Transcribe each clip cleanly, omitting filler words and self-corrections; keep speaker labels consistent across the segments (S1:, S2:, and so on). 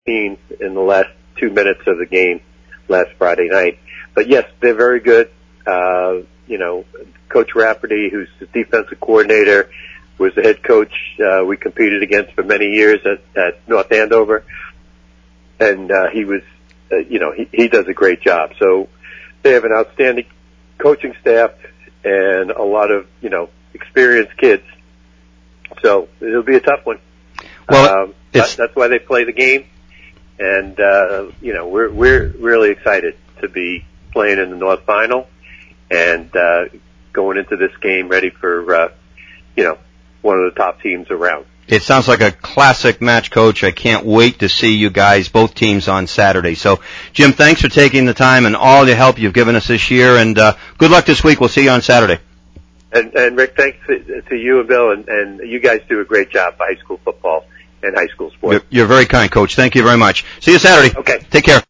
S1: in the last 2 minutes of the game last Friday night. But yes, they're very good. Coach Rafferty, who's the defensive coordinator, was the head coach we competed against for many years at North Andover, and he was, he does a great job. So they have an outstanding coaching staff and a lot of experienced kids. So it'll be a tough one.
S2: Well,
S1: that's why they play the game, and we're really excited to be playing in the North Final and going into this game ready for one of the top teams around.
S2: It sounds like a classic match, Coach. I can't wait to see you guys, both teams, on Saturday. So, Jim, thanks for taking the time and all the help you've given us this year, and good luck this week. We'll see you on Saturday.
S1: And Rick, thanks to you and Bill, and you guys do a great job for high school football and high school sports.
S2: You're very kind, Coach. Thank you very much. See you Saturday.
S1: Okay.
S2: Take care.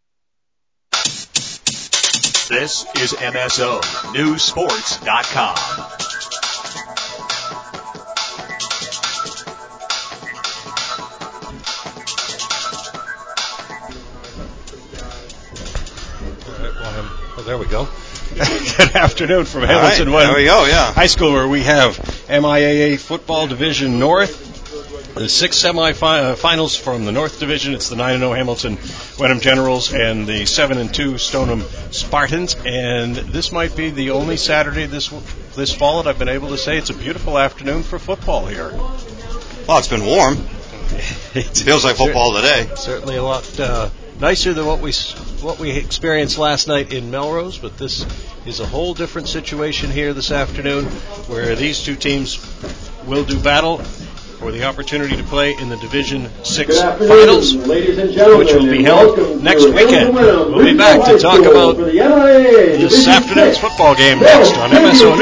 S3: This is MSONewsSports.com.
S4: Well, there we go. Good afternoon from Hamilton
S5: There we go, yeah.
S4: High School, where we have MIAA Football Division North. The 6 semifinals from the North Division. It's the 9-0 Hamilton Wenham Generals and the 7-2 Stoneham Spartans. And this might be the only Saturday this fall that I've been able to say it's a beautiful afternoon for football here.
S5: Well, it's been warm. It feels like football today.
S4: Certainly a lot nicer than what we experienced last night in Melrose, but this is a whole different situation here this afternoon, where these two teams will do battle for the opportunity to play in the Division 6 finals, which will be held next weekend. We'll be back to talk about this afternoon's football game next on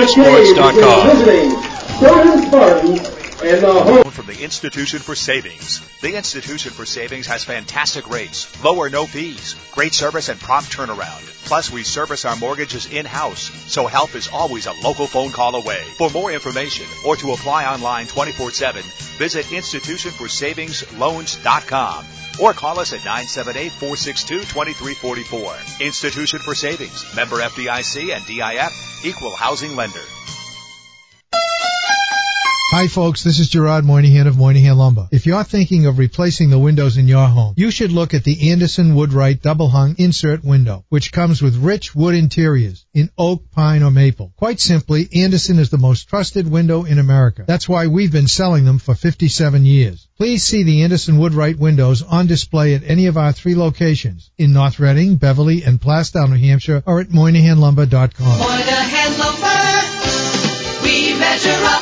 S4: MSONewsSports.com.
S3: From the Institution for Savings. The Institution for Savings has fantastic rates, low or no fees, great service and prompt turnaround. Plus, we service our mortgages in-house, so help is always a local phone call away. For more information or to apply online 24/7, visit institutionforsavingsloans.com or call us at 978-462-2344. Institution for Savings, member FDIC and DIF, equal housing lender.
S6: Hi folks, this is Gerard Moynihan of Moynihan Lumber. If you're thinking of replacing the windows in your home, you should look at the Anderson Woodwright Double Hung Insert Window, which comes with rich wood interiors in oak, pine, or maple. Quite simply, Anderson is the most trusted window in America. That's why we've been selling them for 57 years. Please see the Anderson Woodwright windows on display at any of our 3 locations in North Reading, Beverly, and Plastown, New Hampshire, or at MoynihanLumber.com.
S7: Moynihan Lumber, we measure up.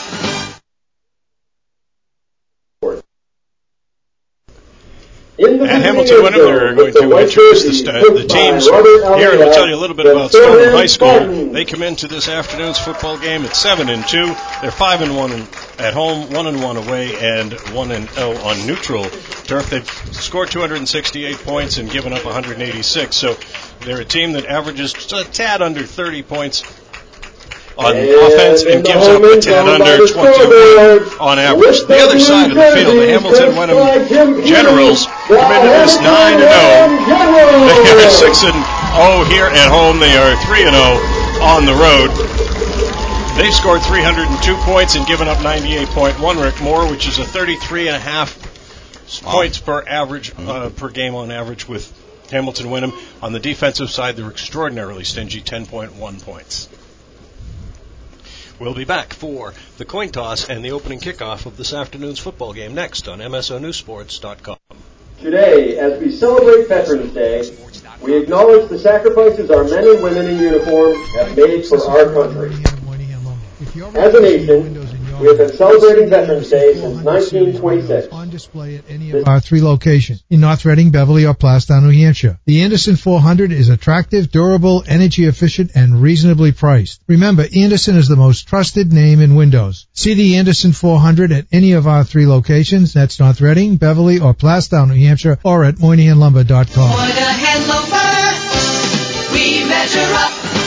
S4: At Hamilton Wenham, they're going to introduce the teams here, and we'll tell you a little bit about Stoneham High School. They come into this afternoon's football game at 7-2. They're 5-1 at home, 1-1 away, and 1-0 on neutral turf. They've scored 268 points and given up 186. So they're a team that averages just a tad under 30 points on offense and gives up a tad under 21 on average. The other side of the field, the Hamilton Wenham Generals come into this 9-0. They are 6-0 here at home. They are 3-0 on the road. They've scored 302 points and given up 98.1. Rick Moore, which is a 33.5 points per average per game on average with Hamilton Wenham. On the defensive side, they're extraordinarily stingy, 10.1 points. We'll be back for the coin toss and the opening kickoff of this afternoon's football game next on MSONewsSports.com.
S8: Today, as we celebrate Veterans Day, we acknowledge the sacrifices our men and women in uniform have made for our country. As a nation, we have been celebrating Veterans Day since 1926.
S6: On display at any of our 3 locations in North Reading, Beverly, or Plastown, New Hampshire. The Anderson 400 is attractive, durable, energy efficient, and reasonably priced. Remember, Anderson is the most trusted name in windows. See the Anderson 400 at any of our 3 locations. That's North Reading, Beverly, or Plastown, New Hampshire, or at MoynihanLumber.com.
S7: Moynihan Lumber, we measure up.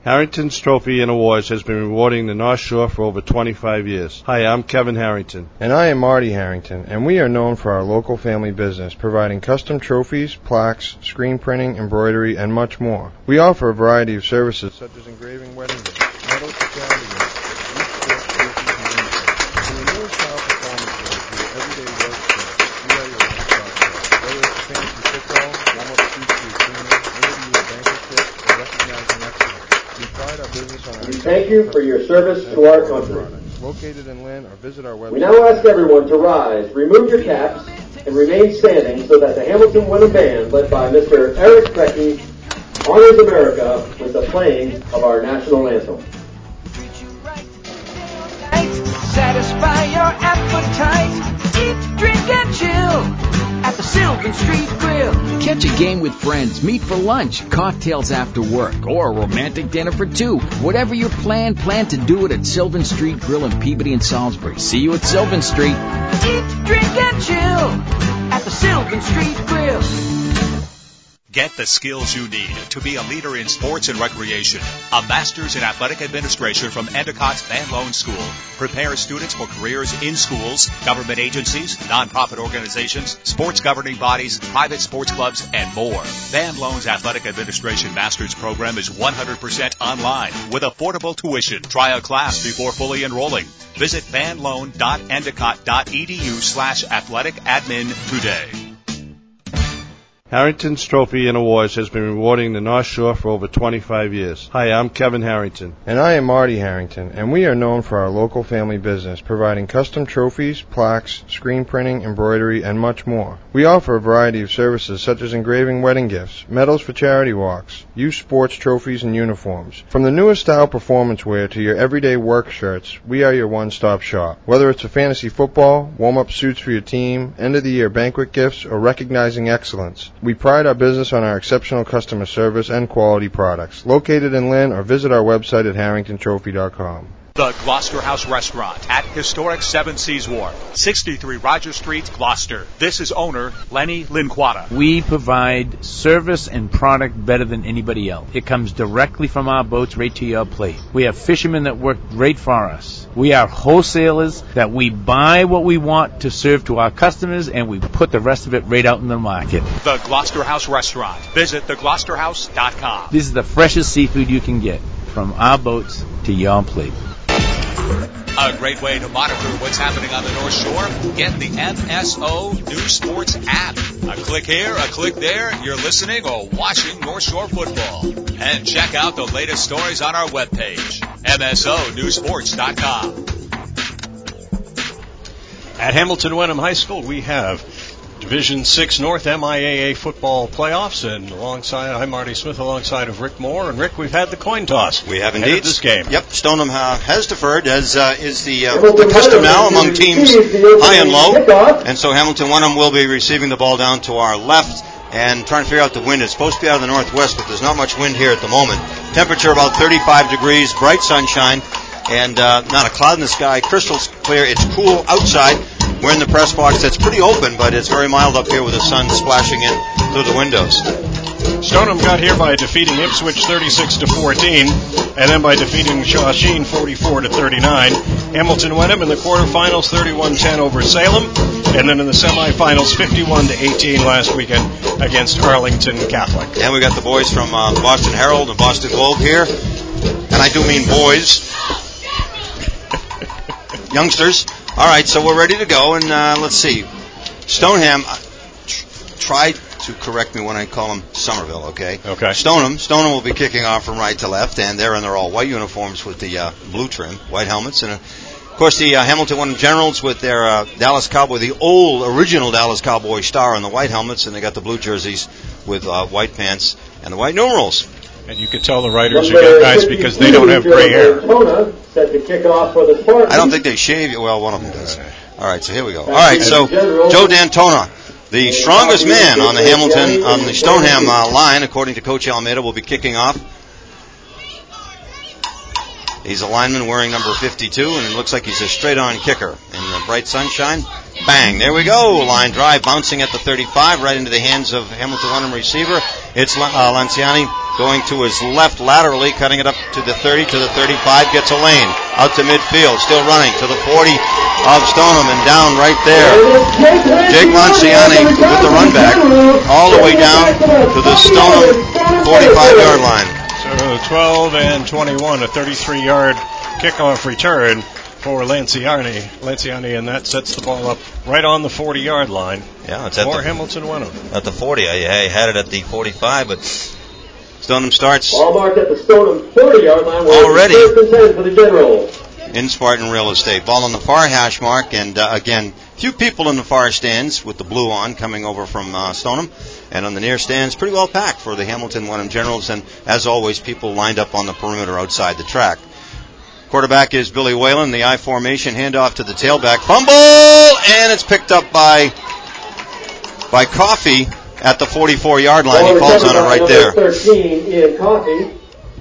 S9: Harrington's Trophy and Awards has been rewarding the North Shore for over 25 years. Hi, I'm Kevin Harrington.
S10: And I am Marty Harrington, and we are known for our local family business, providing custom trophies, plaques, screen printing, embroidery, and much more. We offer a variety of services such as engraving wedding gifts, medals for charity events, youth sports, trophies, and uniforms. From the newest style performance wear to your everyday work shirt, we are your one-stop shop. Whether it's fantasy football, warm-up suits for your team, interview banquet kits, or recognizing excellence, we pride our business on our...
S8: We thank you for your service to our country.
S10: Located in Lynn, or visit our website.
S8: We now ask everyone to rise, remove your caps, and remain standing so that the Hamilton Wenham Band, led by Mr. Eric Brecky, honors America with the playing of our national anthem.
S7: Satisfy your appetite. Eat, drink, and chill at the Sylvan Street Grill.
S11: Catch a game with friends, meet for lunch, cocktails after work, or a romantic dinner for two. Whatever your plan to do it at Sylvan Street Grill in Peabody and Salisbury. See you at Sylvan Street.
S7: Eat, drink, and chill at the Sylvan Street Grill.
S3: Get the skills you need to be a leader in sports and recreation. A master's in athletic administration from Endicott's Van Loan School prepares students for careers in schools, government agencies, nonprofit organizations, sports governing bodies, private sports clubs, and more. Van Loan's athletic administration master's program is 100% online with affordable tuition. Try a class before fully enrolling. Visit vanloan.endicott.edu/athletic admin today.
S9: Harrington's Trophy and Awards has been rewarding the North Shore for over 25 years. Hi, I'm Kevin Harrington.
S10: And I am Marty Harrington, and we are known for our local family business, providing custom trophies, plaques, screen printing, embroidery, and much more. We offer a variety of services such as engraving wedding gifts, medals for charity walks, youth sports trophies, and uniforms. From the newest style performance wear to your everyday work shirts, we are your one-stop shop. Whether it's a fantasy football, warm-up suits for your team, end-of-the-year banquet gifts, or recognizing excellence, we pride our business on our exceptional customer service and quality products. Located in Lynn, or visit our website at harringtontrophy.com.
S3: The Gloucester House Restaurant at historic Seven Seas Wharf, 63 Roger Street, Gloucester. This is owner Lenny Linquata.
S12: We provide service and product better than anybody else. It comes directly from our boats right to your plate. We have fishermen that work great for us. We are wholesalers that we buy what we want to serve to our customers, and we put the rest of it right out in the market.
S3: The Gloucester House Restaurant. Visit thegloucesterhouse.com.
S12: This is the freshest seafood you can get from our boats to your plate.
S3: A great way to monitor what's happening on the North Shore? Get the MSO News Sports app. A click here, a click there, you're listening or watching North Shore football. And check out the latest stories on our webpage, MSONewsSports.com.
S4: At Hamilton Wenham High School, we have Division 6 North MIAA football playoffs, and I'm Marty Smith alongside of Rick Moore. And Rick, we've had the coin toss.
S5: We have indeed.
S4: This game.
S5: Yep, Stoneham has deferred, as is the custom now among teams high and low. And so Hamilton Wenham will be receiving the ball down to our left and trying to figure out the wind. It's supposed to be out of the northwest, but there's not much wind here at the moment. Temperature about 35 degrees, bright sunshine, and not a cloud in the sky. Crystal clear. It's cool outside. We're in the press box. That's pretty open, but it's very mild up here with the sun splashing in through the windows.
S4: Stoneham got here by defeating Ipswich 36-14, and then by defeating Shawsheen 44-39. Hamilton Wenham in the quarterfinals 31-10 over Salem, and then in the semifinals 51-18 last weekend against Arlington Catholic.
S5: And we got the boys from Boston Herald and Boston Globe here, and I do mean boys, youngsters. All right, so we're ready to go, and let's see. Stoneham, try to correct me when I call them Somerville, okay?
S4: Okay.
S5: Stoneham will be kicking off from right to left, and they're in their all-white uniforms with the blue trim, white helmets, and of course the Hamilton Wenham Generals with their Dallas Cowboy, the old original Dallas Cowboy star on the white helmets, and they got the blue jerseys with white pants and the white numerals.
S4: And you can tell the writers are young guys because they don't have gray hair.
S8: Set to kick off for the Spartans.
S5: I don't think they shave you. Well, one of them does. All right, so here we go. All right, so Joe D'Antona, the strongest man on the Stoneham line, according to Coach Almeida, will be kicking off. He's a lineman wearing number 52, and it looks like he's a straight-on kicker. In the bright sunshine, bang, there we go. Line drive bouncing at the 35 right into the hands of Hamilton Wenham receiver. It's Lanciani going to his left laterally, cutting it up to the 30, to the 35, gets a lane. Out to midfield, still running to the 40 of Stoneham, and down right there. Jake Lanciani with the run back all the way down to the Stoneham 45-yard line.
S4: So 12 and 21, a 33-yard kickoff return for Lanciani, and that sets the ball up right on the 40-yard line.
S5: Yeah, it's at
S4: Hamilton Wenham.
S5: At the 40. I had it at the 45, but Stoneham starts.
S8: Ball marked at the Stoneham 40-yard line.
S5: Already.
S8: First and 10 for the Generals.
S5: In Spartan Real Estate. Ball on the far hash mark, and again, few people in the far stands with the blue on coming over from Stoneham. And on the near stands, pretty well packed for the Hamilton Wenham Generals, and as always, people lined up on the perimeter outside the track. Quarterback is Billy Whalen, the I formation, handoff to the tailback. Fumble! And it's picked up by Coffey at the 44-yard line. He falls on it right there.
S8: 13, Ian Coffey.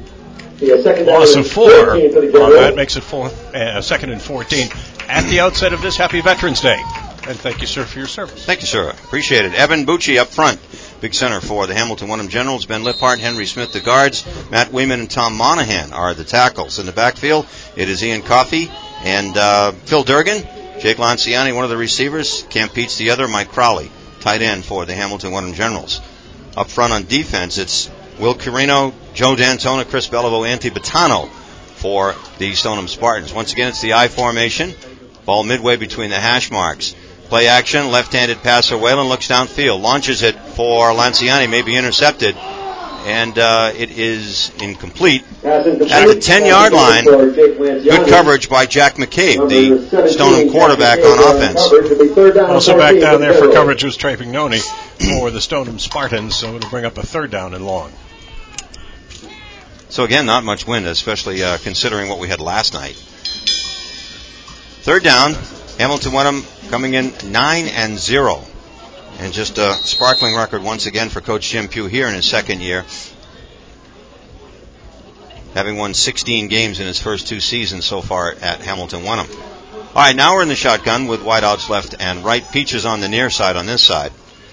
S4: Loss of 4 on that makes it second and 14 at the outset of this Happy Veterans Day. And thank you, sir, for your service.
S5: Thank you, sir. Appreciate it. Evan Bucci up front. Big center for the Hamilton Wenham Generals. Ben Liphart, Henry Smith, the guards. Matt Weeman and Tom Monahan are the tackles. In the backfield, it is Ian Coffey and Phil Durgan. Jake Lanciani, one of the receivers. Cam Peets, the other. Mike Crowley, tight end for the Hamilton Wenham Generals. Up front on defense, it's Will Carino, Joe D'Antona, Chris Beliveau, Antti Batano for the Stoneham Spartans. Once again, it's the I formation. Ball midway between the hash marks. Play action, left-handed passer. Whalen looks downfield, launches it for Lanciani, maybe intercepted, and it is incomplete. At the 10-yard line, good coverage by Jack McCabe, the Stoneham quarterback on offense.
S4: Also back down there for coverage was Trey Pignoni for the Stoneham Spartans, so it'll bring up a third down and long.
S5: So again, not much wind, especially considering what we had last night. Third down, Hamilton Wenham coming in 9-0. And just a sparkling record once again for Coach Jim Pugh here in his second year, having won 16 games in his first 2 seasons so far at Hamilton Wenham. All right, now we're in the shotgun with wideouts left and right. Peaches on the near side on this side.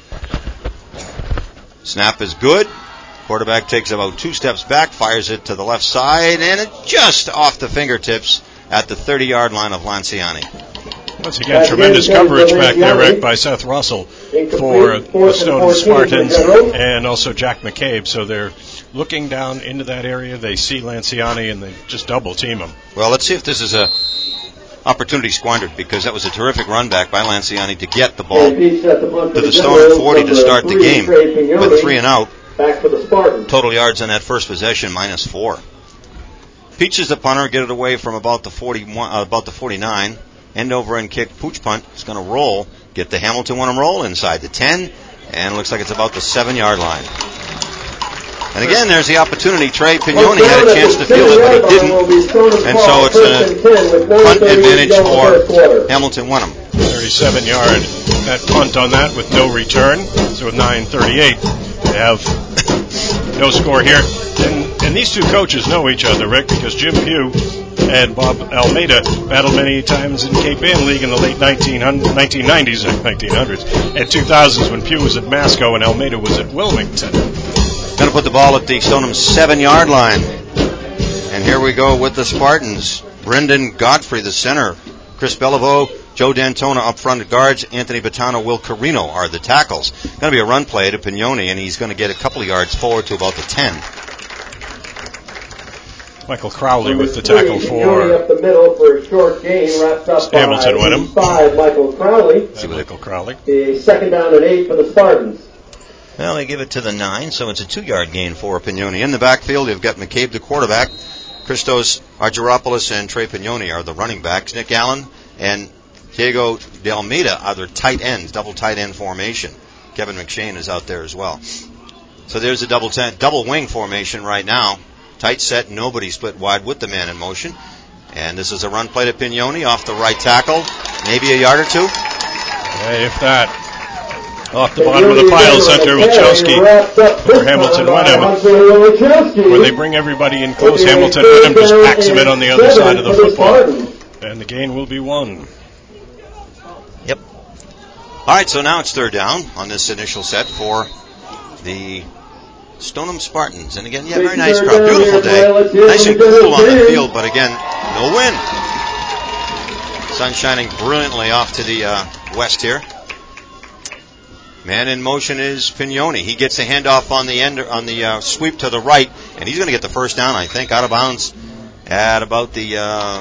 S5: Snap is good. Quarterback takes about 2 steps back, fires it to the left side, and it just off the fingertips at the 30-yard line of Lanciani.
S4: Once again, tremendous coverage back there, Rick, by Seth Russell for the Stoneham Spartans and also Jack McCabe. So they're looking down into that area. They see Lanciani, and they just double-team him.
S5: Well, let's see if this is a opportunity squandered, because that was a terrific run back by Lanciani to get the ball to the Stoneham 40 to start the game with 3 and out.
S8: Back for the Spartans.
S5: Total yards on that first possession, -4. Peaches the punter, get it away from about the 49. End over end kick, pooch punt. It's going to roll, get the Hamilton Wenham roll inside the 10, and it looks like it's about the 7-yard line. And again, there's the opportunity. Trey Pignoni had a chance to field it, but he didn't. And so it's a punt advantage for Hamilton Wenham.
S4: 37-yard that punt on that with no return. So with 9:38, they have no score here. And these two coaches know each other, Rick, because Jim Pugh and Bob Almeida battled many times in Cape Ann League in the late 1990s and 1900s and 2000s when Pugh was at Masco and Almeida was at Wilmington.
S5: Going to put the ball at the Stoneham 7-yard line. And here we go with the Spartans. Brendan Godfrey, the center. Chris Beliveau, Joe D'Antona up front at guards. Anthony Batano, Will Carino are the tackles. Going to be a run play to Pignoni, and he's going to get a couple of yards forward to about the 10.
S4: Michael Crowley with the tackle for
S8: up the middle for a short gain, wrapped up
S4: Hamilton Wenham.
S8: 5 Michael Crowley.
S4: Michael Crowley.
S8: The second down and 8 for the Spartans.
S5: Well, they give it to the 9, so it's a 2-yard gain for Pignoni. In the backfield, you've got McCabe, the quarterback. Christos Argyropoulos and Trey Pignoni are the running backs. Nick Allen and Diego De Almeida are their tight ends, double tight end formation. Kevin McShane is out there as well. So there's a double wing formation right now. Tight set, nobody split wide with the man in motion. And this is a run play to Pignoni off the right tackle. Maybe a yard or two.
S4: If that. Off the bottom of the pile, center Wilczewski for Hamilton Wenham. When they bring everybody in close, Hamilton Wenham just packs them in on the other side of the football. And the gain will be won.
S5: Yep. All right, so now it's third down on this initial set for the Stoneham Spartans. And again, very nice crowd. Beautiful day. Nice and cool on the field, but again, no wind. Sun shining brilliantly off to the west here. Man in motion is Pignoni. He gets a handoff on the sweep to the right, and he's going to get the first down, I think, out of bounds at about the.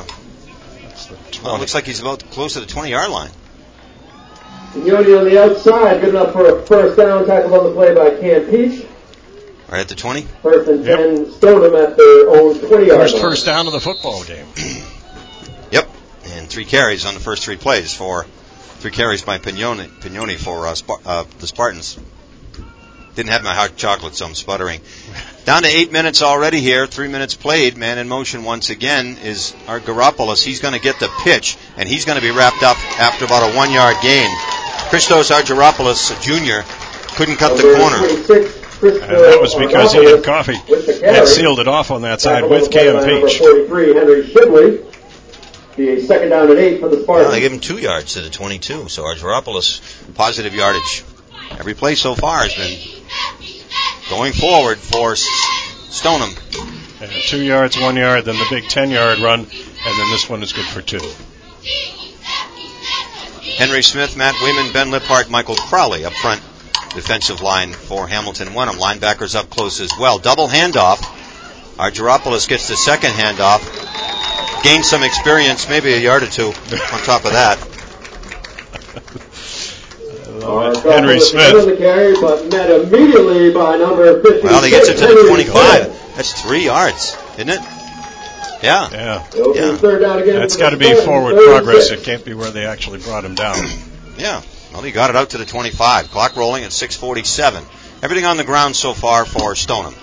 S5: It looks like he's about close to the 20-yard line.
S8: Pignoni on the outside, good enough for a first down, tackle on the play by Cam Peach.
S5: Right at the 20.
S8: First and 10, Stoneham at their own 20-yard line.
S4: First down of the football game.
S5: Yep, and 3 carries on the first 3 plays for. 3 carries by Pignoni for the Spartans. Didn't have my hot chocolate, so I'm sputtering. Down to 8 minutes already here. 3 minutes played. Man in motion once again is Argyropoulos. He's going to get the pitch, and he's going to be wrapped up after about a 1-yard gain. Christos Argyropoulos, a junior, couldn't cut the corner.
S4: And that was because he had coffee and sealed it off on that side with Cam Peach.
S8: 43, Henry Shibley. The second down and 8 for the Spartans.
S5: Well, they give him 2 yards to the 22, so Argyropoulos, positive yardage. Every play so far has been going forward for Stoneham.
S4: 2 yards, 1 yard, then the big 10-yard run, and then this one is good for 2.
S5: Henry Smith, Matt Wayman, Ben Liphart, Michael Crowley up front. Defensive line for Hamilton Wenham. Linebackers up close as well. Double handoff. Argyropoulos gets the second handoff. Gained some experience, maybe a yard or 2 on top of that.
S4: Henry Smith.
S8: The carry, but met immediately by number 56.
S5: Well, he gets it to the 25. That's 3 yards, isn't it? Yeah.
S8: Third down again.
S4: That's got to be forward progress. It can't be where they actually brought him down.
S5: Yeah. Well, he got it out to the 25. Clock rolling at 6:47. Everything on the ground so far for Stoneham.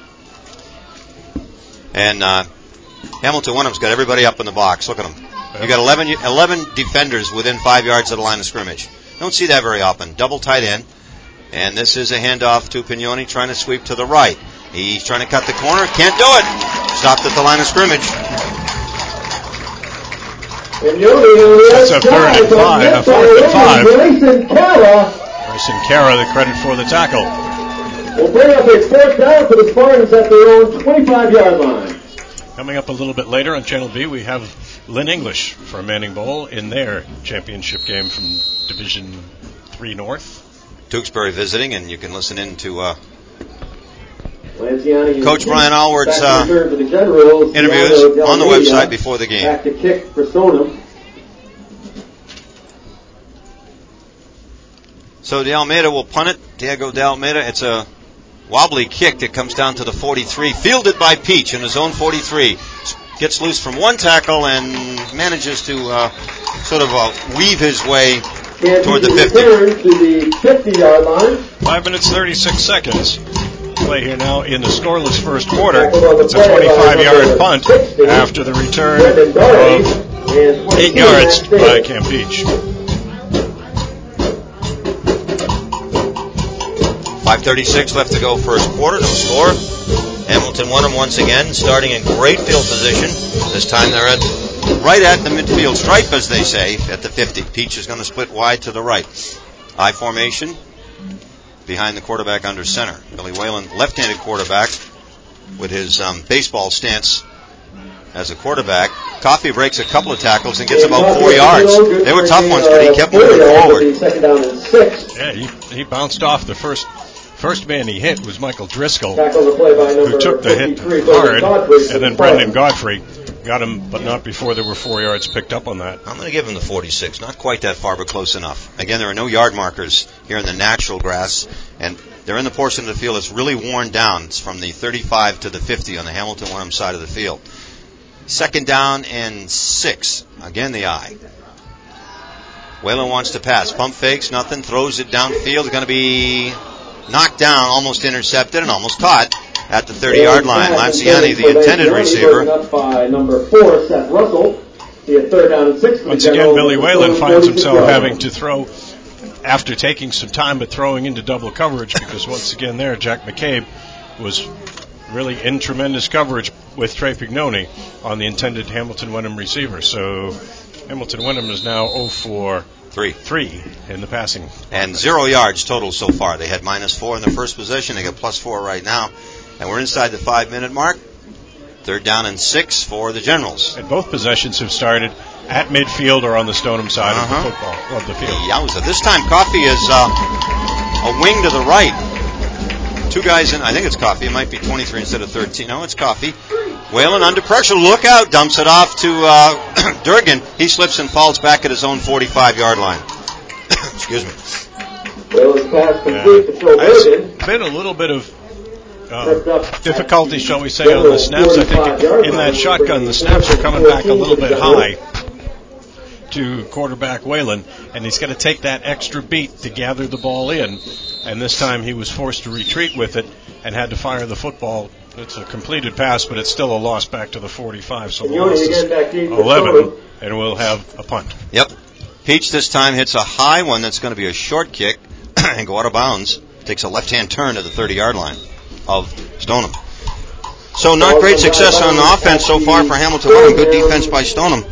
S5: And Hamilton Wenham's got everybody up in the box. Look at them. You got 11 defenders within 5 yards of the line of scrimmage. Don't see that very often. Double tight end. And this is a handoff to Pignoni trying to sweep to the right. He's trying to cut the corner. Can't do it. Stopped at the line of scrimmage.
S4: That's a 4th and 5. Grayson Cara, the credit for the tackle.
S8: We'll bring up a fourth down for the Spartans at their own 25-yard line.
S4: Coming up a little bit later on Channel B, we have Lynn English for Manning Bowl in their championship game from Division 3 North.
S5: Tewksbury visiting, and you can listen in to Coach Brian Allward's interviews on the website before the game.
S8: Back to kick for Stoneham.
S5: So De Almeida will punt it. Diego De Almeida, it's a wobbly kick that comes down to the 43. Fielded by Peach in his own 43. Gets loose from one tackle and manages to weave his way toward the 50.
S8: To the 50-yard line.
S4: 5 minutes, 36 seconds. Play here now in the scoreless first quarter. It's a 25-yard punt after the return of 8 yards by Cam Peach.
S5: 5:36 left to go first quarter. No score. Hamilton Wenham once again starting in great field position. This time they're right at the midfield stripe, as they say, at the 50. Peach is going to split wide to the right. I formation behind the quarterback under center. Billy Whalen, left-handed quarterback with his baseball stance as a quarterback. Coffey breaks a couple of tackles and gets about 4 yards. They were tough ones, but he kept moving forward.
S4: Yeah, he bounced off the first man he hit was Michael Driscoll, who took the hit hard, and then Brendan Godfrey got him, but not before there were 4 yards picked up on that.
S5: I'm going to give him the 46. Not quite that far, but close enough. Again, there are no yard markers here in the natural grass, and they're in the portion of the field that's really worn down. It's from the 35 to the 50 on the Hamilton Wenham side of the field. 2nd down and 6. Again, the eye. Whalen wants to pass. Pump fakes, nothing. Throws it downfield. It's going to be knocked down, almost intercepted, and almost caught at the 30-yard line. Lanciani, the intended receiver.
S8: By number 4, Seth Russell. He had 3rd down and 6.
S4: Once again, Billy Whalen finds himself having to throw after taking some time but throwing into double coverage, because once again there, Jack McCabe was really in tremendous coverage with Trey Pignoni on the intended Hamilton Wenham receiver. So Hamilton Wenham is now 0 for 3 in the passing.
S5: And 0 yards total so far. They had -4 in the first possession. They got +4 right now. And we're inside the 5-minute mark. 3rd down and 6 for the Generals.
S4: And both possessions have started at midfield or on the Stoneham side of the football, of the field.
S5: Yowza. This time Coffey is a wing to the right. 2 guys in, I think it's Coffey. It might be 23 instead of 13. No, it's Coffey. Whalen under pressure. Look out. Dumps it off to Durgan. He slips and falls back at his own 45-yard line. Excuse me.
S8: Whalen's pass complete to Phil Durgan.
S4: Been a little bit of difficulty, shall we say, on the snaps. I think in that shotgun, the snaps are coming back a little bit high to quarterback Whalen, and he's got to take that extra beat to gather the ball in. And this time he was forced to retreat with it and had to fire the football. It's a completed pass, but it's still a loss back to the 45. So the loss is 11, and we'll have a punt.
S5: Yep. Peach this time hits a high one that's going to be a short kick and go out of bounds. Takes a left-hand turn to the 30-yard line of Stoneham. So not great success on the offense so far for Hamilton Wenham. Good defense by Stoneham.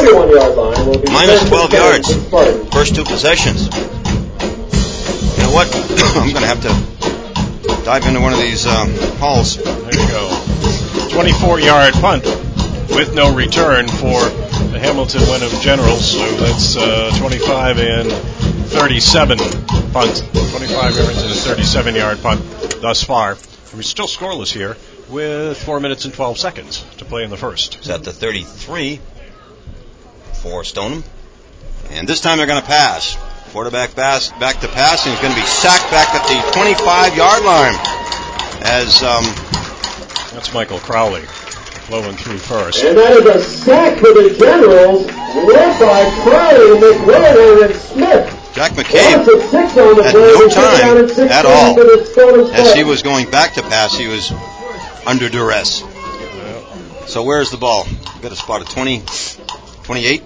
S5: -12 yards. First 2 possessions. You know what? I'm going to have to dive into one of these halls.
S4: There you go. 24-yard punt with no return for the Hamilton Wenham Generals. So that's 25 and 37 punt. 25 yards and a 37-yard punt thus far. We're still scoreless here with 4 minutes and 12 seconds to play in the first.
S5: It's at the 33 for Stoneham. And this time they're going to pass. Quarterback back to pass, and he's going to be sacked back at the 25-yard line. As
S4: that's Michael Crowley flowing through first.
S8: And that is a sack for the Generals, led by Crowley, McWhirter, and Smith.
S5: Jack McCabe had no time at all. As he was going back to pass, he was under duress. So where's the ball? We've got a spot at 20, 28.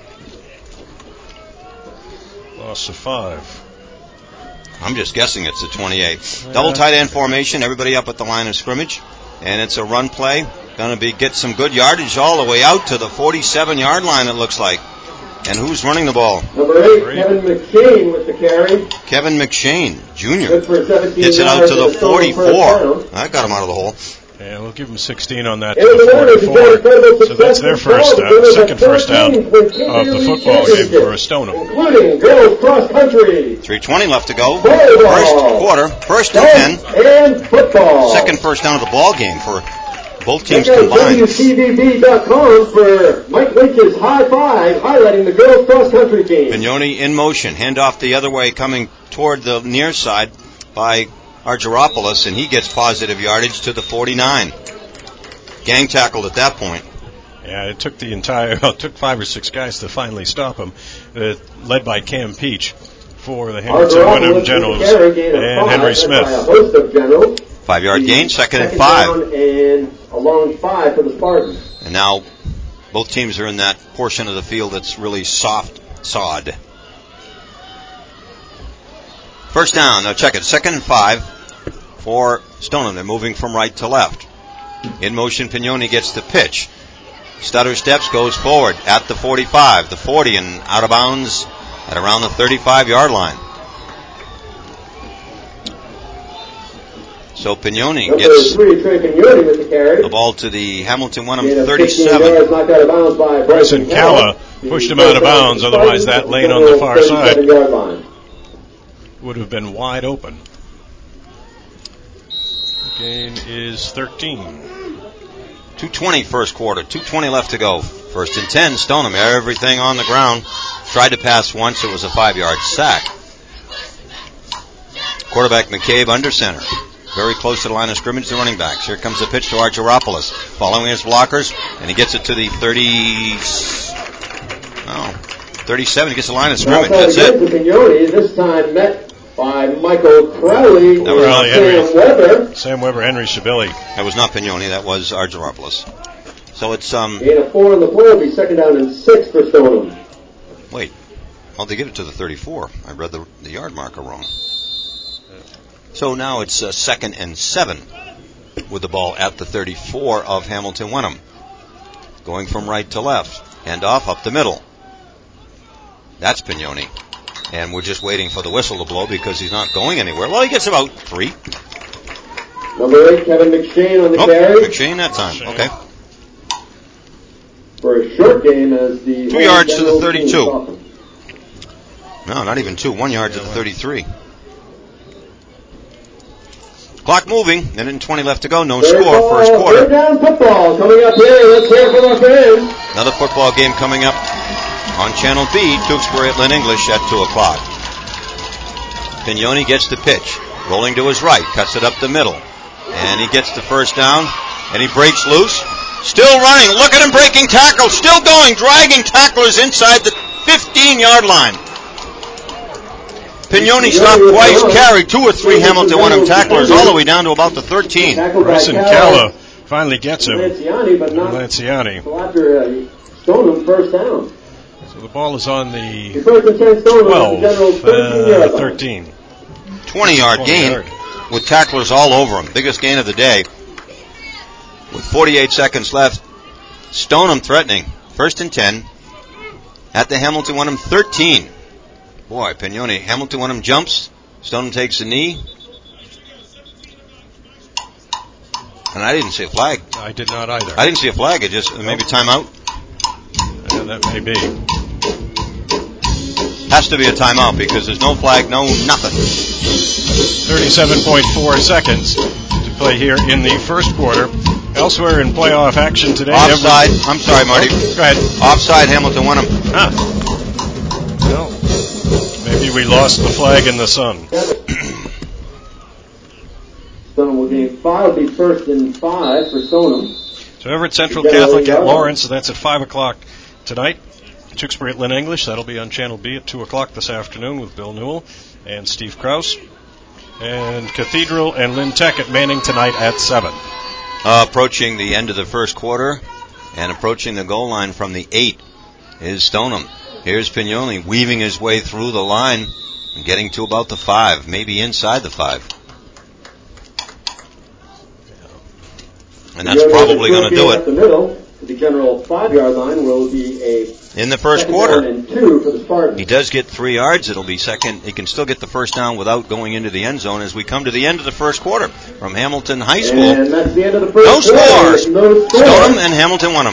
S4: Loss of 5.
S5: I'm just guessing it's a 28. Double tight end formation, everybody up at the line of scrimmage. And it's a run play. Going to get some good yardage all the way out to the 47-yard line, it looks like. And who's running the ball?
S8: Number 8, Kevin McShane with the carry.
S5: Kevin McShane, Jr.
S8: Good for 17
S5: hits it out to the 44.
S8: That
S5: got him out of the hole.
S4: Yeah, we'll give him 16 on that to the 44. So that's their first down, second first down of the football game for Stoneham.
S8: Including girls cross country.
S5: 3:20 left to go. First quarter, first and 10.
S8: And football.
S5: Second first down of the ball game for both teams combined.
S8: WCBB.com for Mike Lynch's high five highlighting the girls cross country team.
S5: Pignoni in motion, handoff the other way, coming toward the near side by Argyropoulos, and he gets positive yardage to the 49. Gang tackled at that point.
S4: Yeah, it took took 5 or 6 guys to finally stop him. Led by Cam Peach for the Hamilton Wenham Generals and Henry Smith.
S5: 5-yard gain, second and 5.
S8: Down and a long 5 for the Spartans.
S5: And now both teams are in that portion of the field that's really soft sod. First down, now check it, second and 5 for Stoneham. They're moving from right to left. In motion, Pignoni gets the pitch. Stutter steps, goes forward at the 45, the 40, and out of bounds at around the 35-yard line. So Pignoni gets the ball to the Hamilton Wenham 37.
S4: Bryson Calla pushed him out of bounds, otherwise that lane on the far side would have been wide open. The gain is 13.
S5: 2:20 first quarter, 2:20 left to go. First and 10, Stoneham, everything on the ground. Tried to pass once, it was a 5-yard sack. Quarterback McCabe under center. Very close to the line of scrimmage, the running backs. Here comes the pitch to Argyropoulos. Following his blockers, and he gets it to the 37. He gets the line of scrimmage. That's it.
S8: This time met by Michael Crowley and Sam Weber.
S4: Sam Weber, Henry Shabili.
S5: That was not Pignoni, that was Argyropoulos. So it's
S8: Gain of 4 on the play will be second down and 6 for Stoneham.
S5: Wait. Oh, they get it to the 34. I read the yard marker wrong. So now it's 2nd and 7 with the ball at the 34 of Hamilton Wenham. Going from right to left. Hand off up the middle. That's Pignoni. And we're just waiting for the whistle to blow because he's not going anywhere. Well, he gets about 3.
S8: Number 8, Kevin McShane on the carry.
S5: McShane that time. Okay.
S8: For a short game as the
S5: 2 yards to the 32. No, not even 2. 1 yard to the 33. Clock moving. Minute and 20 left to go. No score. First quarter.
S8: Third down football coming up here. Let's hear it from our fans.
S5: Another football game coming up on Channel B. Tewksbury at Lynn English at 2 o'clock. Pignoni gets the pitch. Rolling to his right. Cuts it up the middle. And he gets the first down. And he breaks loose. Still running. Look at him breaking tackles. Still going. Dragging tacklers inside the 15-yard line. Pignoni stopped twice, carried 2 or 3 Hamilton Wenham tacklers all the way down to about the 13.
S4: Bryson Calla finally gets him. Lanciani.
S8: Stoneham first down.
S4: So the ball is on the 12, 13.
S5: 20-yard gain with tacklers all over him. Biggest gain of the day. With 48 seconds left, Stoneham threatening. 1st and 10 at the Hamilton Wenham 13. Boy, Pignoni, Hamilton Wenham jumps. Stoneham takes a knee. And I didn't see a flag.
S4: I did not either.
S5: I didn't see a flag. It just maybe timeout.
S4: Yeah, that may be.
S5: Has to be a timeout because there's no flag, no nothing.
S4: 37.4 seconds to play here in the first quarter. Elsewhere in playoff action today.
S5: Offside. I'm sorry, Marty.
S4: Go ahead.
S5: Offside, Hamilton Wenham.
S4: Well, maybe we lost the flag in the sun.
S8: Stoneham will gain 5, be 1st and 5 for Stoneham.
S4: So Everett Central Catholic at Lawrence, so that's at 5 o'clock tonight. Tewksbury at Lynn English, that'll be on Channel B at 2 o'clock this afternoon with Bill Newell and Steve Krause. And Cathedral and Lynn Tech at Manning tonight at 7.
S5: Approaching the end of the first quarter and approaching the goal line from the 8 is Stoneham. Here's Pignoni weaving his way through the line and getting to about the 5, maybe inside the 5. And that's probably going to do it.
S8: The middle, the general 5-yard line will be
S5: in the first quarter.
S8: And 2 for the Spartans.
S5: He does get 3 yards. It'll be second. He can still get the first down without going into the end zone as we come to the end of the first quarter from Hamilton High School.
S8: And that's the end of the first
S5: quarter.
S8: No
S5: scores. Stoneham and Hamilton Wenham.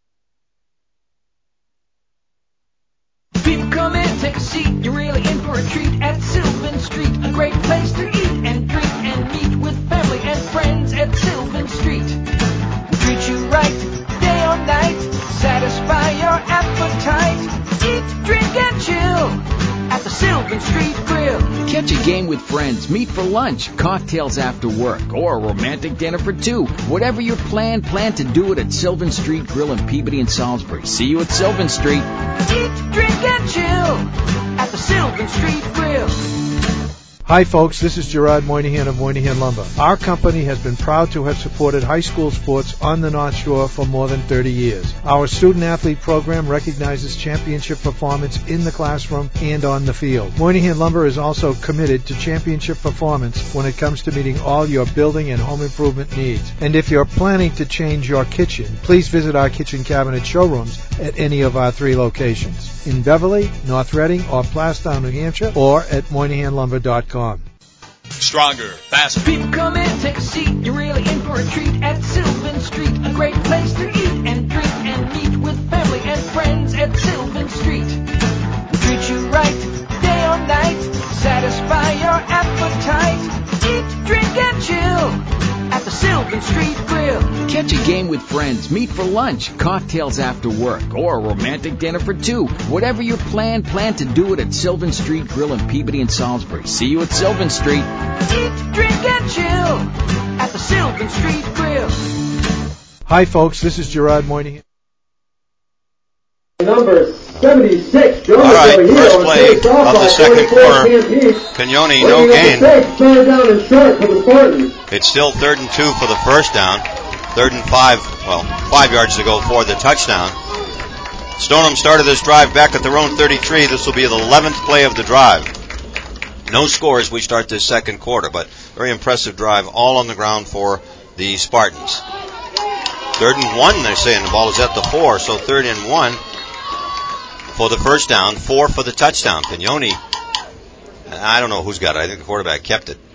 S7: People come in, take a seat. You're really in for a treat at Sylvan Street. A great place to eat and drink and meet with family and friends at Sylvan Street. We treat you right, day or night. Satisfy your appetite. Eat, drink, and chill at the Sylvan Street Grill.
S11: Catch a game with friends, meet for lunch, cocktails after work, or a romantic dinner for 2. Whatever your plan to do it at Sylvan Street Grill in Peabody and Salisbury. See you at Sylvan Street.
S7: Eat, drink, and chill at the Sylvan Street Grill.
S6: Hi folks, this is Gerard Moynihan of Moynihan Lumber. Our company has been proud to have supported high school sports on the North Shore for more than 30 years. Our student-athlete program recognizes championship performance in the classroom and on the field. Moynihan Lumber is also committed to championship performance when it comes to meeting all your building and home improvement needs. And if you're planning to change your kitchen, please visit our kitchen cabinet showrooms at any of our 3 locations. In Beverly, North Reading, or Plastown, New Hampshire, or at MoynihanLumber.com.
S3: Stronger, faster.
S7: People come in, take a seat. You're really in for a treat at Sylvan Street. A great place to eat and drink and meet with family and friends at Sylvan Street. We treat you right, day or night. Satisfy your appetite. Eat, drink, and chill at the Sylvan Street Grill.
S11: Catch a game with friends, meet for lunch, cocktails after work, or a romantic dinner for 2. Whatever your plan to do it at Sylvan Street Grill in Peabody and Salisbury. See you at Sylvan Street.
S7: Eat, drink, and chill at the Sylvan Street Grill.
S6: Hi folks, this is Gerard Moynihan.
S8: Number 76,
S5: all right, first play of the second quarter. Pignoni, no gain. It's still 3rd and 2 for the first down. 3rd and 5, 5 yards to go for the touchdown. Stoneham started this drive back at their own 33. This will be the 11th play of the drive. No scores. We start this second quarter, but very impressive drive all on the ground for the Spartans. 3rd and 1, they're saying. The ball is at the 4, so 3rd and 1 for the first down, 4 for the touchdown. Pignoni, I don't know who's got it. I think the quarterback kept it.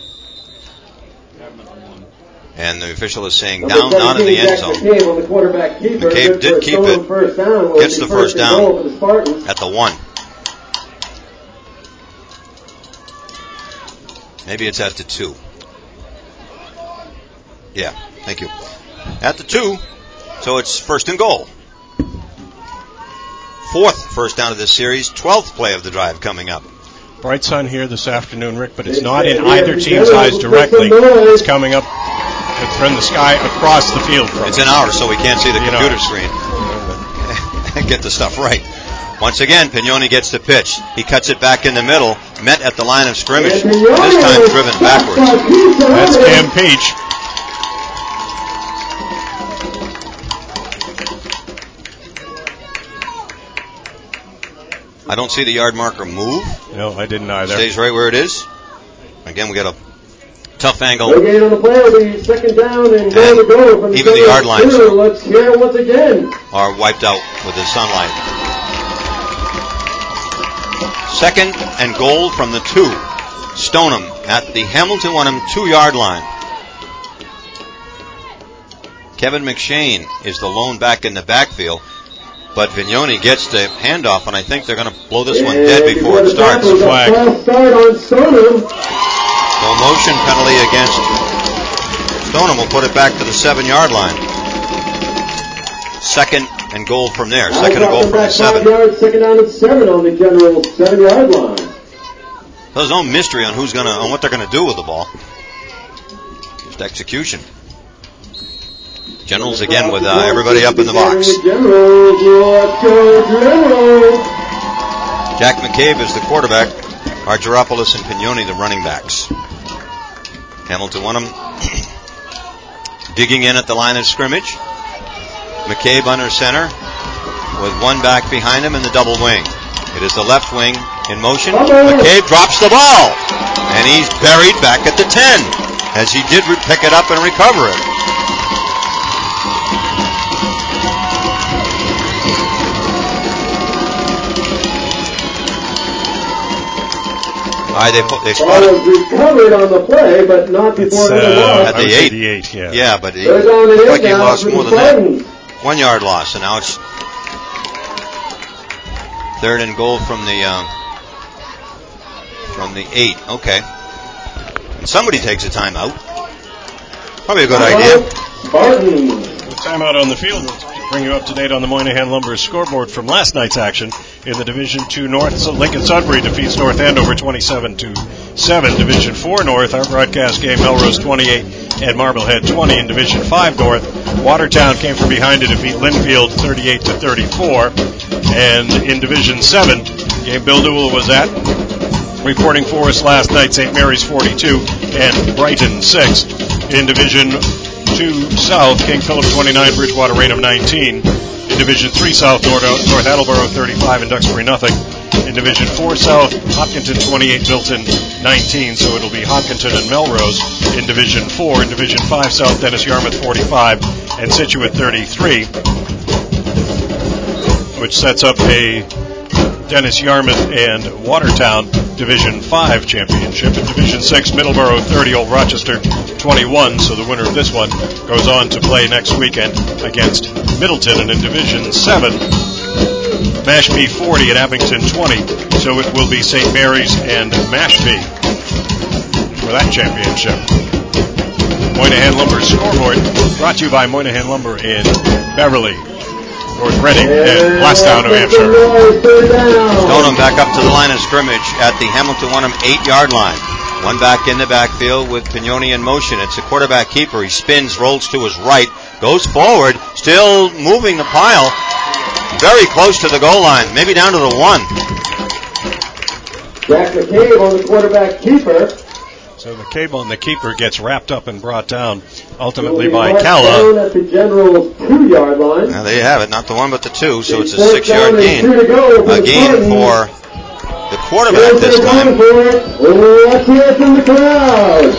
S5: And the official is saying down, not in the end zone. McCabe did keep it. Gets the first down at the 1. Maybe it's at the 2. Yeah, thank you. At the 2, so it's 1st and goal. 4th first down of this series, 12th play of the drive coming up.
S4: Bright sun here this afternoon, Rick, but it's not in either team's eyes directly. It's coming up from the sky across the field.
S5: It's in ours, so we can't see the computer screen. Get the stuff right. Once again, Pignoni gets the pitch. He cuts it back in the middle, met at the line of scrimmage, this time driven backwards.
S4: That's Cam Peach.
S5: I don't see the yard marker move.
S4: No, I didn't either.
S5: Stays right where it is. Again, we got a tough angle.
S8: Again on the play will be 2nd down and goal to go from
S5: even the yard lines
S8: Let's hear it once again.
S5: Are wiped out with the sunlight. 2nd and goal from the 2. Stoneham at the Hamilton Wenham 2-yard line. Kevin McShane is the lone back in the backfield. But Pignoni gets the handoff, and I think they're going to blow this one dead before it starts.
S4: Flag.
S5: So motion penalty against Stoneham will put it back to the 7-yard line. 2nd and goal from there. 2nd and goal from the 7.
S8: 2nd down and 7 on the general 7-yard line.
S5: There's no mystery on on what they're going to do with the ball. Just execution. Generals again with everybody up in the box. Jack McCabe is the quarterback. Argyropoulos and Pignoni the running backs. Hamilton Wenham digging in at the line of scrimmage. McCabe under center with one back behind him in the double wing. It is the left wing in motion. McCabe drops the ball, and he's buried back at the 10 as he did pick it up and recover it. They spotted
S8: recovered on the play, but not before
S5: at the 8.
S4: The 8, yeah.
S5: Yeah, but he looked like he lost more than that. 1 yard loss, and now it's 3rd and goal from the 8. Okay. And somebody takes a timeout. Probably a good idea.
S4: Timeout on the field. We'll bring you up to date on the Moynihan Lumber scoreboard from last night's action in the Division 2 North. So Lincoln Sudbury defeats North Andover 27-7. Division 4 North, our broadcast game, Melrose 28 and Marblehead 20. In Division 5 North, Watertown came from behind to defeat Linfield 38-34. And in Division 7, game Bill Newell was at, reporting for us last night, St. Mary's 42 and Brighton 6. In Division 2 South, King Philip 29, Bridgewater Raynham 19. In Division 3 South, North Attleboro 35 and Duxbury nothing. In Division 4 South, Hopkinton 28, Milton 19, so it'll be Hopkinton and Melrose in Division 4. In Division 5 South, Dennis Yarmouth 45 and Scituate 33, which sets up a Dennis Yarmouth and Watertown Division 5 championship. In Division 6, Middleborough 30, Old Rochester 21, so the winner of this one goes on to play next weekend against Middleton. And in Division 7, Mashpee 40 and Abington 20, so it will be St. Mary's and Mashpee for that championship. Moynihan Lumber scoreboard brought to you by Moynihan Lumber in Beverly, North Reading, and Blastown, New Hampshire.
S5: Stoneham back up to the line of scrimmage at the Hamilton Wenham 8-yard line. One back in the backfield with Pignoni in motion. It's a quarterback keeper. He spins, rolls to his right, goes forward, still moving the pile. Very close to the goal line, maybe down to the 1.
S8: Jack McCabe on the quarterback keeper.
S4: So the cable and the keeper gets wrapped up and brought down ultimately by Calla.
S8: Down at the General's 2-yard line.
S5: Now there you have it, not the 1 but the 2, so it's a 6-yard gain. A gain for the quarterback this time.
S8: Let's hear it from the crowd.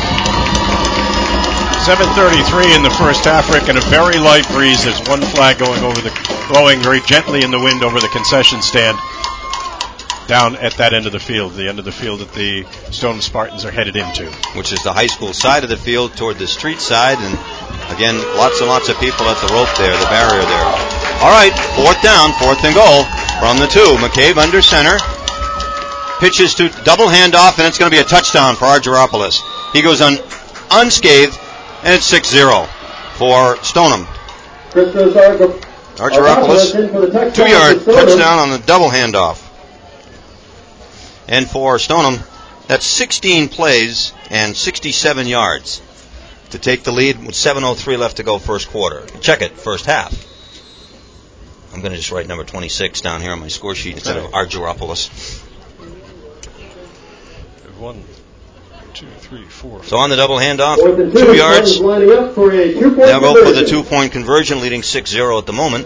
S4: 7:33 in the first half, Rick, and a very light breeze. There's one flag blowing very gently in the wind over the concession stand down at that end of the field, the end of the field that the Stoneham Spartans are headed into.
S5: Which is the high school side of the field toward the street side, and again, lots and lots of people at the rope there, the barrier there. All right, 4th down, 4th and goal from the 2. McCabe under center. Pitches to double handoff, and it's going to be a touchdown for Argyropoulos. He goes unscathed, and it's 6-0 for Stoneham. Argyropoulos, 2-yard touchdown on the double handoff. And for Stoneham, that's 16 plays and 67 yards to take the lead with 7:03 left to go first quarter. Check it, first half. I'm going to just write number 26 down here on my score sheet instead of Argyropoulos.
S4: 1, 2, 3, 4.
S5: So on the double handoff, 2 yards. They'll go for the 2-point conversion, leading 6-0 at the moment.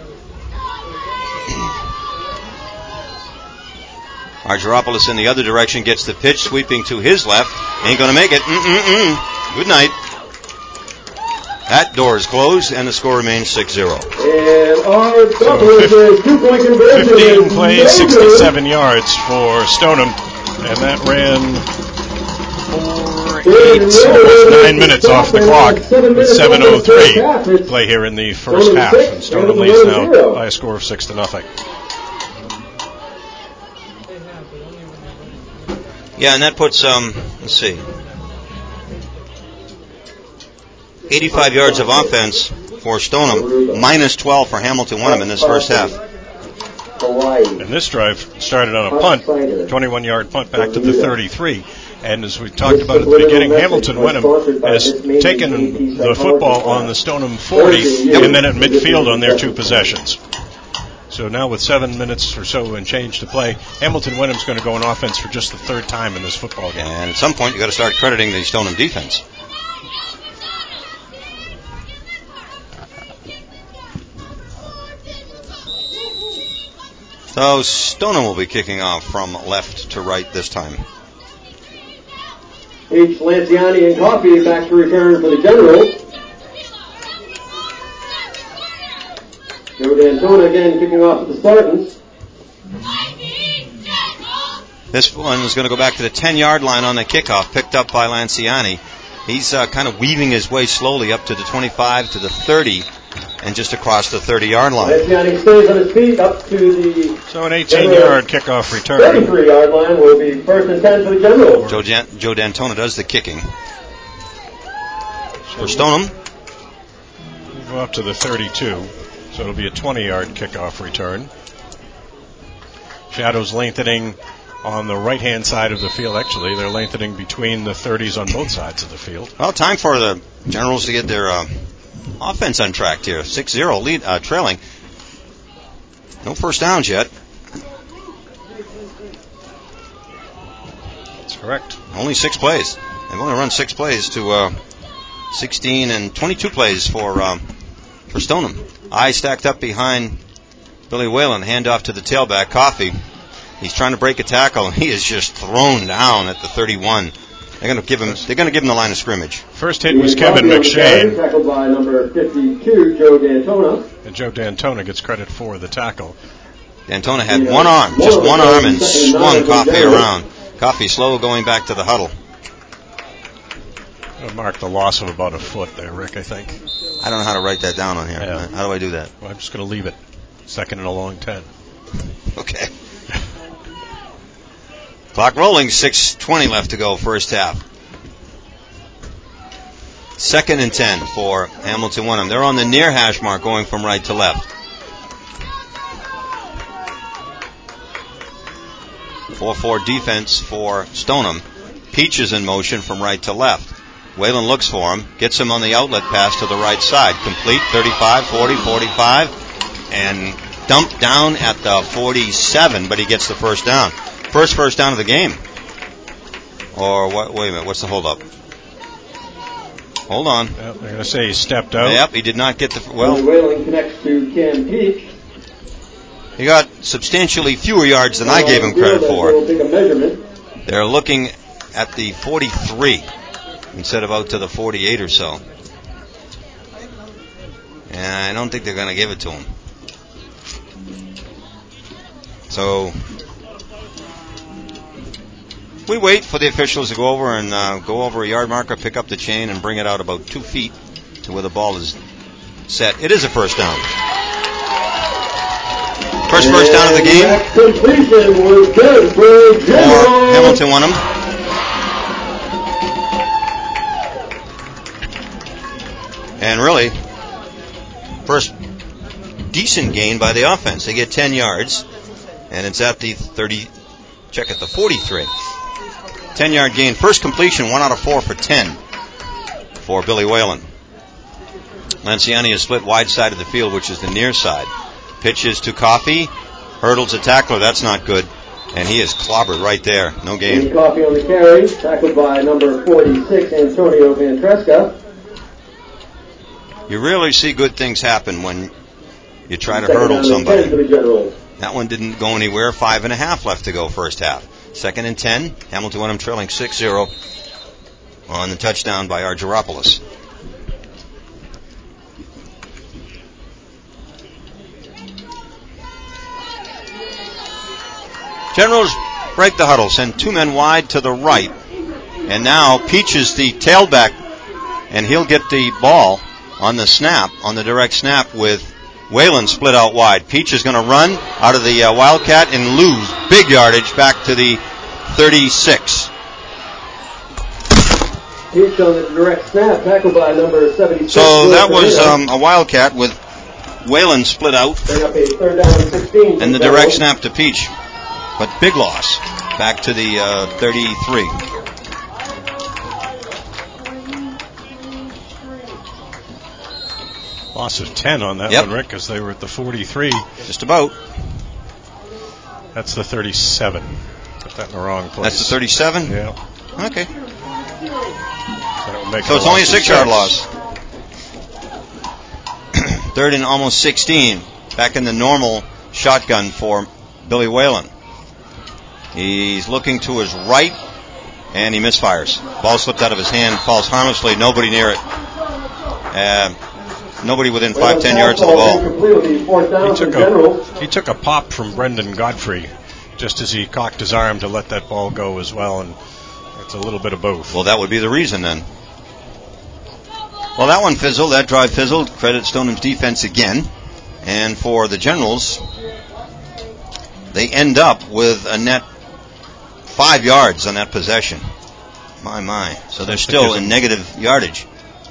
S5: Argyropoulos in the other direction gets the pitch, sweeping to his left. Ain't going to make it. Good night. That door is closed, and the score remains 6-0.
S4: So 15 plays, 67 yards for Stoneham, and that ran almost 9 minutes off the clock with 7:03 play here in the first half, and Stoneham leads now by a score of 6-0.
S5: Yeah, and that puts, let's see, 85 yards of offense for Stoneham, minus 12 for Hamilton Wenham in this first half.
S4: And this drive started on a punt, 21-yard punt back to the 33. And as we talked about at the beginning, Hamilton Wenham has taken the football on the Stoneham 40 and then at midfield on their 2 possessions. So now with 7 minutes or so and change to play, Hamilton Wenham's going to go on offense for just the 3rd time in this football game.
S5: And at some point, you've got to start crediting the Stoneham defense. So Stoneham will be kicking off from left to right this time.
S8: H. Lanciani and Coffey back to return for the Generals. Joe D'Antona again kicking off for the Spartans.
S5: This one is going to go back to the 10-yard line on the kickoff, picked up by Lanciani. He's kind of weaving his way slowly up to the 25, to the 30, and just across the 30-yard line.
S8: Lanciani stays on his feet up to the...
S4: So an 18-yard kickoff return.
S8: 33-yard line will be 1st and 10 for the Generals.
S5: Joe D'Antona does the kicking. For Stoneham.
S4: We'll go up to the 32. So it'll be a 20-yard kickoff return. Shadows lengthening on the right-hand side of the field. Actually, they're lengthening between the 30s on both sides of the field.
S5: Well, time for the Generals to get their offense on track here. 6-0 lead, trailing. No first downs yet.
S4: That's correct.
S5: Only 6 plays. They've only run 6 plays to 16 and 22 plays for Stoneham. Eyes stacked up behind Billy Whalen. Handoff to the tailback, Coffey. He's trying to break a tackle, and he is just thrown down at the 31. They're going to give him the line of scrimmage.
S4: First hit was Kevin McShane.
S8: Tackled by number 52, Joe D'Antona.
S4: And Joe D'Antona gets credit for the tackle.
S5: D'Antona had one arm, and swung Coffey around. Coffey slow going back to the huddle.
S4: It'll mark the loss of about a foot there, Rick, I think.
S5: I don't know how to write that down on here.
S4: Yeah.
S5: How do I do that?
S4: Well, I'm just going to leave it. 2nd and a long 10.
S5: Okay. Clock rolling, 6:20 left to go, first half. 2nd and 10 for Hamilton Wenham. They're on the near hash mark going from right to left. 4-4 defense for Stoneham. Peach is in motion from right to left. Whalen looks for him, gets him on the outlet pass to the right side. Complete, 35, 40, 45, and dumped down at the 47, but he gets the first down. First down of the game. Or what? Wait a minute. What's the holdup? Hold on.
S4: They're going to say he stepped out.
S5: Yep, he did not get the... Well,
S8: Whalen connects to Cam Peach.
S5: He got substantially fewer yards than I gave him credit for. They're looking at the 43 instead of out to the 48 or so. And I don't think they're going to give it to him. So we wait for the officials to go over and go over a yard marker, pick up the chain, and bring it out about 2 feet to where the ball is set. It is a first down. First down of the game for Hamilton Wenham. And really, first decent gain by the offense. They get 10 yards, and it's at the 30, check at the 43. 10-yard gain. First completion, 1 out of 4 for 10 for Billy Whalen. Lanciani is split wide side of the field, which is the near side. Pitches to Coffey, hurdles a tackler, that's not good, and he is clobbered right there, no gain.
S8: Coffey on the carry, tackled by number 46, Antonio Van Tresca.
S5: You really see good things happen when you try to hurdle somebody. That one didn't go anywhere, 5.5 left to go first half. 2nd and 10, Hamilton Wenham trailing 6-0 on the touchdown by Argyropoulos. Generals break the huddle, send 2 men wide to the right. And now Peach is the tailback, and he'll get the ball on the snap, on the direct snap with Whalen split out wide. Peach is going to run out of the Wildcat and lose big yardage back to the 36.
S8: Peach on the direct snap, tackled by number 76.
S5: So that was a Wildcat with Whalen split out.
S8: Bring up a 3rd down and 16.
S5: And the direct snap to Peach. But big loss back to the 33.
S4: Loss of 10 on that one, Rick, because they were at the 43.
S5: Just about.
S4: That's the 37. Put that in the wrong place.
S5: That's the 37?
S4: Yeah.
S5: Okay.
S4: So
S5: it's only a 6-yard loss. 3rd and almost 16. Back in the normal shotgun for Billy Whalen. He's looking to his right, and he misfires. Ball slipped out of his hand, falls harmlessly, nobody near it. Nobody within 5-10 yards of the ball.
S4: He took a pop from Brendan Godfrey just as he cocked his arm to let that ball go as well, and it's a little bit of both.
S5: Well, that would be the reason then. Well, that one fizzled, that drive fizzled. Credit Stoneham's defense again. And for the Generals, they end up with a net 5 yards on that possession. My. So they're still in negative yardage.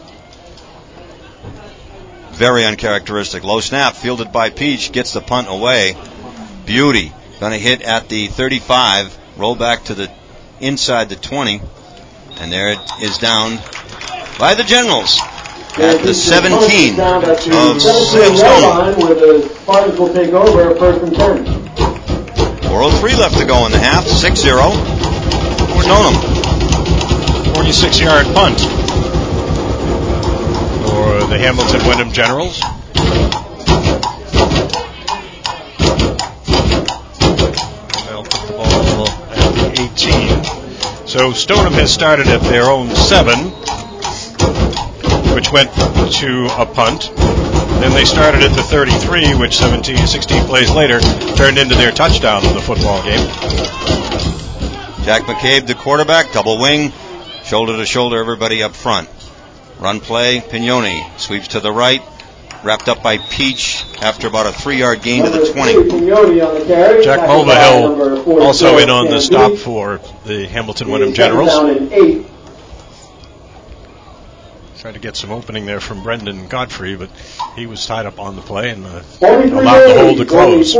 S5: Very uncharacteristic. Low snap, fielded by Peach, gets the punt away. Beauty. Going to hit at the 35, roll back to the inside the 20, and there it is down by the Generals at the 17 of Stoneham.
S8: Where the Spartans will take over 1st and 10.
S5: 4:03 left to go in the half. 6-0 for Stoneham.
S4: 46-yard punt for the Hamilton Wenham Generals. They'll put the ball at the 18. So Stoneham has started at their own 7, which went to a punt. Then they started at the 33, which 16 plays later turned into their touchdown in the football game.
S5: Jack McCabe, the quarterback, double wing, shoulder to shoulder, everybody up front. Run play, Pignoni sweeps to the right, wrapped up by Peach after about a 3-yard gain to the 20.
S4: Jack Mulvihill also in on the stop for the Hamilton Wenham Generals. Tried to get some opening there from Brendan Godfrey, but he was tied up on the play and allowed the hole to close.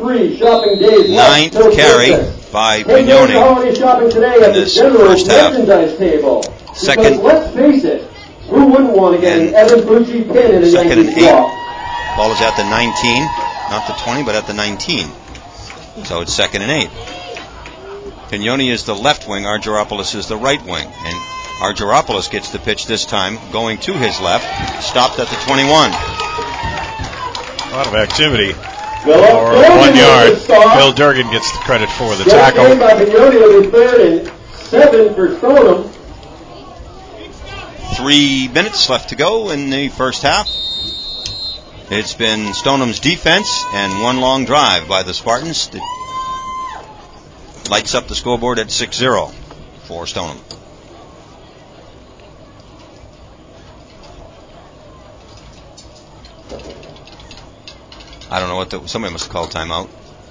S5: 9th carry by Pignoni in this first half. 2nd.
S8: Let's face it, who wouldn't want to get an Evan Bucci pin in a
S5: 2nd and 8.
S8: Walk?
S5: Ball is at the 19, not the 20, but at the 19. So it's 2nd and 8. Pignoni is the left wing. Argyropoulos is the right wing. And Argyropoulos gets the pitch this time, going to his left. Stopped at the 21.
S4: A lot of activity. For 1 yard, Bill Durgan gets the credit for the tackle.
S8: 7 for Stoneham.
S5: 3 minutes left to go in the first half. It's been Stoneham's defense and one long drive by the Spartans that lights up the scoreboard at 6-0 for Stoneham. I don't know what somebody must have called timeout.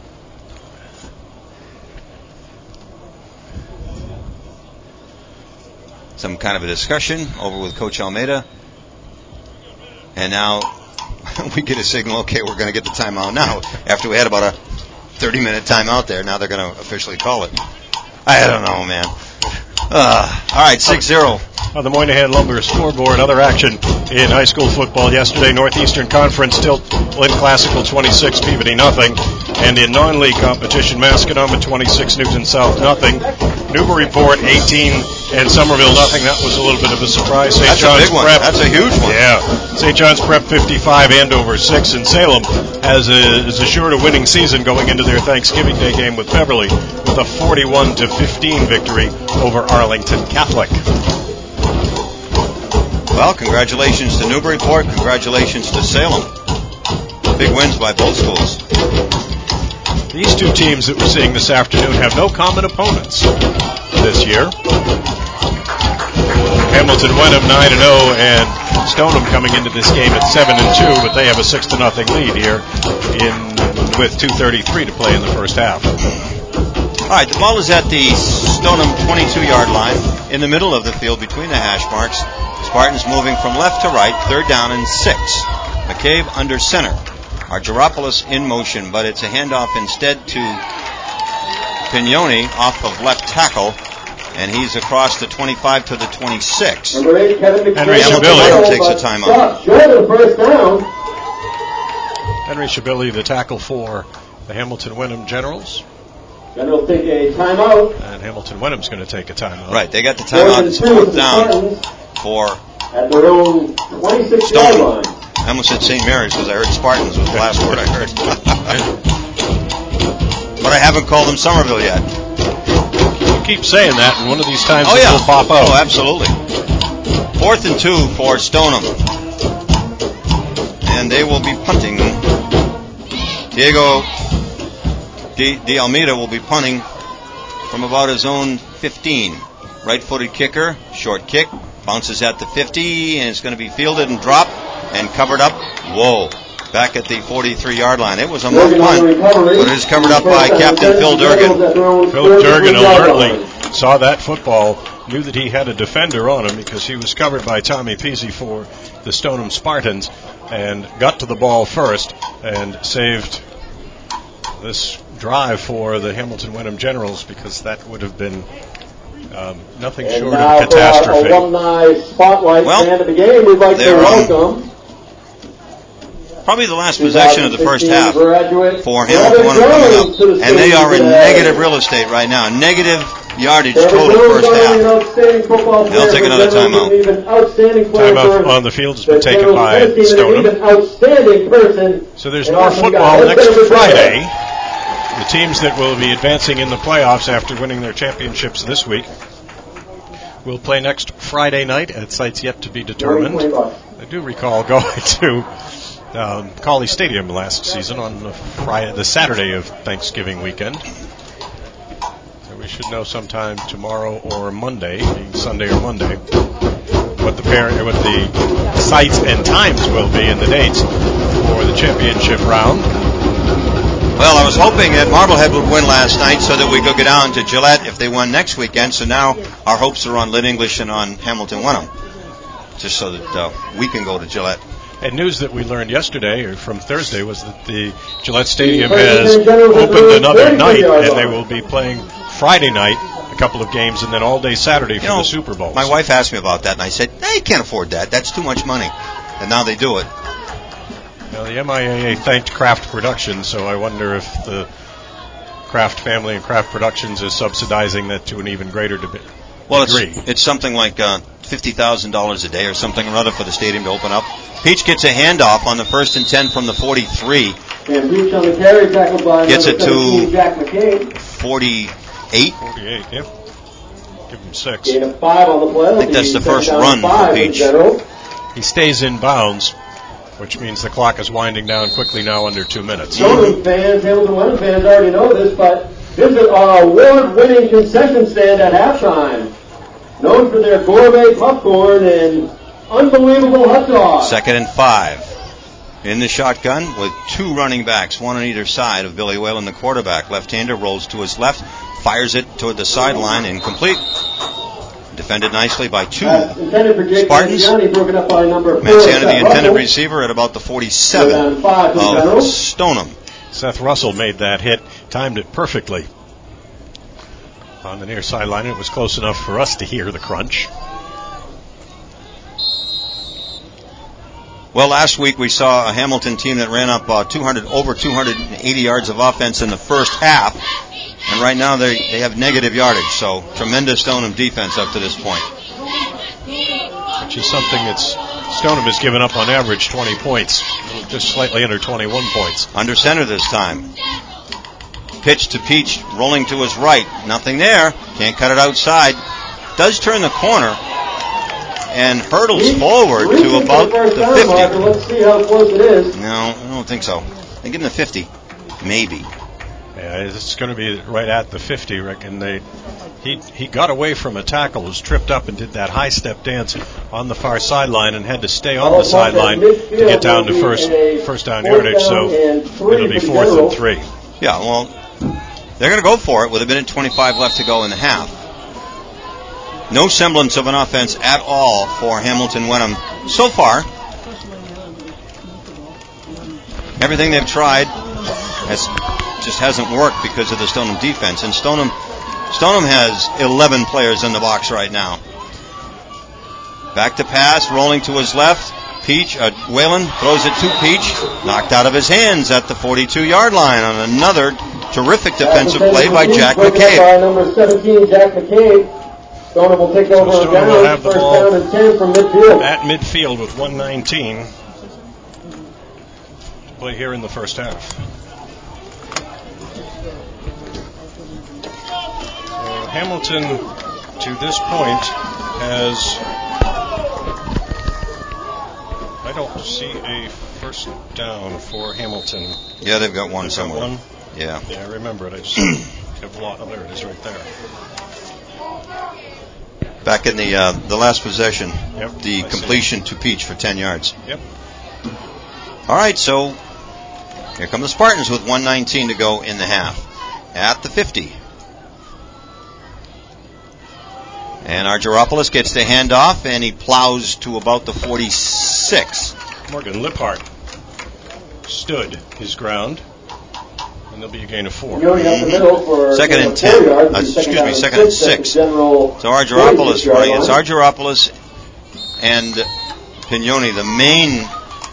S5: Some kind of a discussion over with Coach Almeida. And now we get a signal, okay, we're going to get the timeout now. After we had about a 30-minute timeout there, now they're going to officially call it. I don't know, man. All right, 6-0.
S4: On the Moynihan Lumber scoreboard, other action in high school football yesterday. Northeastern Conference still Lynn Classical 26, Peabody nothing. And in non-league competition, Masconama 26, Newton South nothing. Newburyport 18 and Somerville nothing. That was a little bit of a surprise.
S5: That's a big one. That's a huge one.
S4: Yeah. St. John's Prep 55, Andover 6, and Salem is assured a winning season going into their Thanksgiving Day game with Beverly with a 41-15 victory over Arlington Catholic.
S5: Well, congratulations to Newburyport. Congratulations to Salem. Big wins by both schools.
S4: These two teams that we're seeing this afternoon have no common opponents this year. Hamilton Wenham 9-0 and Stoneham coming into this game at 7-2, but they have a 6-0 lead here with 2:33 to play in the first half.
S5: All right, the ball is at the Stoneham 22-yard line in the middle of the field between the hash marks. Spartans moving from left to right, 3rd down and 6. McCabe under center. Argyropoulos in motion, but it's a handoff instead to Pignoni off of left tackle, and he's across the 25 to the 26.
S4: Henry Shabili
S5: takes a timeout.
S4: Henry Shabili, the tackle for the Hamilton Wenham Generals.
S8: Generals take a timeout.
S4: And Hamilton Wenham's going to take a timeout.
S5: Right, they got the timeout. It's 4th down for
S8: at their own 26-yard line.
S5: I almost said St. Mary's because I heard Spartans was the last word I heard. But I haven't called them Somerville yet.
S4: You keep saying that, and one of these times it will pop out.
S5: Oh, absolutely. 4th and 2 for Stoneham. And they will be punting. Diego De Almeida will be punting from about his own 15. Right-footed kicker, short kick, bounces at the 50, and it's going to be fielded and dropped and covered up. Whoa. Back at the 43-yard line. It was a muff punt, but it is covered up by Captain Phil Durgan.
S4: Phil Durgan alertly saw that football, knew that he had a defender on him because he was covered by Tommy Peasy for the Stoneham Spartans, and got to the ball first and saved this drive for the Hamilton Wenham Generals, because that would have been nothing short of a catastrophe.
S8: Alumni spotlight at the game. We'd like to welcome
S5: probably the last possession of the first half for Hamilton Wenham coming up, and they are in negative real estate right now. Negative yardage total first half. They'll take another timeout.
S4: Timeout on the field has been taken by Stoneham. So there's more football next Friday. The teams that will be advancing in the playoffs after winning their championships this week will play next Friday night at sites yet to be determined. I do recall going to Cawley Stadium last season on the Saturday of Thanksgiving weekend. So we should know sometime tomorrow or Monday, Sunday or Monday, what the sites and times will be and the dates for the championship round.
S5: Well, I was hoping that Marblehead would win last night so that we could go down to Gillette if they won next weekend. So now our hopes are on Lynn English and on Hamilton Wenham, just so that we can go to Gillette.
S4: And news that we learned yesterday, or from Thursday, was that the Gillette Stadium has opened another night, and they will be playing Friday night a couple of games, and then all day Saturday for the Super Bowl.
S5: My wife asked me about that, and I said, they can't afford that. That's too much money. And now they do it.
S4: Now, the MIAA thanked Kraft Productions, so I wonder if the Kraft family and Kraft Productions is subsidizing that to an even greater degree.
S5: Well, it's something like $50,000 a day or something or other for the stadium to open up. Peach gets a handoff on the 1st and 10 from the 43.
S8: And Peach on the carry, tackled by
S5: gets it to
S8: Jack McCabe.
S5: 48.
S4: 48, yep. Give him 6.
S8: Gain of 5 on the play.
S5: I think that's the first run for Peach.
S4: He stays in bounds, which means the clock is winding down quickly now, under 2 minutes.
S8: Stoneham fans, Hamilton Wenham fans already know this, but visit our award-winning concession stand at halftime. Known for their gourmet popcorn and unbelievable hot dogs.
S5: 2nd and 5. In the shotgun with 2 running backs, one on either side of Billy Whalen, the quarterback. Left-hander rolls to his left, fires it toward the sideline, incomplete. Defended nicely by 2 Spartans. Manciani, the intended receiver, at about the 47 of Stoneham.
S4: Seth Russell made that hit, timed it perfectly on the near sideline. It was close enough for us to hear the crunch.
S5: Well, last week we saw a Hamilton team that ran up over 280 yards of offense in the first half, and right now they have negative yardage, so tremendous Stoneham defense up to this point.
S4: Which is something that Stoneham has given up on average 20 points, just slightly under 21 points.
S5: Under center this time. Pitch to Peach, rolling to his right. Nothing there. Can't cut it outside. Does turn the corner and hurdles forward to about the 50.
S8: Let's see how close it is.
S5: No, I don't think so. I think in the 50. Maybe.
S4: Yeah, it's going to be right at the 50, Rick. And he got away from a tackle, was tripped up and did that high step dance on the far sideline and had to stay on the sideline to get down to first down yardage. So it'll be 4th and 3.
S5: Yeah, well, they're going to go for it with a minute 25 left to go in the half. No semblance of an offense at all for Hamilton Wenham so far. Everything they've tried just hasn't worked because of the Stoneham defense. And Stoneham has 11 players in the box right now. Back to pass, rolling to his left. Whalen throws it to Peach, knocked out of his hands at the 42-yard line on another terrific defensive play by Jack McCabe.
S8: Number 17, Jack McCabe. Stoneham will take over
S4: Stoneham
S8: down,
S4: will have the
S8: first
S4: ball
S8: down and 10 from midfield.
S4: At midfield with 1:19 to play here in the first half. Hamilton, to this point, has... I don't see a first down for Hamilton.
S5: Yeah, they've got one somewhere.
S4: One?
S5: Yeah.
S4: Yeah, I remember it. I just have a lot. Oh, there it is right there.
S5: Back in the last possession,
S4: Yep,
S5: the completion to Peach for 10 yards.
S4: Yep.
S5: All right, so here come the Spartans with 1:19 to go in the half. At the 50. And Argyropoulos gets the handoff, and he plows to about the 46.
S4: Morgan Liphart stood his ground, and there'll be a gain of 4.
S5: Second and 10. Second and 6. So Argyropoulos running. It's Argyropoulos and Pignoni, the main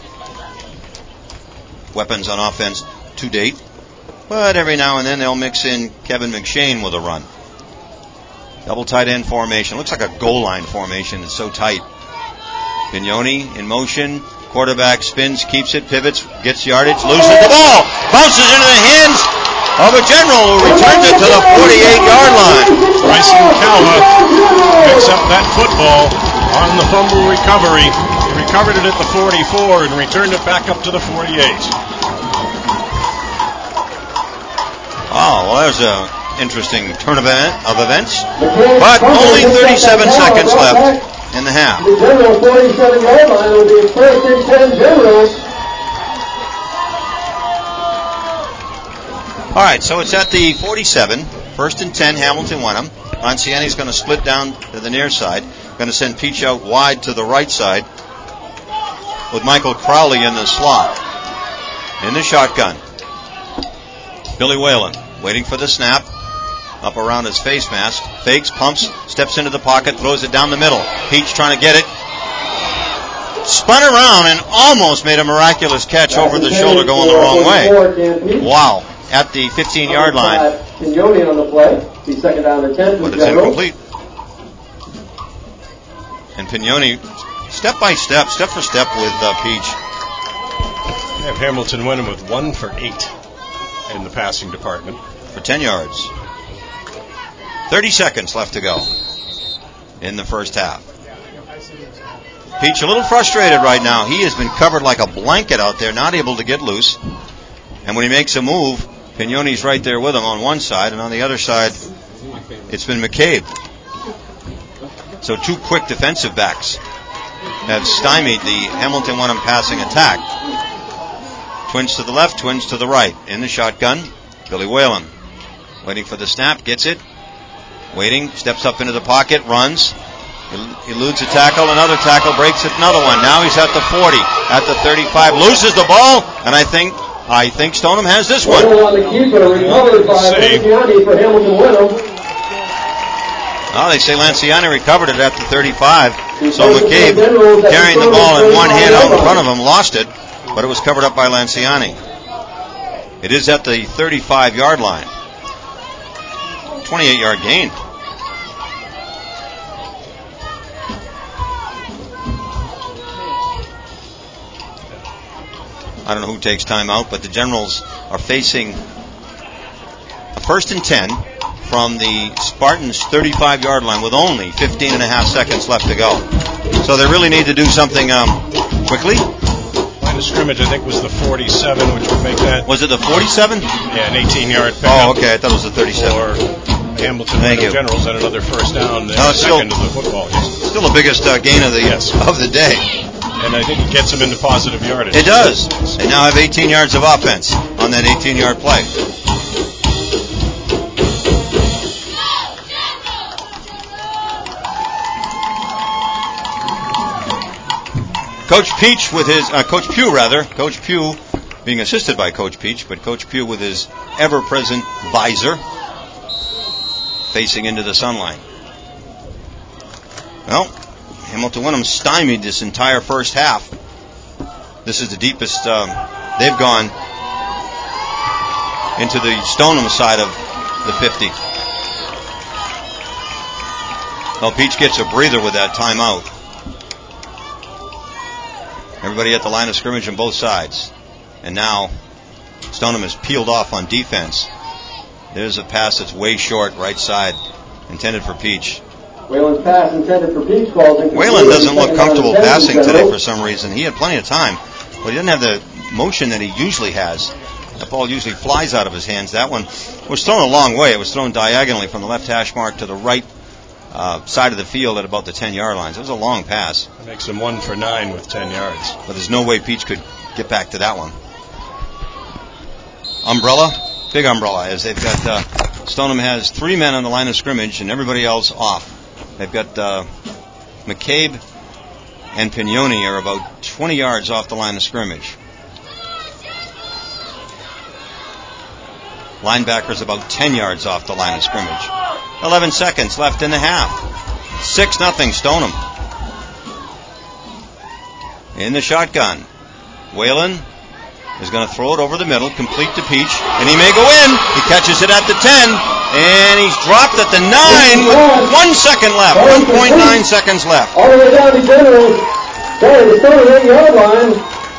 S5: weapons on offense to date. But every now and then they'll mix in Kevin McShane with a run. Double tight end formation. Looks like a goal line formation. It's so tight. Pignoni in motion. Quarterback spins, keeps it, pivots, gets yardage, loses the ball. Bounces into the hands of a general who returns it to the 48-yard line.
S4: Bryson Calva picks up that football on the fumble recovery. He recovered it at the 44 and returned it back up to the 48.
S5: Oh, well, there's an interesting turn of events. But only 37 seconds left in the half.
S8: The general 47-yard line will be first and 10 generals.
S5: All right, so it's at the 47. First and 10, Hamilton Wenham. Manciani's going to split down to the near side. Going to send Peach out wide to the right side with Michael Crowley in the slot. In the shotgun. Billy Whalen waiting for the snap. Up around his face mask. Fakes, pumps, steps into the pocket, throws it down the middle. Peach trying to get it. Spun around and almost made a miraculous catch over the shoulder going the wrong way. Wow. at the 15-yard line.
S8: Pignoni on the play. He's second down to 10 for
S5: But it's incomplete. And Pignoni, step by step, step for step with Peach.
S4: They have Hamilton Wenham with 1 for 8 in the passing department.
S5: For 10 yards. 30 seconds left to go in the first half. Peach a little frustrated right now. He has been covered like a blanket out there, not able to get loose. And when he makes a move, Pignoni's right there with him on one side, and on the other side, it's been McCabe. So 2 quick defensive backs have stymied the Hamilton Wenham passing attack. Twins to the left, twins to the right. In the shotgun, Billy Whalen. Waiting for the snap, gets it. Waiting, steps up into the pocket, runs. Eludes a tackle, another tackle, breaks it, another one. Now he's at the 40, at the 35, loses the ball, and I think Stoneham has this one.
S8: On the keeper, recovered by Lanciani for Hamilton Wenham.
S5: Oh, they say Lanciani recovered it at the 35. So McCabe, carrying the ball in one hand out in front of him, lost it, but it was covered up by Lanciani. It is at the 35-yard line. 28-yard gain. I don't know who takes timeout, but the Generals are facing a 1st and 10 from the Spartans' 35-yard line with only 15 and a half seconds left to go. So they really need to do something quickly.
S4: Line of scrimmage, I think, was the 47, which would make that...
S5: Was it the 47?
S4: Yeah, an 18-yard pickup.
S5: Oh, okay, I thought it was the 37.
S4: For Hamilton Generals and another first down in the second of the football game.
S5: Still the biggest gain of the day.
S4: And I think it gets them into positive yardage.
S5: It does. They now have 18 yards of offense on that 18-yard play. Coach Pugh being assisted by Coach Peach, but Coach Pugh with his ever-present visor facing into the sunlight. Well, Hamilton Wenham stymied this entire first half. This is the deepest they've gone into the Stoneham side of the 50. Well, Peach gets a breather with that timeout. Everybody at the line of scrimmage on both sides. And now Stoneham is peeled off on defense. There's a pass that's way short, right side, intended for Peach.
S8: Whalen's pass intended for Peach calls.
S5: Whalen doesn't look comfortable passing today for some reason. He had plenty of time, but he doesn't have the motion that he usually has. The ball usually flies out of his hands. That one was thrown a long way. It was thrown diagonally from the left hash mark to the right side of the field at about the 10-yard lines. It was a long pass.
S4: That makes him 1 for 9 with 10 yards.
S5: But there's no way Peach could get back to that one. Umbrella, big umbrella, as they've got Stoneham has 3 men on the line of scrimmage and everybody else off. They've got McCabe and Pignoni are about 20 yards off the line of scrimmage. Linebackers about 10 yards off the line of scrimmage. 11 seconds left in the half. 6-0 Stoneham. In the shotgun. Whalen is going to throw it over the middle, complete to Peach, and he may go in. He catches it at the 10, and he's dropped at the 9 with 1 second left. 1.9 seconds left.
S8: All the way down to Generals. Sorry, the Stoneham 8-yard line.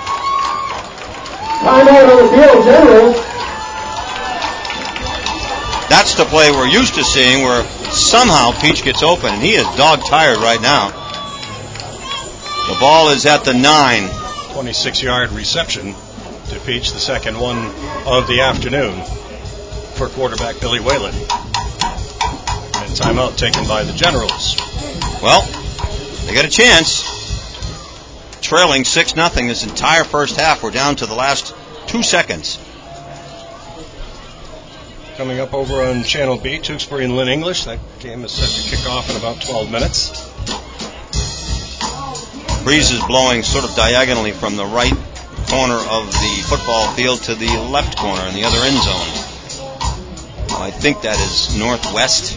S8: Timeout on the field, Generals.
S5: That's the play we're used to seeing where somehow Peach gets open, and he is dog-tired right now. The ball is at the 9.
S4: 26-yard reception to Peach, the second one of the afternoon for quarterback Billy Whalen. And timeout taken by the Generals.
S5: Well, they got a chance. Trailing 6-0 this entire first half. We're down to the last 2 seconds.
S4: Coming up over on Channel B, Tewksbury and Lynn English. That game is set to kick off in about 12 minutes.
S5: Breeze is blowing sort of diagonally from the right corner of the football field to the left corner in the other end zone. I think that is northwest.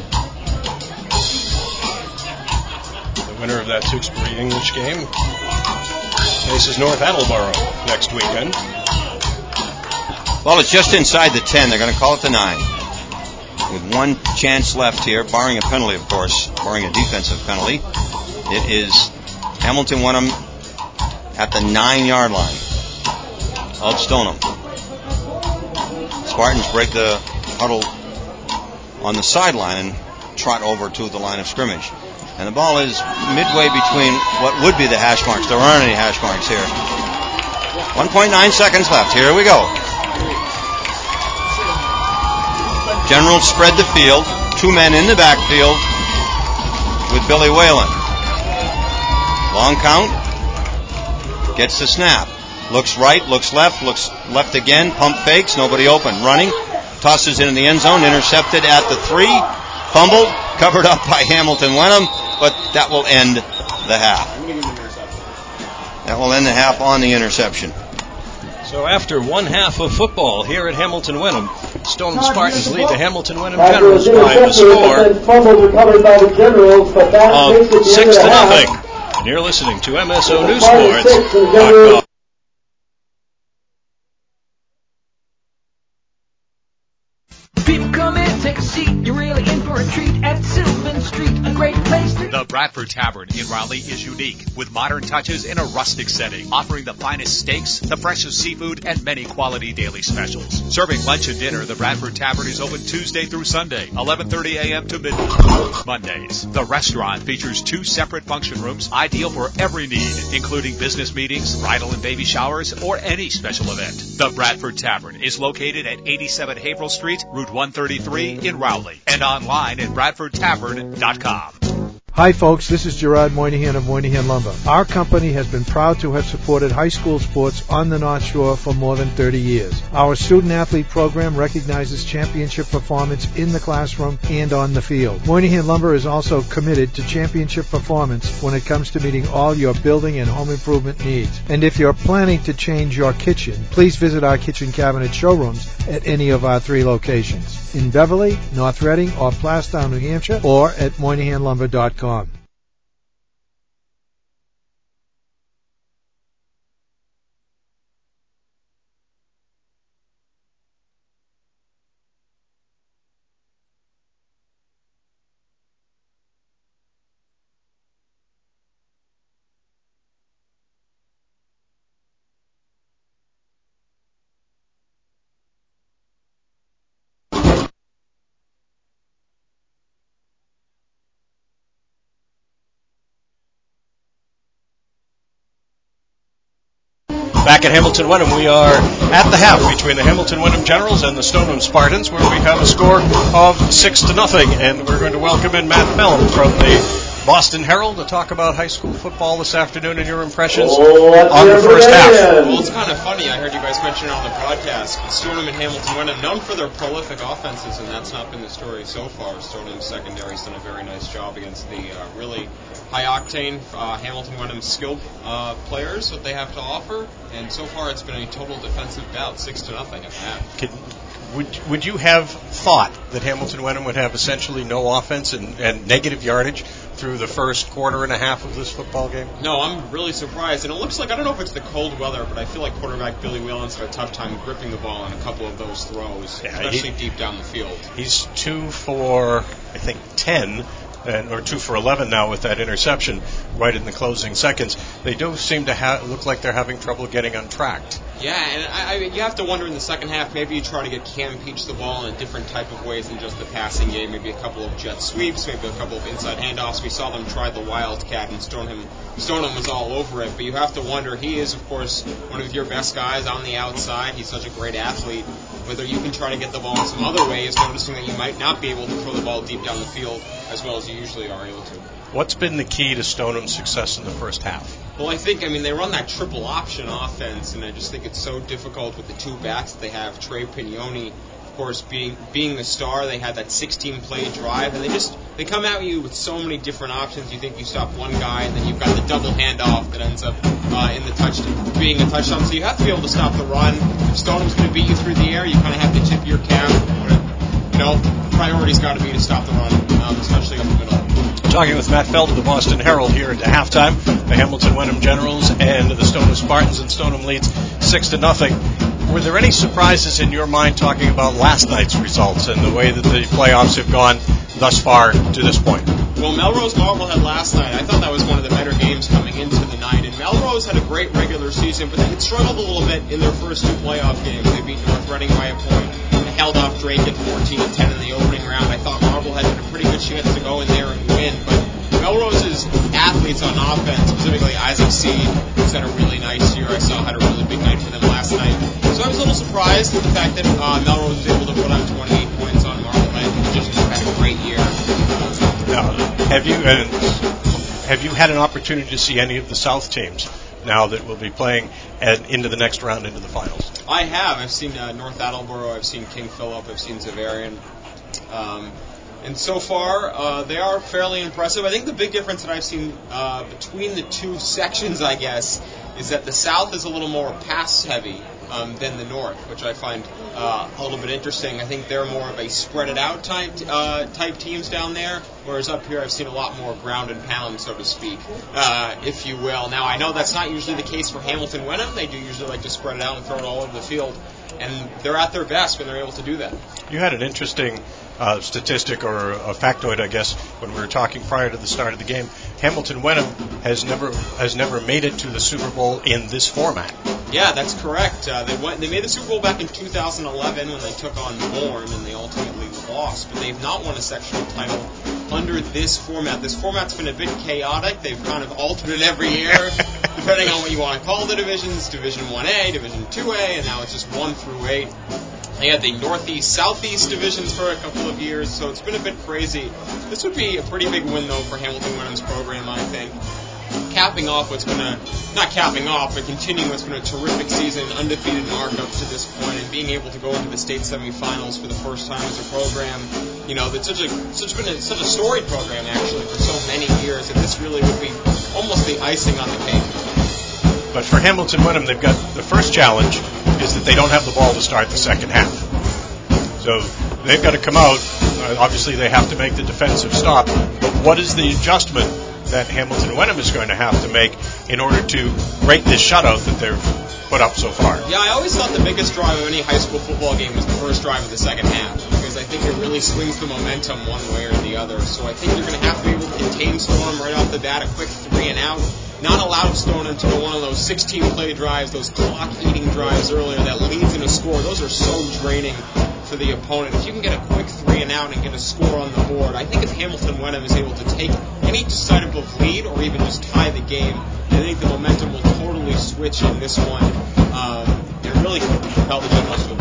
S4: The winner of that Tewksbury English game faces North Attleboro next weekend.
S5: Well, it's just inside the 10. They're going to call it the 9. With one chance left here, barring a penalty, of course, barring a defensive penalty. It is Hamilton Wenham at the 9-yard line of Stoneham. Spartans break the huddle on the sideline and trot over to the line of scrimmage. And the ball is midway between what would be the hash marks. There aren't any hash marks here. 1.9 seconds left. Here we go. Generals spread the field. 2 men in the backfield with Billy Whalen. Long count. Gets the snap. Looks right, looks left again. Pump fakes. Nobody open. Running. Tosses into the end zone. Intercepted at the 3. Fumbled. Covered up by Hamilton Wenham. But that will end the half. That will end the half on the interception.
S4: So after one half of football here at Hamilton Wenham, Stoneham Spartans lead the Hamilton Wenham Generals by the score of 6-0. And you're listening to MSO News Sports.
S7: People come in, take a seat. You're really in for a treat at Sylvan Street. A great place to...
S3: The Bradford Tavern in Raleigh is unique, with modern touches in a rustic setting, offering the finest steaks, the freshest seafood, and many quality daily specials. Serving lunch and dinner, the Bradford Tavern is open Tuesday through Sunday, 11:30 a.m. to midnight. Mondays, the restaurant features 2 separate function rooms, ideal for every need, including business meetings, bridal and baby showers, or any special event. The Bradford Tavern is located at 87 Haverhill Street, Route 133 in Rowley, and online at bradfordtavern.com.
S6: Hi folks, this is Gerard Moynihan of Moynihan Lumber. Our company has been proud to have supported high school sports on the North Shore for more than 30 years. Our student-athlete program recognizes championship performance in the classroom and on the field. Moynihan Lumber is also committed to championship performance when it comes to meeting all your building and home improvement needs. And if you're planning to change your kitchen, please visit our kitchen cabinet showrooms at any of our 3 locations. In Beverly, North Reading, or Plastown, New Hampshire, or at MoynihanLumber.com.
S4: Back at Hamilton Wenham, we are at the half between the Hamilton Wenham Generals and the Stoneham Spartans, where we have a score of 6-0. And we're going to welcome in Matt Fellm from the Boston Herald to talk about high school football this afternoon and your impressions on the first half.
S13: Well, it's kind of funny. I heard you guys mention it on the broadcast. Stoneham and Hamilton Wenham, known for their prolific offenses, and that's not been the story so far. Stoneham secondary's done a very nice job against the really high-octane Hamilton Wenham skilled players that they have to offer, and so far it's been a total defensive bout, 6-0 at half.
S4: Would you have thought that Hamilton Wenham would have essentially no offense and negative yardage through the first quarter and a half of this football game?
S13: No, I'm really surprised. And it looks like, I don't know if it's the cold weather, but I feel like quarterback Billy Whelan's had a tough time gripping the ball on a couple of those throws, especially deep down the field.
S4: He's 2 for, I think, 10. Or 2 for 11 now with that interception right in the closing seconds. They do seem to look like they're having trouble getting untracked.
S13: Yeah, and you have to wonder in the second half, maybe you try to get Cam Peach the ball in a different type of ways than just the passing game. Maybe a couple of jet sweeps, maybe a couple of inside handoffs. We saw them try the Wildcat, and Stoneham was all over it. But you have to wonder, he is, of course, one of your best guys on the outside. He's such a great athlete. Whether you can try to get the ball in some other ways, noticing that you might not be able to throw the ball deep down the field as well as you usually are able to.
S4: What's been the key to Stoneham's success in the first half?
S13: Well, I think, they run that triple option offense, and I just think it's so difficult with the 2 backs that they have. Trey Pignoni, of course, being the star. They had that 16-play drive, and they come at you with so many different options. You think you stop one guy, and then you've got the double handoff that ends up being a touchdown. So you have to be able to stop the run. If Stoneham's going to beat you through the air, you kind of have to tip your cap. But, priority's got to be to stop the run, especially up the middle.
S4: Talking with Matt Feld of the Boston Herald here at the halftime. The Hamilton Wenham Generals and the Stoneham Spartans, and Stoneham leads 6-0. Were there any surprises in your mind talking about last night's results and the way that the playoffs have gone thus far to this point?
S13: Well, Melrose Marblehead last night, I thought that was one of the better games coming into the night. And Melrose had a great regular season, but they had struggled a little bit in their first two playoff games. They beat North Reading by a point. They held off Drake at 14-10 in the opening round. I thought Marblehead had a pretty good chance to go in there and win. But Melrose's athletes on offense, specifically Isaac Seed, who's had a really nice year, I saw had a really big night for them last night. So I was a little surprised at the fact that Melrose was able to put on 28 points on Marblehead and just had a great year.
S4: Now, have you had an opportunity to see any of the South teams now that will be playing into the next round, into the finals?
S13: I have. I've seen North Attleboro, I've seen King Philip, I've seen Xaverian. And so far, they are fairly impressive. I think the big difference that I've seen between the two sections, I guess, is that the South is a little more pass-heavy than the North, which I find a little bit interesting. I think they're more of a spread-it-out type teams down there, whereas up here I've seen a lot more ground and pound, so to speak, if you will. Now, I know that's not usually the case for Hamilton Wenham. They do usually like to spread it out and throw it all over the field, and they're at their best when they're able to do that.
S4: You had an interesting statistic or a factoid, I guess, when we were talking prior to the start of the game. Hamilton Wenham has never made it to the Super Bowl in this format.
S13: Yeah, that's correct. They made the Super Bowl back in 2011 when they took on Bourne, and they ultimately lost. But they've not won a sectional title under this format. This format's been a bit chaotic. They've kind of altered it every year, depending on what you want to call the divisions. Division 1A, Division 2A, and now it's just 1 through 8. They had the Northeast-Southeast divisions for a couple of years, so it's been a bit crazy. This would be a pretty big win, though, for Hamilton Wenham's program, I think. Capping off what's been not capping off, but continuing what's been a terrific season, undefeated mark up to this point, and being able to go into the state semifinals for the first time as a program. You know, it's such a storied program, actually, for so many years, that this really would be almost the icing on the cake.
S4: But for Hamilton Wenham, they've got the first challenge is that they don't have the ball to start the second half. So they've got to come out. Obviously, they have to make the defensive stop. But what is the adjustment that Hamilton Wenham is going to have to make in order to break this shutout that they've put up so far?
S13: Yeah, I always thought the biggest drive of any high school football game was the first drive of the second half, because I think it really swings the momentum one way or the other. So I think you're going to have to be able to contain Stoneham right off the bat, a quick 3 and out. Not allow Stoneham to go one of those 16-play drives, those clock-eating drives earlier that leads in a score. Those are so draining for the opponent. If you can get a quick 3 and out and get a score on the board, I think if Hamilton Wenham is able to take any decidable lead or even just tie the game, I think the momentum will totally switch in this one. And really could propel the Generals to a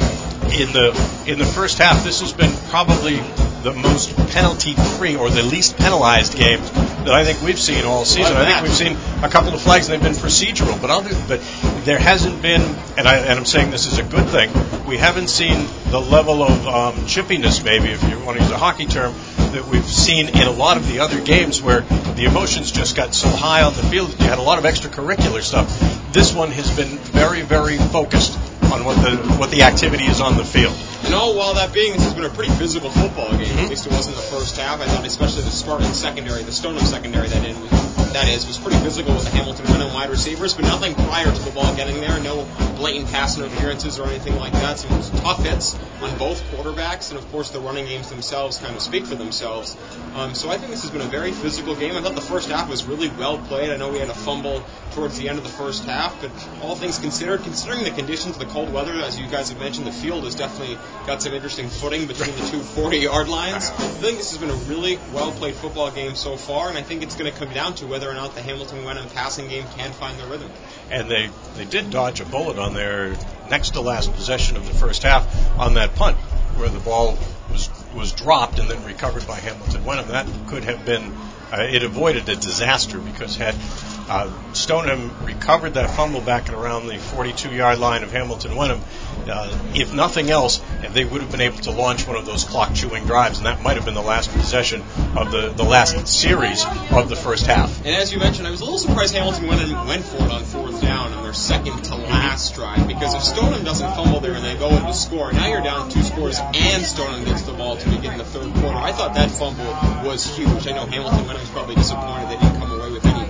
S13: victory.
S4: In the first half, this has been probably the most penalty-free or the least penalized game that I think we've seen all season. I think we've seen a couple of flags and they've been procedural, but there hasn't been, and I'm saying this is a good thing, we haven't seen the level of chippiness, maybe, if you want to use a hockey term, that we've seen in a lot of the other games where the emotions just got so high on the field that you had a lot of extracurricular stuff. This one has been very, very focused on what the activity is on the field.
S13: And while that being, this has been a pretty physical football game. At least it was in the first half. I thought especially the Spartan secondary, the Stoneham secondary that is, was pretty physical with the Hamilton Wenham wide receivers, but nothing prior to the ball getting there. No blatant pass interferences or anything like that. Some tough hits on both quarterbacks, and of course the running games themselves kind of speak for themselves. So I think this has been a very physical game. I thought the first half was really well played. I know we had a fumble towards the end of the first half, but all things considered, considering the conditions, the cold weather, as you guys have mentioned, the field has definitely got some interesting footing between the two 40-yard lines. I think this has been a really well-played football game so far, and I think it's going to come down to whether or not the Hamilton Wenham passing game can find their rhythm.
S4: And they did dodge a bullet on their next to last possession of the first half on that punt where the ball was dropped and then recovered by Hamilton Wenham. That could have been it avoided a disaster, because had Stoneham recovered that fumble back at around the 42-yard line of Hamilton Wenham, if nothing else, they would have been able to launch one of those clock-chewing drives, and that might have been the last possession of the last series of the first half.
S13: And as you mentioned, I was a little surprised Hamilton went for it on fourth down on their second-to-last drive, because if Stoneham doesn't fumble there and they go in to score, now you're down 2 scores and Stoneham gets the ball to begin the third quarter. I thought that fumble was huge. I know Hamilton Wenham's probably disappointed they didn't come away with any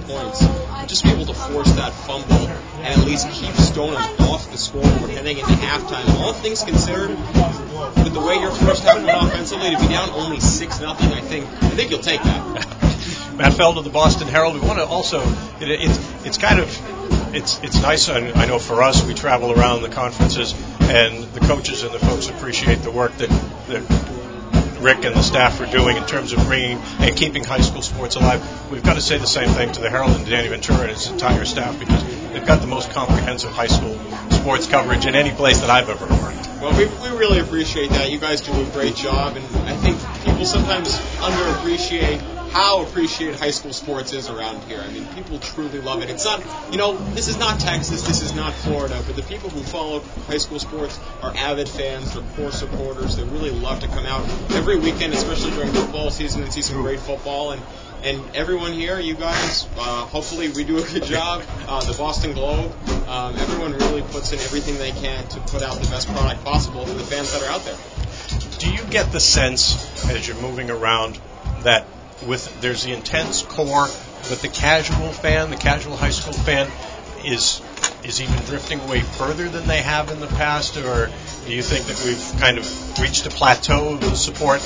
S13: points, and just be able to force that fumble and at least keep Stoneham off the scoreboard heading into halftime. All things considered, with the way your first half went offensively, to be down only 6-0, I think you'll take that.
S4: Matt Feld of the Boston Herald. We want to also, it's nice, I know for us, we travel around the conferences, and the coaches and the folks appreciate the work that Rick and the staff are doing in terms of bringing and keeping high school sports alive. We've got to say the same thing to the Herald and Danny Ventura and his entire staff, because they've got the most comprehensive high school sports coverage in any place that I've ever worked.
S13: Well, we really appreciate that. You guys do a great job, and I think people sometimes underappreciate how appreciated high school sports is around here. I mean, people truly love it. It's not, this is not Texas, this is not Florida, but the people who follow high school sports are avid fans, they're core supporters, they really love to come out every weekend, especially during football season, and see some great football. And everyone here, you guys, hopefully we do a good job. The Boston Globe, everyone really puts in everything they can to put out the best product possible for the fans that are out there.
S4: Do you get the sense, as you're moving around, that there's the intense core, but the casual fan, the casual high school fan, is even drifting away further than they have in the past, or do you think that we've kind of reached a plateau of the support?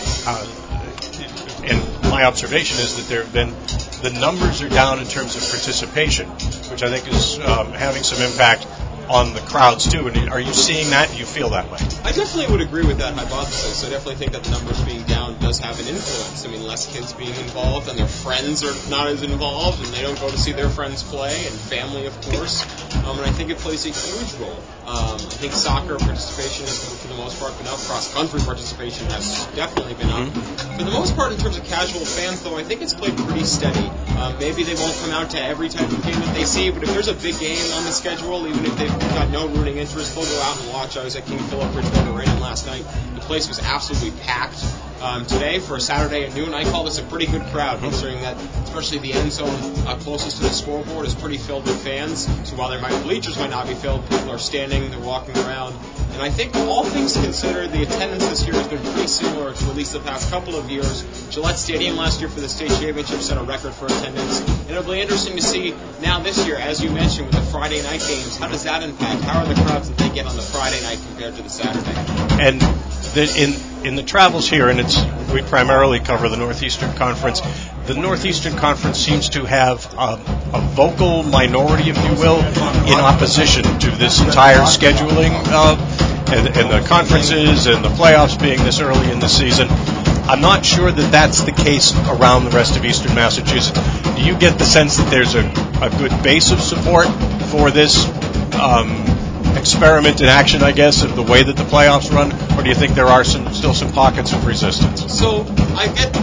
S4: And my observation is that the numbers are down in terms of participation, which I think is having some impact on the crowds too. And are you seeing that? Do you feel that way?
S13: I definitely would agree with that hypothesis. I definitely think that the numbers being down does have an influence. I mean, less kids being involved, and their friends are not as involved, and they don't go to see their friends play, and family, of course. And I think it plays a huge role. I think soccer participation has, for the most part, been up. Cross-country participation has definitely been up. For the most part, in terms of casual fans, though, I think it's played pretty steady. Maybe they won't come out to every type of game that they see, but if there's a big game on the schedule, even if they've got no rooting interest, they'll go out and watch. I was at King Philip Bridgewater Arena last night. The place was absolutely packed. Today, for a Saturday at noon, I call this a pretty good crowd, considering that especially the end zone closest to the scoreboard is pretty filled with fans. So while bleachers might not be filled, people are standing, they're walking around. And I think all things considered, the attendance this year has been pretty similar to at least the past couple of years. Gillette Stadium last year for the state championship set a record for attendance. And it'll be interesting to see now this year, as you mentioned, with the Friday night games, how does that impact? How are the crowds that they get on the Friday night compared to the Saturday?
S4: And in the travels here, and we primarily cover the Northeastern Conference. The Northeastern Conference seems to have a vocal minority, if you will, in opposition to this entire scheduling and the conferences and the playoffs being this early in the season. I'm not sure that that's the case around the rest of Eastern Massachusetts. Do you get the sense that there's a good base of support for this experiment in action, I guess, of the way that the playoffs run, or do you think there are still some pockets of resistance?
S13: So I get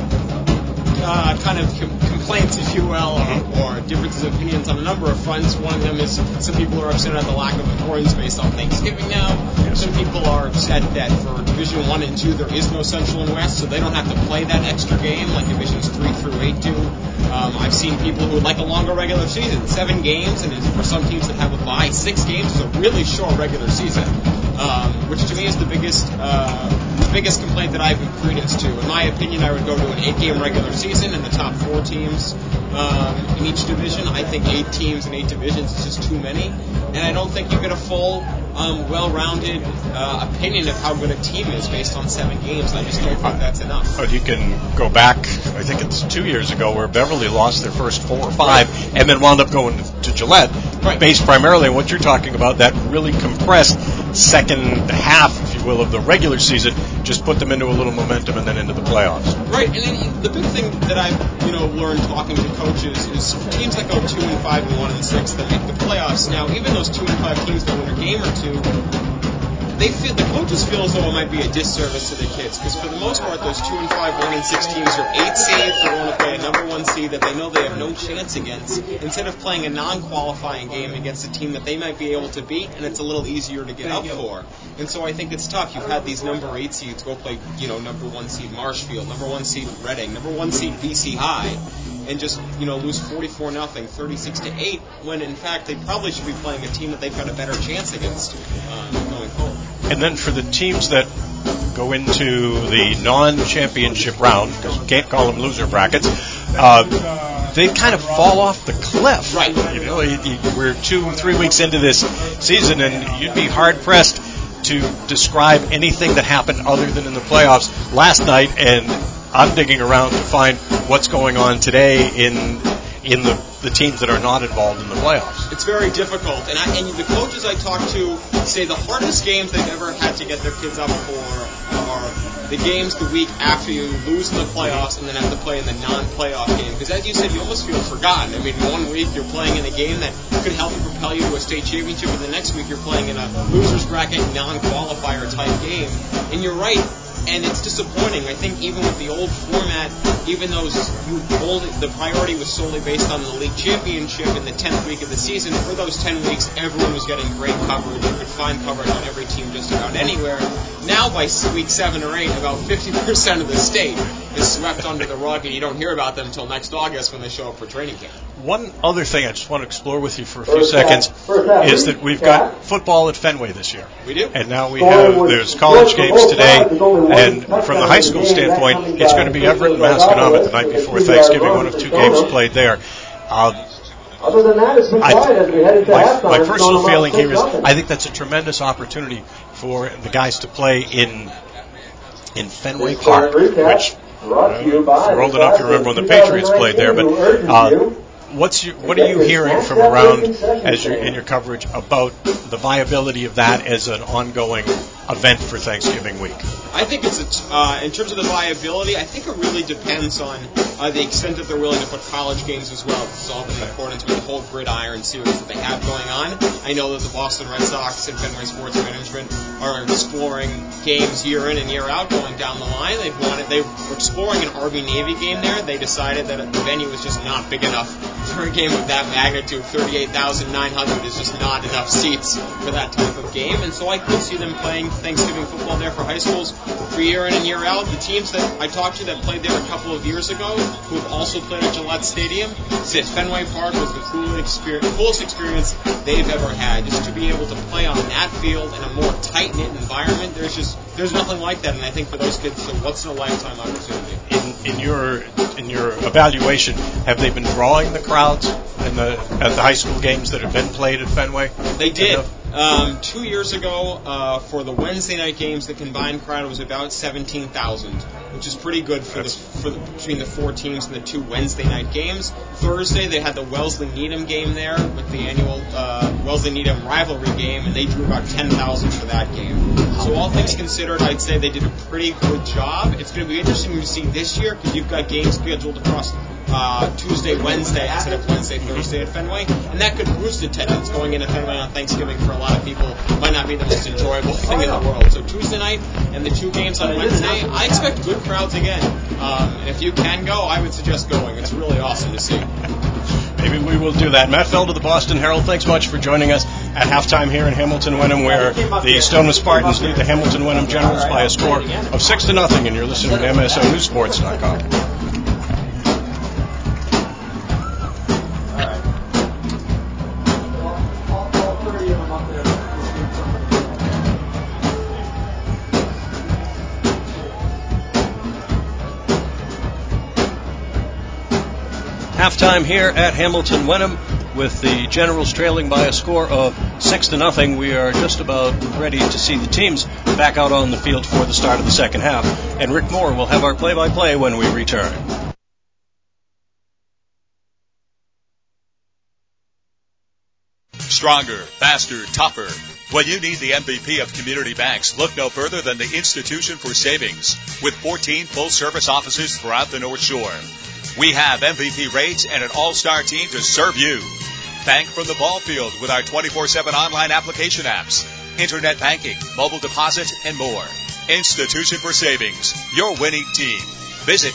S13: kind of complaints, if you will, or differences of opinions on a number of fronts. One of them is some people are upset at the lack of importance based on Thanksgiving now. Yes. Some people are upset that for Division 1 and 2 there is no Central and West, so they don't have to play that extra game like Divisions 3 through 8 do. I've seen people who would like a longer regular season, 7 games, and for some teams that have a bye, 6 games is a really short regular season, which to me is the biggest complaint that I have credence to. In my opinion, I would go to an 8-game regular season and the top 4 teams in each division. I think 8 teams in 8 divisions is just too many, and I don't think you get a full, well-rounded opinion of how good a team is based on 7 games. I just don't think that's enough.
S4: But you can go back, I think it's 2 years ago, where Beverly lost their first 4 or 5 and then wound up going to Gillette, based primarily on what you're talking about, that really compressed second half, if you will, of the regular season, just put them into a little momentum and then into the playoffs.
S13: Right, and then the big thing that I've learned talking to coaches is teams that go 2-5 and 1-6 that make the playoffs. Now, even those 2-5 teams that win a game or two, the coaches feel as though it might be a disservice to the kids, because for the most part, those 2-5, 1-6 teams are 8 seeds. They're going to play a number 1 seed that they know they have no chance against, instead of playing a non-qualifying game against a team that they might be able to beat, and it's a little easier to get up for. And so I think it's tough. You've had these number 8 seeds go play, number 1 seed Marshfield, number 1 seed Reading, number 1 seed BC High, and just lose 44-0, 36-8, when in fact they probably should be playing a team that they've got a better chance against going forward.
S4: And then for the teams that go into the non-championship round, because you can't call them loser brackets, they kind of fall off the cliff.
S13: Right.
S4: You know, we're 2-3 weeks into this season, and you'd be hard-pressed to describe anything that happened other than in the playoffs last night, and I'm digging around to find what's going on today in the teams that are not involved in the playoffs.
S13: It's very difficult, and the coaches I talk to say the hardest games they've ever had to get their kids up for are the games the week after you lose in the playoffs and then have to play in the non-playoff game. Because as you said, you almost feel forgotten. I mean, one week you're playing in a game that could help you propel you to a state championship, and the next week you're playing in a loser's bracket non-qualifier type game. And you're right. And it's disappointing. I think even with the old format, even though the priority was solely based on the league championship in the 10th week of the season, for those 10 weeks, everyone was getting great coverage. You could find coverage on every team just about anywhere. Now, by week 7 or 8, about 50% of the state is swept under the rug, and you don't hear about them until next August when they show up for training camp.
S4: One other thing I just want to explore with you for a few seconds is that we've got football at Fenway this year.
S13: We do.
S4: And now there's college games today, and from the high school standpoint, it's going to be Everett and Masconomet the night before Thanksgiving, one of 2 games played there.
S8: Other than that, it's been quiet as we head into halftime.
S4: My personal feeling here is I think that's a tremendous opportunity for the guys to play in Fenway Park, which if you're old enough, you remember when the Patriots played there. But what are you hearing from around in your coverage about the viability of that as an ongoing event for Thanksgiving week?
S13: I think it's in terms of the viability, I think it really depends on the extent that they're willing to put college games as well. This is all in accordance with the whole gridiron series that they have going on. I know that the Boston Red Sox and Fenway Sports Management are exploring games year in and year out going down the line. They were exploring an Army Navy game there. They decided that the venue was just not big enough for a game of that magnitude. 38,900 is just not enough seats for that type of game. And so I could see them playing Thanksgiving football there for high schools for year in and year out. The teams that I talked to that played there a couple of years ago, who have also played at Gillette Stadium, said Fenway Park was the coolest experience they've ever had. Just to be able to play on that field in a more tight-knit environment, there's nothing like that. And I think for those kids, it's a once-in-a-lifetime opportunity.
S4: In your evaluation, have they been drawing the crowds at the high school games that have been played at Fenway?
S13: They did. 2 years ago, for the Wednesday night games, the combined crowd was about 17,000, which is pretty good between the 4 teams and the 2 Wednesday night games. Thursday, they had the Wellesley-Needham game there with the annual Wellesley-Needham rivalry game, and they drew about 10,000 for that game. So all things considered, I'd say they did a pretty good job. It's going to be interesting to see this year because you've got games scheduled across Tuesday, Wednesday instead of Wednesday, Thursday at Fenway, and that could boost attendance. Going into Fenway on Thanksgiving for a lot of people might not be the most enjoyable thing in the world. So Tuesday night and the 2 games on Wednesday, I expect good crowds again. And if you can go, I would suggest going. It's really awesome to see.
S4: Maybe we will do that. Matt Feld of the Boston Herald, thanks much for joining us at halftime here in Hamilton-Wenham, where the Stoneman Spartans lead the Hamilton-Wenham Generals by a score of 6-0, and you're listening to MSONewsports.com. Halftime here at Hamilton-Wenham with the Generals trailing by a score of 6-0. We are just about ready to see the teams back out on the field for the start of the second half. And Rick Moore will have our play-by-play when we return.
S3: Stronger, faster, tougher. When you need the MVP of community banks, look no further than the Institution for Savings. With 14 full-service offices throughout the North Shore, we have MVP rates and an all-star team to serve you. Bank from the ball field with our 24/7 online application apps, internet banking, mobile deposit, and more. Institution for Savings, your winning team. Visit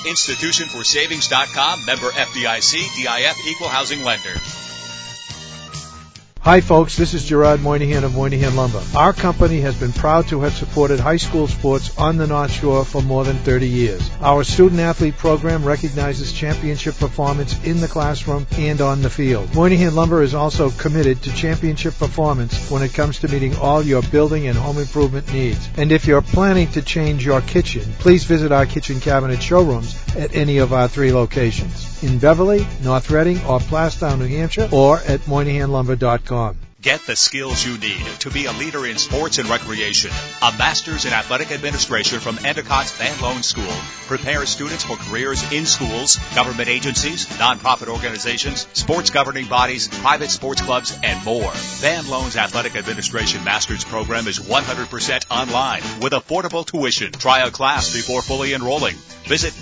S3: institutionforsavings.com, member FDIC, DIF, equal housing lender.
S6: Hi folks, this is Gerard Moynihan of Moynihan Lumber. Our company has been proud to have supported high school sports on the North Shore for more than 30 years. Our student athlete program recognizes championship performance in the classroom and on the field. Moynihan Lumber is also committed to championship performance when it comes to meeting all your building and home improvement needs. And if you're planning to change your kitchen, please visit our kitchen cabinet showrooms at any of our 3 locations. In Beverly, North Reading, or Plastown, New Hampshire, or at MoynihanLumber.com.
S3: Get the skills you need to be a leader in sports and recreation. A master's in athletic administration from Endicott's Van Loan School prepares students for careers in schools, government agencies, nonprofit organizations, sports governing bodies, private sports clubs, and more. Van Loan's athletic administration master's program is 100% online with affordable tuition. Try a class before fully enrolling. Visit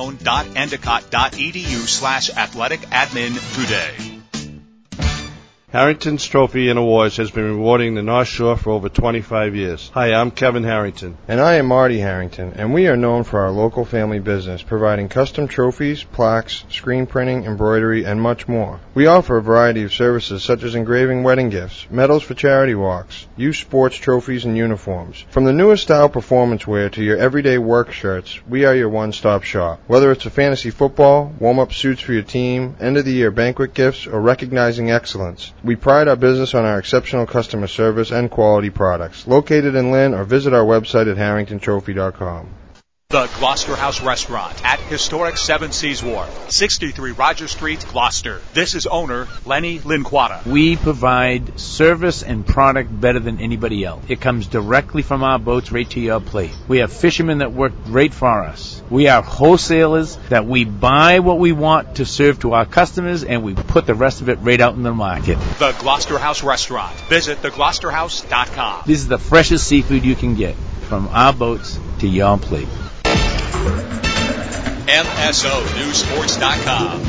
S3: vanloan.endicott.edu/athletic admin today.
S9: Harrington's Trophy and Awards has been rewarding the North Shore for over 25 years. Hi, I'm Kevin Harrington.
S10: And I am Marty Harrington, and we are known for our local family business, providing custom trophies, plaques, screen printing, embroidery, and much more. We offer a variety of services such as engraving wedding gifts, medals for charity walks, youth sports trophies, and uniforms. From the newest style performance wear to your everyday work shirts, we are your one-stop shop. Whether it's a fantasy football, warm-up suits for your team, end-of-the-year banquet gifts, or recognizing excellence, we pride our business on our exceptional customer service and quality products. Located in Lynn, or visit our website at harringtontrophy.com.
S3: The Gloucester House Restaurant at historic Seven Seas Wharf, 63 Roger Street, Gloucester. This is owner Lenny Linquata.
S12: We provide service and product better than anybody else. It comes directly from our boats right to your plate. We have fishermen that work great for us. We are wholesalers that we buy what we want to serve to our customers, and we put the rest of it right out in the market.
S3: The Gloucester House Restaurant. Visit thegloucesterhouse.com.
S12: This is the freshest seafood you can get from our boats to your plate.
S3: MSONewsports.com.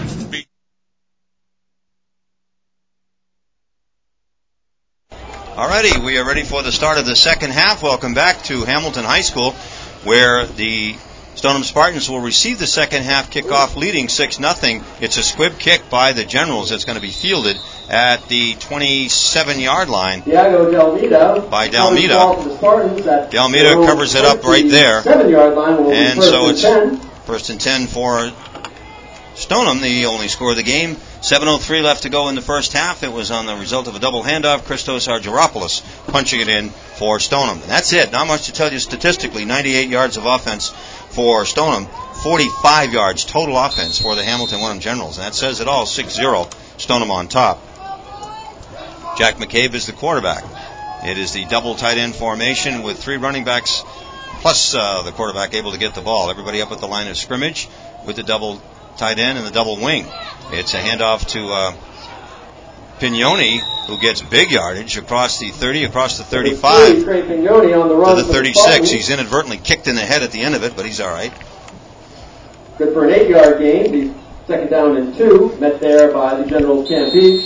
S5: Alrighty, we are ready for the start of the second half. Welcome back to Hamilton High School, where the Stoneham Spartans will receive the second half kickoff leading 6-0. It's a squib kick by the Generals that's going to be fielded at the 27-yard line by Dalmida. Dalmida covers it up right there. And so it's first and 10 for Stoneham, the only score of the game. 7:03 left to go in the first half. It was on the result of a double handoff. Christos Argyropoulos punching it in for Stoneham. And that's it. Not much to tell you statistically. 98 yards of offense for Stoneham. 45 yards total offense for the Hamilton Wenham Generals. And that says it all. 6-0. Stoneham on top. Jack McCabe is the quarterback. It is the double tight end formation with 3 running backs plus the quarterback able to get the ball. Everybody up at the line of scrimmage with the double tight end and the double wing. It's a handoff to Pignoni, who gets big yardage across the 30, across the 35 to the 36. He's inadvertently kicked in the head at the end of it, but he's all right.
S8: Good for an 8-yard gain. The second down and 2, met there by the Generals Campese.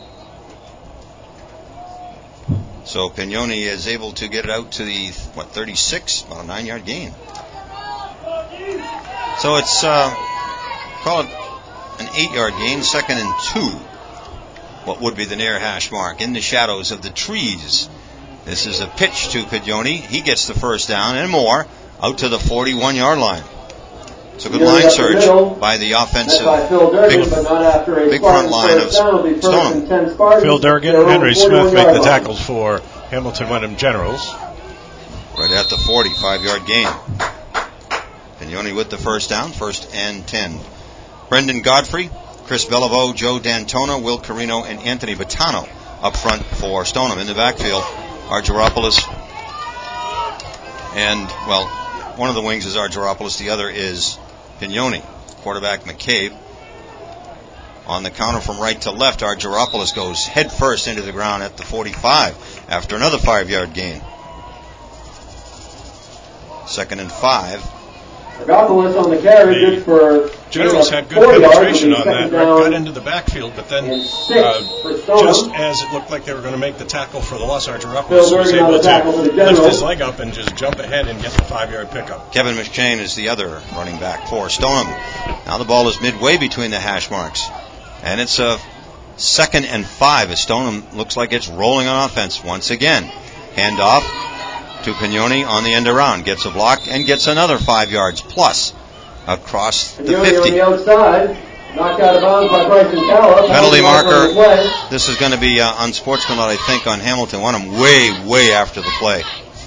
S5: So Pignoni is able to get it out to the 36, about a 9-yard gain. So it's call it an 8-yard gain, second and 2. What would be the near hash mark in the shadows of the trees. This is a pitch to Pignoni. He gets the first down and more out to the 41-yard line. It's a good line surge by the offensive big front line of Stoneham.
S4: Phil Durgan and Henry Smith make the tackles for Hamilton Wenham Generals.
S5: Right at the 45-yard gain. Pignoni with the first down, first and 10. Brendan Godfrey, Chris Beliveau, Joe D'Antona, Will Carino, and Anthony Bottano up front for Stoneham. In the backfield, Argyropoulos. And, well, one of the wings is Argyropoulos, the other is Pignoni. Quarterback McCabe. On the counter from right to left, Argyropoulos goes head first into the ground at the 45 after another 5-yard gain. Second and 5.
S8: Argyropoulos on the carry, good for
S4: Generals had good penetration on that. Got into the backfield, but then just as it looked like they were going to make the tackle for the loss, Argyropoulos was able to lift his leg up and just jump ahead and get the 5-yard pickup.
S5: Kevin McShane is the other running back for Stoneham. Now the ball is midway between the hash marks. And it's a 2nd and 5 as Stoneham looks like it's rolling on offense once again. Handoff to Pignoni on the end around. Gets a block and gets another 5 yards plus across the 50.
S8: On the outside. Knocked out of bounds by Bryson Calla.
S5: Penalty marker. This is going to be unsportsmanlike, I think, on Hamilton Wenham way after the play.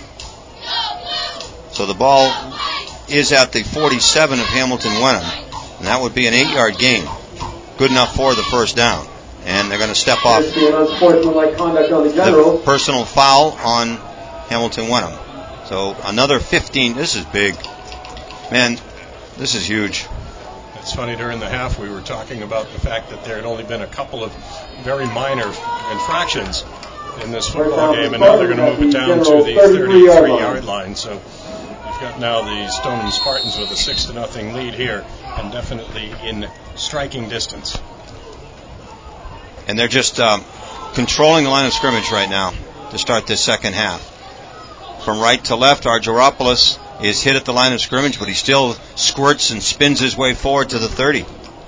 S5: So the ball is at the 47 of Hamilton Wenham, and that would be an 8-yard gain. Good enough for the first down. And they're going to step off the personal foul on Hamilton Wenham. So another 15. This is big. Man, this is huge.
S4: It's funny, during the half we were talking about the fact that there had only been a couple of very minor infractions in this football game, and now they're going to move it down to the 33-yard line. So you've got now the Stoneham Spartans with a 6-0 lead here, and definitely in striking distance.
S5: And they're just controlling the line of scrimmage right now to start this second half. From right to left, Argyropoulos is hit at the line of scrimmage, but he still squirts and spins his way forward to the 30.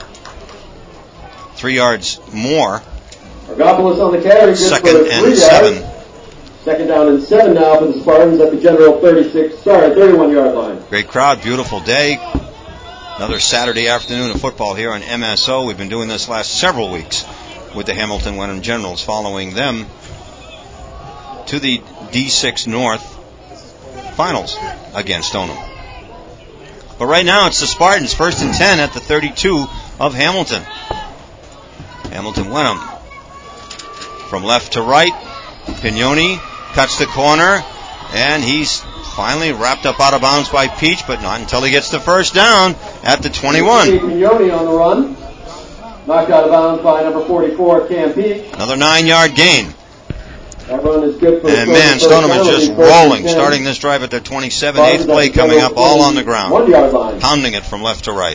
S5: 3 yards more.
S8: Argyropoulos on the carry.
S5: 2nd and 7.
S8: 2nd down and 7 now for the Spartans at the general 31-yard line.
S5: Great crowd, beautiful day. Another Saturday afternoon of football here on MSO. We've been doing this last several weeks with the Hamilton Wenham Generals, following them to the D6 North finals against Stoneham. But right now it's the Spartans, 1st and 10 at the 32 of Hamilton. Hamilton Wenham from left to right. Pignoni cuts the corner, and he's finally wrapped up out of bounds by Peach, but not until he gets the first down at the 21.
S8: Pignoni on the run. Knocked out of bounds by number 44, Cam Peach.
S5: Another 9-yard gain.
S8: That run is good for
S5: and man, Stoneham is just rolling, starting this drive at their 27, 8th play coming up, all on the ground, pounding it from left to right.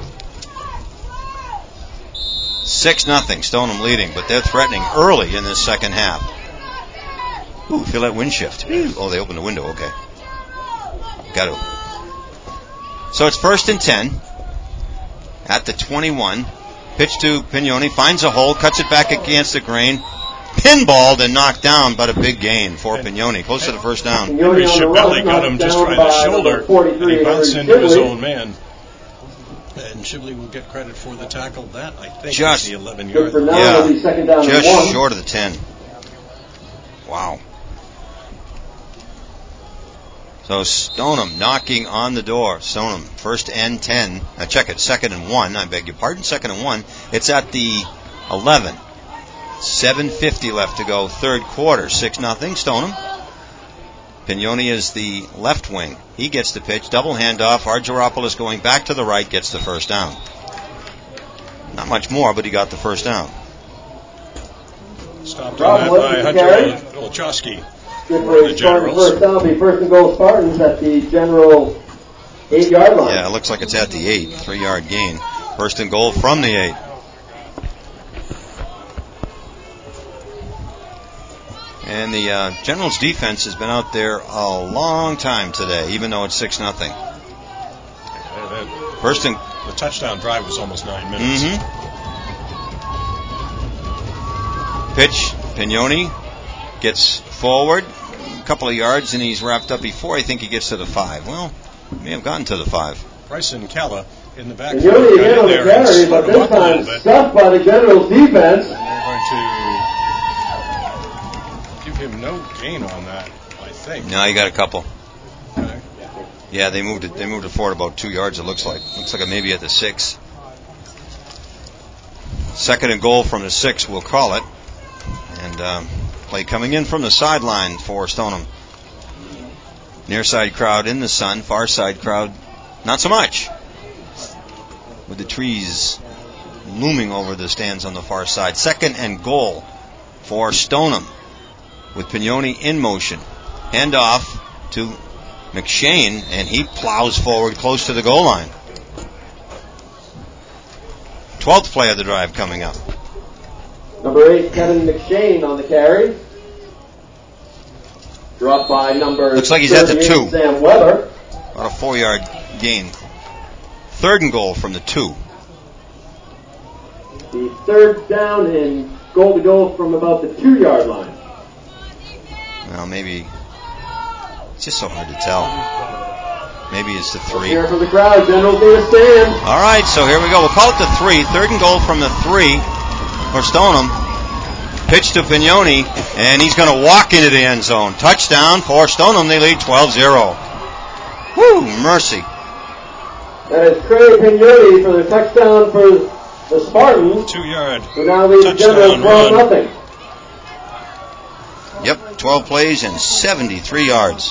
S5: 6-0, Stoneham leading, but they're threatening early in this second half. Ooh, feel that wind shift. Oh, they opened the window, okay. Got to. So it's 1st and 10 at the 21. Pitch to Pignoni, finds a hole, cuts it back against the grain. Pinballed and knocked down, but a big gain for Pignoni, close to the first down.
S4: Henry Shibeli got him just right the shoulder, and he bounced into his own man. And Shibeli will get credit for the tackle. That, I think,
S5: just
S4: is the 11-yard line.
S5: Yeah, just short of the 10. Wow. So Stoneham knocking on the door. Stoneham, 1st and 10. Check it, 2nd and 1. I beg your pardon, 2nd and 1. It's at the 11. 7:50 left to go, third quarter, 6-0 Stoneham. Pignoni is the left wing. He gets the pitch, double handoff. Argyropoulos going back to the right, gets the first down. Not much more, but he got the first down.
S4: Stopped on that by Hunter Olchowski.
S8: Good for the Generals. First down, be 1st and goal Spartans at the general 8-yard line.
S5: Yeah, it looks like it's at the 8, 3-yard gain. 1st and goal from the 8. And the Generals defense has been out there a long time today, even though it's 6-0. 1st and
S4: the touchdown drive was almost 9 minutes.
S5: Mm-hmm. Pitch, Pignoni gets forward a couple of yards, and he's wrapped up before I think he gets to the 5. Well, he may have gotten to the 5.
S4: Bryson Calla in the back.
S8: Pignoni again on the carry, but this time stuffed by the Generals defense.
S4: And they're going to him no gain on that, I think.
S5: No, he got a couple.
S4: Okay.
S5: Yeah, they moved it forward about 2 yards, it looks like. Looks like maybe at the 6. 2nd and goal from the 6, we'll call it. And play coming in from the sideline for Stoneham. Near side crowd in the sun, far side crowd not so much, with the trees looming over the stands on the far side. 2nd and goal for Stoneham, with Pignoni in motion. Hand off to McShane, and he plows forward close to the goal line. 12th play of the drive coming up.
S8: Number 8, Kevin McShane on the carry. Dropped by number
S5: looks like he's at the 2.
S8: Sam Weber.
S5: About a 4-yard gain. 3rd and goal from the 2.
S8: the third down and goal to go from about the 2-yard line.
S5: Well, maybe it's just so hard to tell. Maybe it's the 3.
S8: Here for the crowd, Generals need a stand.
S5: All right, so here we go. We'll call it the 3. 3rd and goal from the 3 for Stoneham. Pitch to Pignoni, and he's going to walk into the end zone. Touchdown for Stoneham. They lead 12-0. Woo, mercy.
S8: That is Trey Pignoni for the touchdown for the Spartans.
S4: 2-yard.
S8: Who now lead the Generals 12-0.
S5: Yep, 12 plays and 73 yards.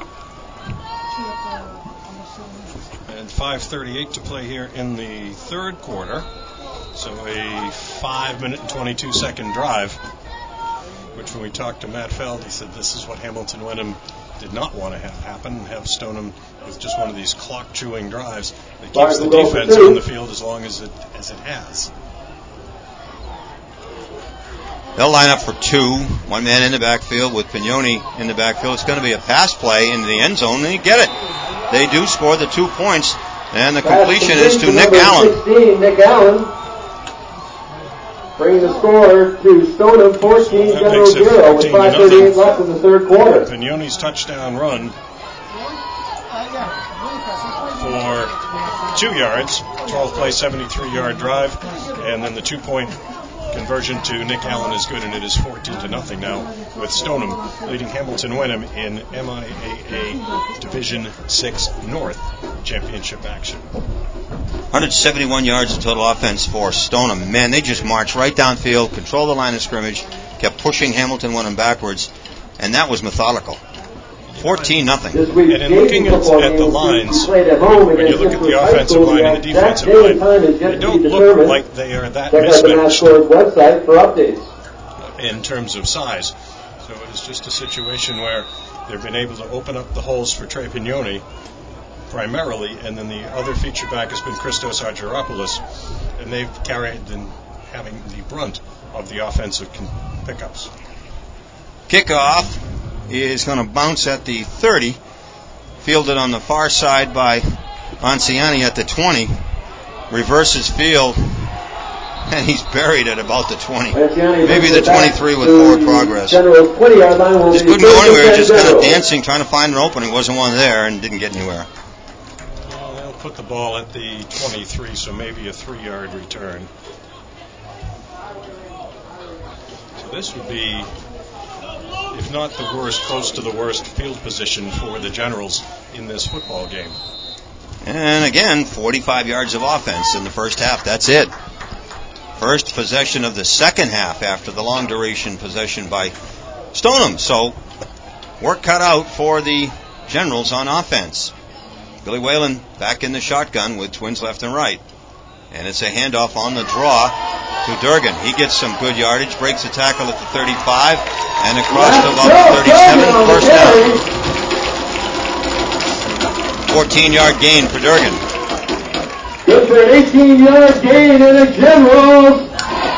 S4: And 5:38 to play here in the third quarter. So a 5-minute and 22-second drive, which when we talked to Matt Feld, he said this is what Hamilton Wenham did not want to have happen, have Stoneham with just one of these clock-chewing drives that keeps the defense on the field as long as it has.
S5: They'll line up for 2. One man in the backfield with Pignoni in the backfield. It's going to be a pass play into the end zone, and they get it. They do score the 2 points, and the completion is to Nick Allen.
S8: 16, Nick Allen. Bringing the score to Stoneham 14, General 0 with 5:38 left in the third quarter.
S4: Pignoni's touchdown run for 2 yards, 12-play, 73-yard drive, and then the 2-point conversion to Nick Allen is good, and it is 14-0 now, with Stoneham leading Hamilton Wenham in MIAA Division 6 North championship action.
S5: 171 yards of total offense for Stoneham. Man, they just marched right downfield, controlled the line of scrimmage, kept pushing Hamilton Wenham backwards, and that was methodical. 14-0.
S4: And in looking at the lines, when you look at the offensive line and the defensive line, they don't look like they are that mismatched
S8: website for updates
S4: in terms of size. So it is just a situation where they've been able to open up the holes for Trey Pignoni primarily, and then the other feature back has been Christos Argyropoulos, and they've carried and having the brunt of the offensive pickups.
S5: Kickoff is going to bounce at the 30, fielded on the far side by Anciani at the 20, reverses field, and he's buried at about the 20. Maybe the 23 with forward progress. Just couldn't go anywhere, just kind of dancing, trying to find an opening. Wasn't one there, and didn't get anywhere.
S4: Well, they'll put the ball at the 23, so maybe a 3-yard return. So this would be, if not the worst, close to the worst field position for the Generals in this football game.
S5: And again, 45 yards of offense in the first half. That's it. First possession of the second half after the long duration possession by Stoneham. So work cut out for the Generals on offense. Billy Whalen back in the shotgun with twins left and right. And it's a handoff on the draw to Durgan. He gets some good yardage, breaks the tackle at the 35, and across to about the 37, first down. 14-yard gain for Durgan.
S8: Good for an 18-yard gain in the Generals.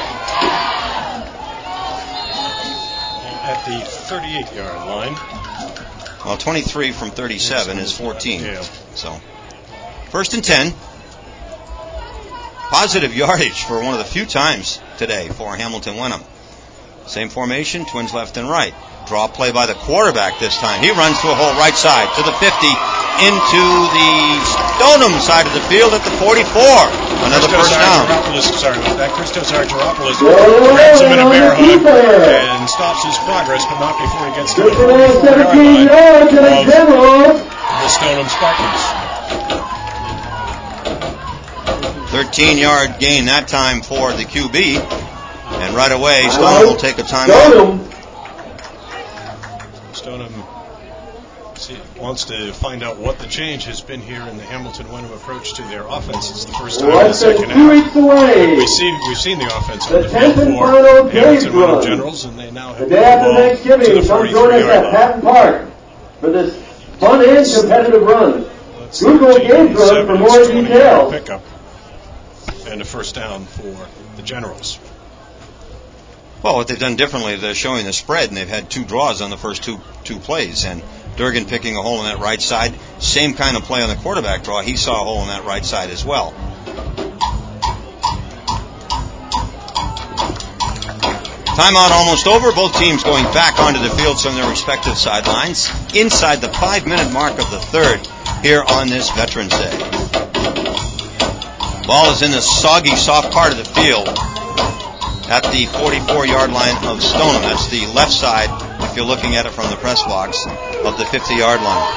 S4: At the 38-yard line.
S5: Well, 23 from 37 is 14. Yeah. So, first and 10. Positive yardage for one of the few times today for Hamilton Wenham. Same formation, twins left and right. Draw play by the quarterback this time. He runs to a hole right side to the 50, into the Stoneham side of the field at the 44. Another first down.
S4: Sorry about that. Christos Argyropoulos grabs him in a bear hug and stops his progress, but not before he gets to the 44-yard line of the Stoneham Spartans.
S5: 13-yard gain that time for the QB. And right away, Stoneham will take a timeout.
S4: Stoneham wants to find out what the change has been here in the Hamilton Wenham approach to their offense. It's the first time in the second half. We've seen the offense on the field for Hamilton Wenham Generals, and they now have the ball to the 43-yard line.
S8: Park for this fun and competitive run. Google Games Run for more details.
S4: Pickup and a first down for the Generals.
S5: Well, what they've done differently, they're showing the spread, and they've had two draws on the first two plays. And Durgan picking a hole in that right side. Same kind of play on the quarterback draw. He saw a hole in that right side as well. Timeout almost over. Both teams going back onto the fields from their respective sidelines inside the 5-minute mark of the third here on this Veterans Day. Ball is in the soggy, soft part of the field at the 44-yard line of Stoneham. That's the left side, if you're looking at it from the press box, of the 50-yard line.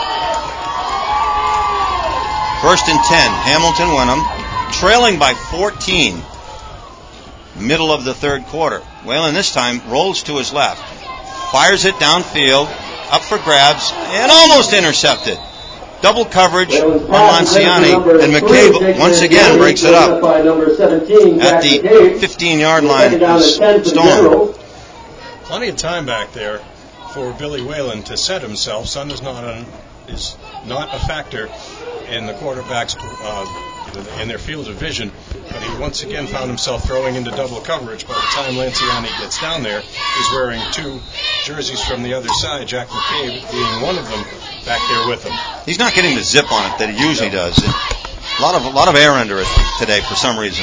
S5: 1st and 10, Hamilton Wenham, trailing by 14, middle of the third quarter. Whalen this time rolls to his left, fires it downfield, up for grabs, and almost intercepted. Double coverage on Lanciani, and McCabe once again breaks it up at the 15-yard line of Stoneham.
S4: Plenty of time back there for Billy Whalen to set himself. Sun is not a factor in the quarterbacks in their field of vision, but he once again found himself throwing into double coverage. By the time Lanciani gets down there, he's wearing two jerseys from the other side, Jack McCabe being one of them, back there with him.
S5: He's not getting the zip on it that he usually does. A lot of air under it today for some reason.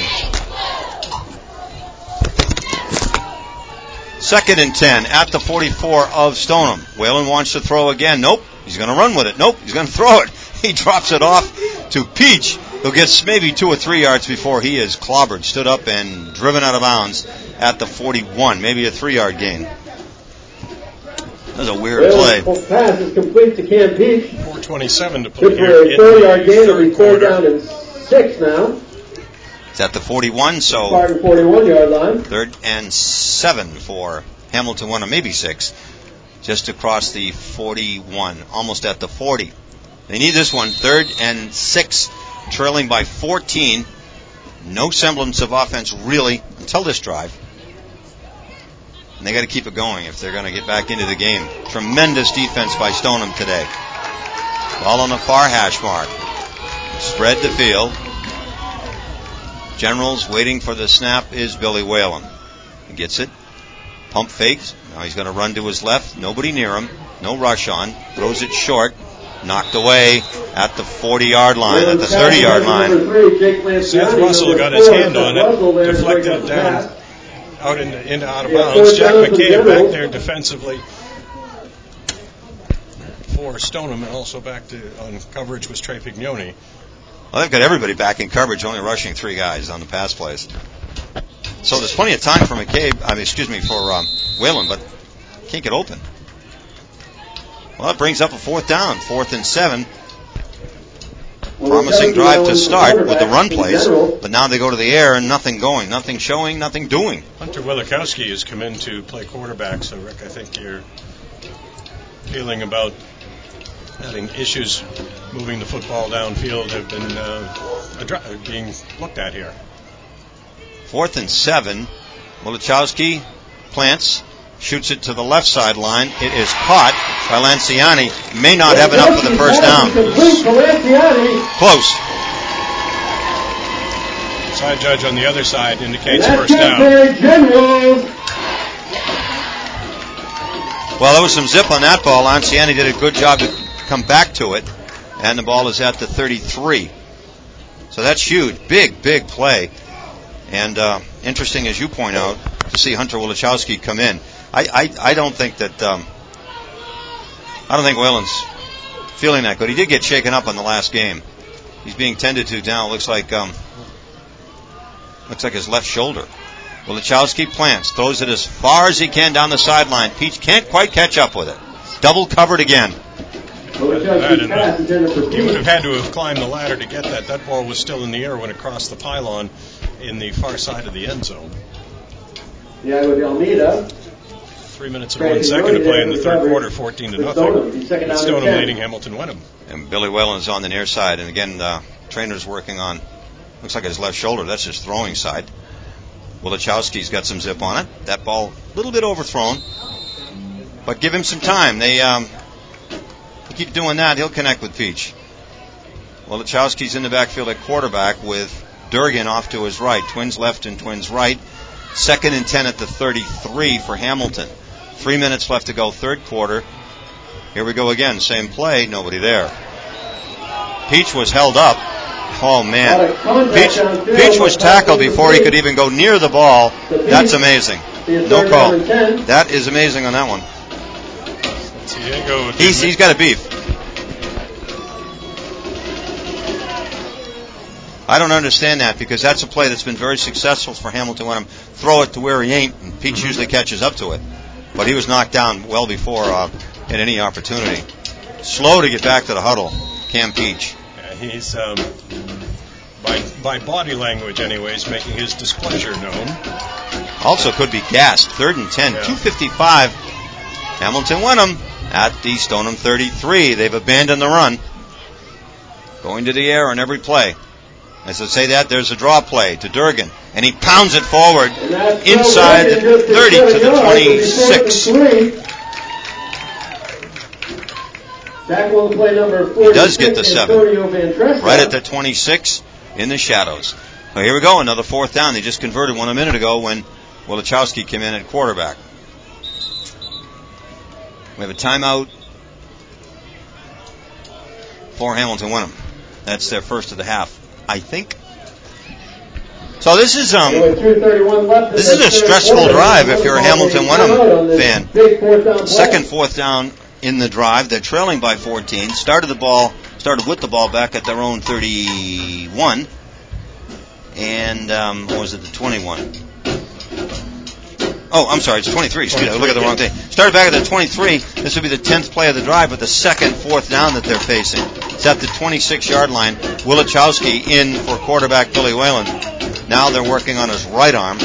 S5: 2nd and 10 at the 44 of Stoneham. Whalen wants to throw again. Nope. He's going to run with it. Nope. He's going to throw it. He drops it off to Peach, who gets maybe 2 or 3 yards before he is clobbered, stood up and driven out of bounds at the 41. Maybe a 3-yard gain. That was a weird play.
S8: Pass is complete to Cam Peach.
S4: 4:27 to play here.
S8: A 4-yard gain. It'll be 3rd down and 6 now.
S5: It's at the 41, so
S8: 41-yard line.
S5: 3rd and 7 for Hamilton Wenham, maybe 6, just across the 41, almost at the 40. They need this one, 3rd and 6, trailing by 14. No semblance of offense really until this drive. And they got to keep it going if they're going to get back into the game. Tremendous defense by Stoneham today. Ball on the far hash mark. Spread the field. Generals waiting for the snap is Billy Whalen. He gets it. Pump fakes. Now he's going to run to his left. Nobody near him. No rush on. Throws it short. Knocked away at the 40-yard line, at the 30-yard line.
S4: Seth Russell got his hand on it, deflected it down, out of bounds. Jack McCabe back there defensively for Stoneham, and also back on coverage was Trey Pignoni.
S5: Well, they've got everybody back in coverage, only rushing 3 guys on the pass plays. So there's plenty of time for for Whalen, but can't get open. Well, that brings up a 4th down, 4th and 7. Promising drive to start with the run plays, but now they go to the air and nothing going, nothing showing, nothing doing.
S4: Hunter Wilikowski has come in to play quarterback, so Rick, I think your feeling about having issues moving the football downfield have been being looked at here.
S5: 4th and 7. Wilikowski plants. Shoots it to the left sideline. It is caught by Lanciani. May not have enough for the first down. Close.
S4: Side judge on the other side indicates first down.
S5: Well, there was some zip on that ball. Lanciani did a good job to come back to it. And the ball is at the 33. So that's huge. Big play. And interesting, as you point out, to see Hunter Wilikowski come in. I don't think that I don't think Whalen's feeling that good. He did get shaken up on the last game. He's being tended to now. Looks like his left shoulder. Wilikowski plants, throws it as far as he can down the sideline. Peach can't quite catch up with it. Double covered again.
S4: He would have had to have climbed the ladder to get that. That ball was still in the air when it crossed the pylon in the far side of the end zone.
S8: Yeah, with Almeida.
S4: 3 minutes and 1 second to play in the third quarter, 14-0. Stoneham leading Hamilton Wenham.
S5: And Billy Whalen is on the near side. And again, trainer's working on, looks like his left shoulder. That's his throwing side. Wilikowski's got some zip on it. That ball a little bit overthrown. But give him some time. They keep doing that, he'll connect with Peach. Wilikowski's in the backfield at quarterback with Durgan off to his right. Twins left and Twins right. 2nd and 10 at the 33 for Hamilton. 3 minutes left to go, third quarter. Here we go again. Same play, nobody there. Peach was held up. Oh, man. Peach was tackled before he could even go near the ball. That's amazing. No call. That is amazing on that one. He's got a beef. I don't understand that, because that's a play that's been very successful for Hamilton Wenham. Throw it to where he ain't, and Peach usually catches up to it. But he was knocked down well before had any opportunity. Slow to get back to the huddle, Cam Peach.
S4: Yeah, he's, by body language anyways, making his displeasure known.
S5: Also could be gassed. 3rd and 10, 2:55. Hamilton Wenham at the Stoneham 33. They've abandoned the run. Going to the air on every play. As I say that, there's a draw play to Durgan, and he pounds it forward inside the 30 to the 26. He does get the 7. Right at the 26 in the shadows. Well, here we go, another 4th down. They just converted one a minute ago when Wolichowski came in at quarterback. We have a timeout for Hamilton Wenham. That's their first of the half, I think. So this is a stressful drive if you're a Hamilton Wenham fan. 2nd, 4th down in the drive. They're trailing by 14. Started with the ball back at their own 31. And what was it, the 21? Oh, I'm sorry, it's 23. Excuse me, I look at the wrong thing. Started back at the 23. This would be the 10th play of the drive, but the 2nd, 4th down that they're facing. It's at the 26-yard line. Wolichowski in for quarterback Billy Whalen. Now they're working on his right arm.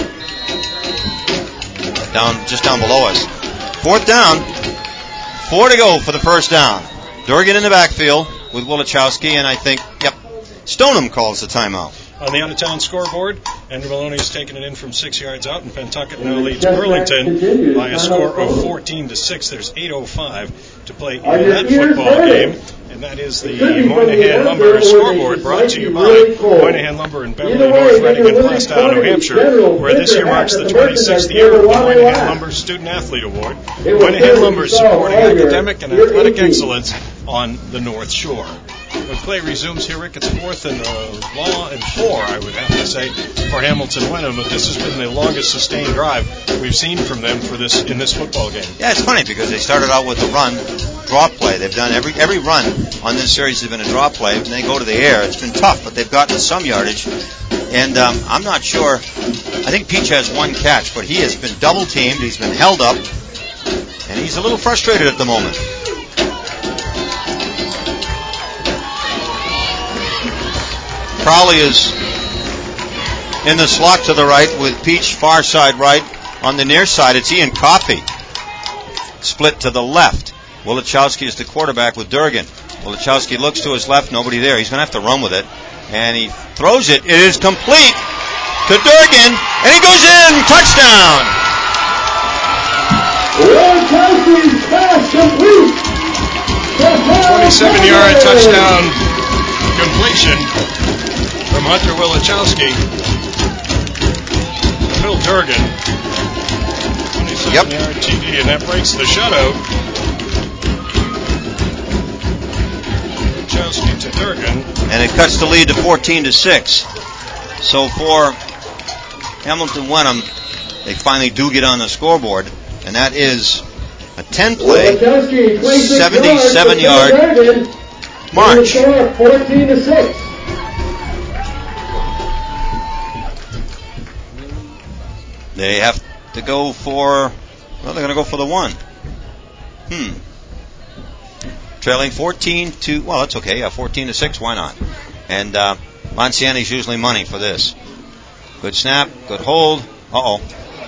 S5: Just down below us. 4th down. 4 to go for the first down. Durgan in the backfield with Wolichowski, and I think, Stoneham calls the timeout.
S4: On the out-of-town scoreboard, Andrew Maloney's taking it in from 6 yards out, and Pentucket now leads Burlington by a score of 14-6. There's 8:05 to play in that football game, and that is the Moynihan Lumber scoreboard, brought to you by Moynihan Lumber in Beverly, North Reading, and Plastow, New Hampshire, where this year marks the 26th year of the Moynihan Lumber Student Athlete Award. Moynihan Lumber supporting academic and athletic excellence on the North Shore. When play resumes here, Rick, it's 4th and 4, I would have to say, for Hamilton Wenham. But this has been the longest sustained drive we've seen from them in this football game.
S5: Yeah, it's funny because they started out with a run, draw play. They've done every run on this series has been a draw play, and they go to the air. It's been tough, but they've gotten some yardage. And I'm not sure. I think Peach has 1 catch, but he has been double teamed. He's been held up, and he's a little frustrated at the moment. Crowley is in the slot to the right with Peach far side right. On the near side, it's Ian Coffey. Split to the left. Wolichowski is the quarterback with Durgan. Wolichowski looks to his left, nobody there. He's going to have to run with it. And he throws it. It is complete to Durgan, and he goes in. Touchdown!
S7: Wolichowski's pass complete.
S4: 27-yard touchdown completion from Hunter Wolichowski. Phil Durgan. 27-yard TD, and that breaks the shutout. Wolichowski to Durgan.
S5: And it cuts the lead to 14-6. So for Hamilton Wenham, they finally do get on the scoreboard, and that is a 10-play, 77-yard march.
S7: 14-6.
S5: They have to go for, they're going to go for the 1. Trailing 14-, well, that's okay. 14-6, why not? And Monsiani's usually money for this. Good snap, good hold. Uh-oh.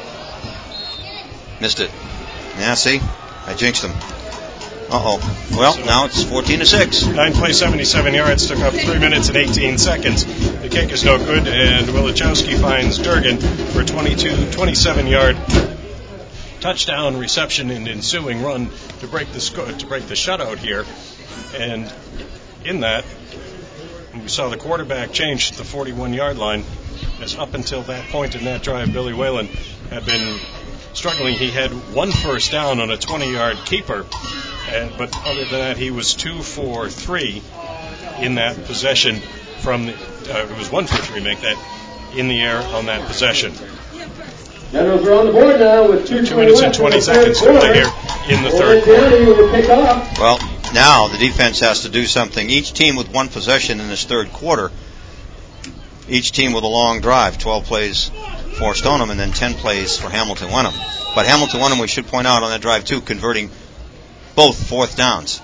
S5: Missed it. Yeah, see? I jinxed him. Uh-oh. Well, now it's 14-6.
S4: 9 plays, 77 yards, took up 3 minutes and 18 seconds. The kick is no good, and Wolichowski finds Durgan for a 27-yard touchdown reception and ensuing run to break the shutout here. And in that, we saw the quarterback change to the 41-yard line, as up until that point in that drive, Billy Whalen had been struggling. He had 1 first down on a 20-yard keeper, but other than that, he was 2 for 3 in that possession. It was 1 for 3, make that in the air on that possession.
S8: Generals are on the board now with
S4: 2 minutes and 20 seconds to play here in the third quarter.
S5: Well, now the defense has to do something. Each team with one possession in this third quarter. Each team with a long drive. 12 plays for Stoneham and then 10 plays for Hamilton Wenham. But Hamilton Wenham, we should point out on that drive too, converting both fourth downs.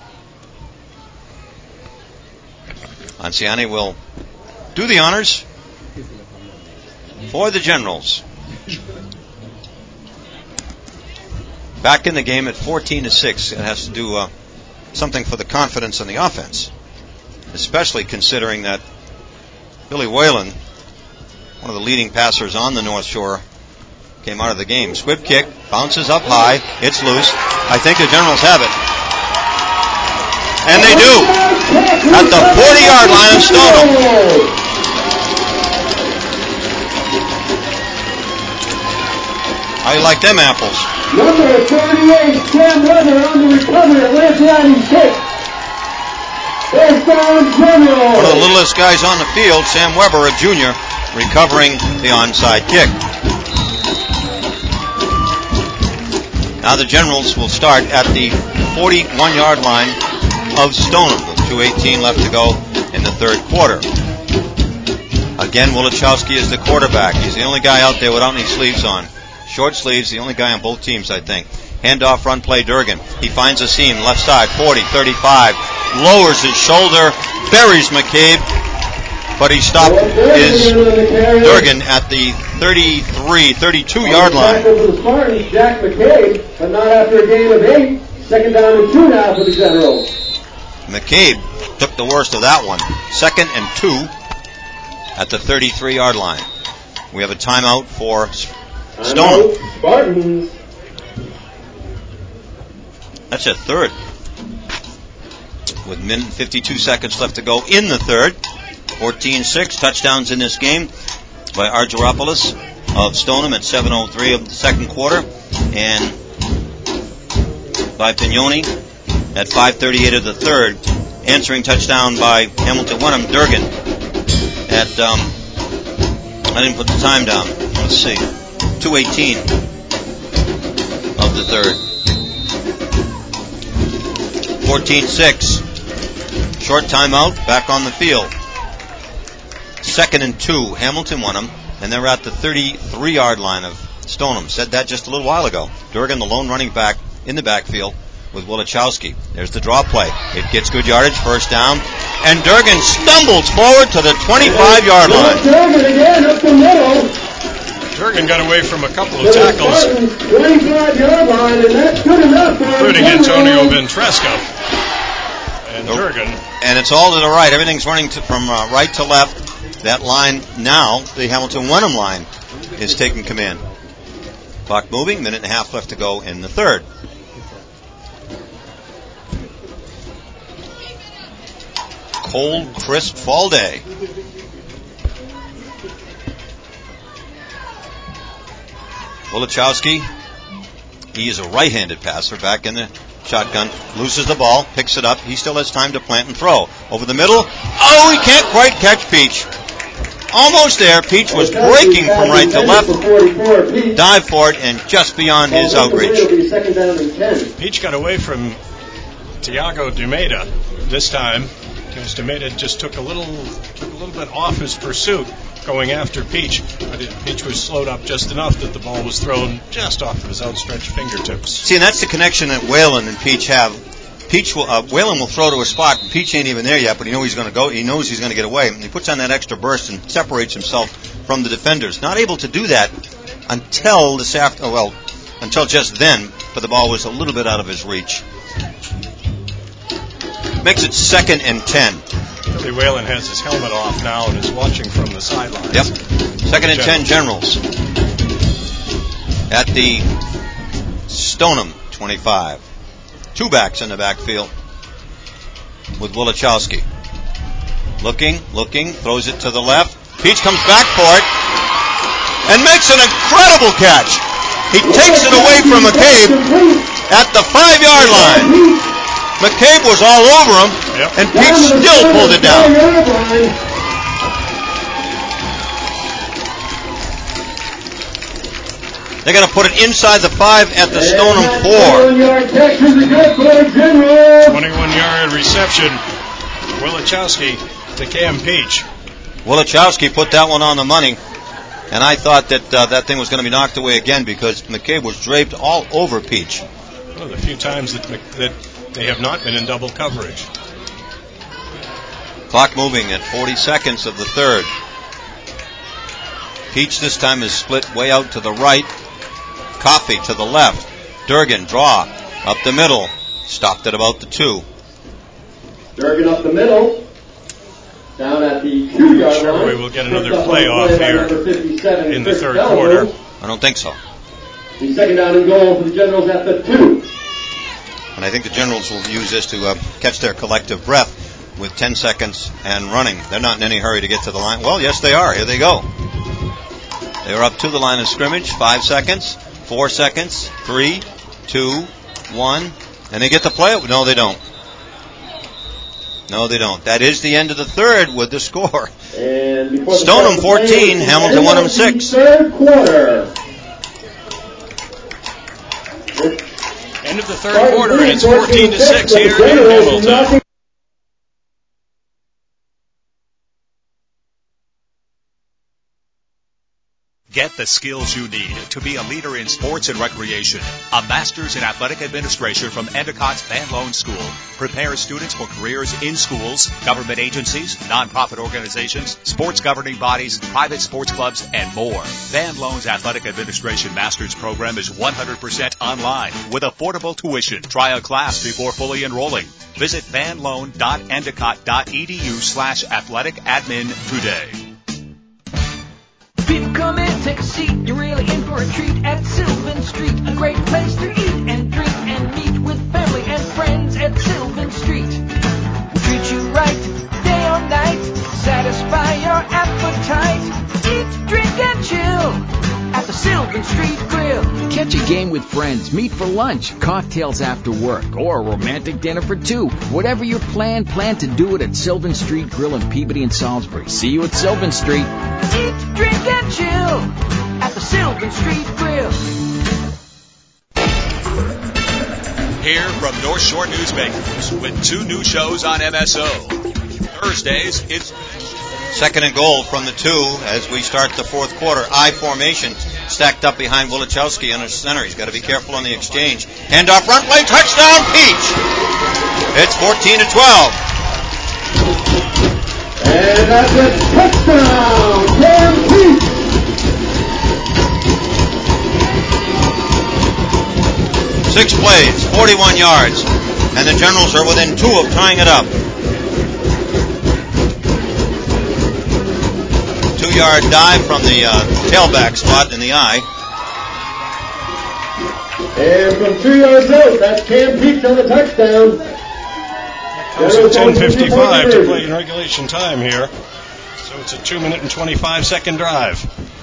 S5: Anciani will do the honors for the Generals. Back in the game at 14-6. It has to do something for the confidence in the offense, especially considering that Billy Whalen, one of the leading passers on the North Shore, came out of the game. Squib kick, bounces up high, it's loose. I think the Generals have it. And they do. At the 40-yard line of Stoneham. How you like them apples?
S8: Number 38, Sam Weber on the recovery of Lanciani's kick. First down, General.
S5: One of the littlest guys on the field, Sam Weber, a junior, recovering the onside kick. Now the Generals will start at the 41-yard line of Stoneham with 2:18 left to go in the third quarter. Again, Wolichowski is the quarterback. He's the only guy out there without any sleeves on. Short sleeves, the only guy on both teams, I think. Handoff, run play, Durgan. He finds a seam, left side, 40, 35. Lowers his shoulder, buries McCabe, but he stopped his Durgan at the 33, 32-yard line.
S8: For the Spartans, Jack McCabe, but not after a game of 8. Second down and 2 now for the Generals.
S5: McCabe took the worst of that one. 2nd and 2 at the 33-yard line. We have a timeout for Stoneham.
S8: Spartans.
S5: That's a third. With 52 seconds left to go in the third. 14-6. Touchdowns in this game by Argyropoulos of Stoneham at 7:03 of the second quarter. And by Pignoni at 5:38 of the third. Answering touchdown by Hamilton Wenham, Durgan at, I didn't put the time down. Let's see. 2:18 of the third. 14-6. Short timeout, back on the field. 2nd and 2, Hamilton Wenham, and they're at the 33-yard line of Stoneham. Said that just a little while ago. Durgan, the lone running back in the backfield with Wolichowski. There's the draw play. It gets good yardage, first down, and Durgan stumbles forward to the 25-yard line.
S8: Durgan again up the middle.
S4: Durgan got away from a couple of tackles,
S8: 25-yard line, and that's good enough,
S4: including Antonio Ventresco. And Durgan.
S5: And it's all to the right. Everything's running from right to left. That line now, the Hamilton Wenham line, is taking command. Clock moving, minute and a half left to go in the third. Cold, crisp fall day. Wolichowski, he is a right-handed passer back in the shotgun, loses the ball, picks it up. He still has time to plant and throw. Over the middle. Oh, he can't quite catch Peach. Almost there. Peach was breaking from right to left. Dive for it and just beyond his outreach.
S4: Peach got away from Tiago Dumeda this time because Dumeda just took a little bit off his pursuit going after Peach, but Peach was slowed up just enough that the ball was thrown just off of his outstretched fingertips.
S5: See, and that's the connection that Whalen and Peach have. Whalen will throw to a spot. Peach ain't even there yet, but he knows he's going to go. He knows he's going to get away. And he puts on that extra burst and separates himself from the defenders. Not able to do that until until just then. But the ball was a little bit out of his reach. Makes it 2nd and 10.
S4: Billy Whalen has his helmet off now and is watching from the sidelines.
S5: Yep. 2nd and 10, Generals. At the Stoneham 25. Two backs in the backfield with Wolichowski. Looking, throws it to the left. Peach comes back for it and makes an incredible catch. He takes it away from McCabe at the 5-yard line. McCabe was all over him, and Peach still pulled it down. They're going to put it inside the 5 at the Stoneham 4.
S4: 21-yard reception. Wilichowski to Cam Peach.
S5: Wilichowski put that one on the money. And I thought that that thing was going to be knocked away again because McCabe was draped all over Peach.
S4: One of the few times that they have not been in double coverage.
S5: Clock moving at 40 seconds of the third. Peach this time is split way out to the right. Coffey to the left. Durgan draw up the middle. Stopped at about the 2.
S8: Durgan up the middle. Down at the 2-yard line.
S4: Sure, we will get another playoff here in the third quarter.
S5: I don't think so.
S8: The second down and goal for the Generals at the 2.
S5: And I think the Generals will use this to catch their collective breath with 10 seconds and running. They're not in any hurry to get to the line. Well, yes, they are. Here they go. They are up to the line of scrimmage. 5 seconds, 4 seconds, 3, 2, 1. And they get the play. No, they don't. No, they don't. That is the end of the third with the score. Stoneham 14, Hamilton Wenham 6.
S8: Third quarter.
S4: End of the third quarter, and it's 14-6 here in Hamilton.
S3: Get the skills you need to be a leader in sports and recreation. A master's in athletic administration from Endicott's Van Loan School prepares students for careers in schools, government agencies, nonprofit organizations, sports governing bodies, private sports clubs, and more. Van Loan's athletic administration master's program is 100% online with affordable tuition. Try a class before fully enrolling. Visit vanloan.endicott.edu/athletic-admin today.
S7: People come in, take a seat, you're really in for a treat at Sylvan Street. A great place to eat and drink and meet with family and friends at Sylvan Street. We'll treat you right, day or night, satisfy your appetite. Eat, drink, and chill at the Sylvan Street Grill.
S11: Catch a game with friends, meet for lunch, cocktails after work, or a romantic dinner for 2. Whatever your plan to do it at Sylvan Street Grill in Peabody and Salisbury. See you at Sylvan Street.
S7: Eat, drink, and chill at the Sylvan Street Grill.
S3: Here from North Shore Newsmakers with 2 new shows on MSO. Thursdays, it's
S5: second and goal from the 2 as we start the fourth quarter. I formation stacked up behind Wilichowski under center. He's got to be careful on the exchange. Hand off front play, touchdown, Peach. It's 14-12.
S8: And that's a touchdown, Cam Peach.
S5: Six plays, 41 yards, and the Generals are within 2 of tying it up. 2-yard dive from the tailback spot in the eye.
S8: And from 2 yards out, that's Cam Peach on the touchdown.
S4: Comes at 10:55 to play in regulation time here. So it's a 2-minute and 25-second drive.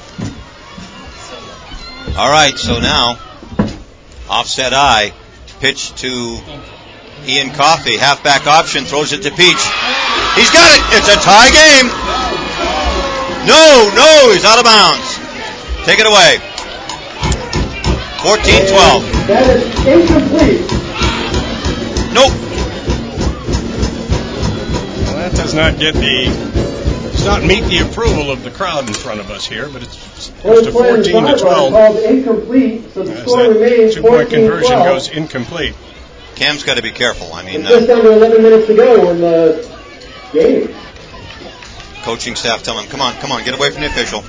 S5: All right, so now, offset eye, pitch to Ian Coffey, halfback option, throws it to Peach. He's got it! It's a tie game! No, he's out of bounds. Take it away. 14-12.
S8: That is incomplete.
S5: Nope.
S4: Well, that does not meet the approval of the crowd in front of us here, but it's close to 14-12.
S8: Called incomplete, so the score remains
S4: 2-point conversion goes incomplete.
S5: Cam's got to be careful. I mean,
S8: just under 11 minutes to go in the game.
S5: Coaching staff telling him, come on, get away from the official.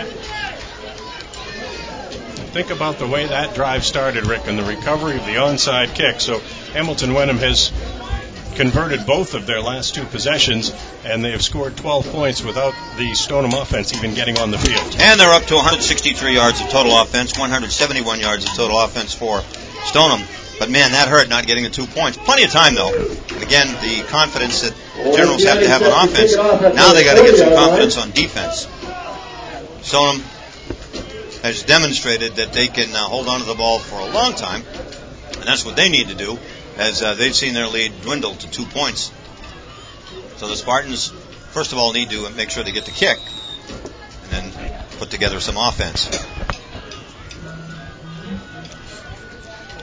S4: Think about the way that drive started, Rick, and the recovery of the onside kick. So Hamilton Wenham has converted both of their last 2 possessions, and they have scored 12 points without the Stoneham offense even getting on the field.
S5: And they're up to 163 yards of total offense, 171 yards of total offense for Stoneham. But, man, that hurt not getting the 2 points. Plenty of time, though. Again, the confidence that the Generals have to have on offense. Now they got to get some confidence on defense. Stoneham has demonstrated that they can hold on to the ball for a long time, and that's what they need to do, as they've seen their lead dwindle to 2 points. So the Spartans, first of all, need to make sure they get the kick, and then put together some offense.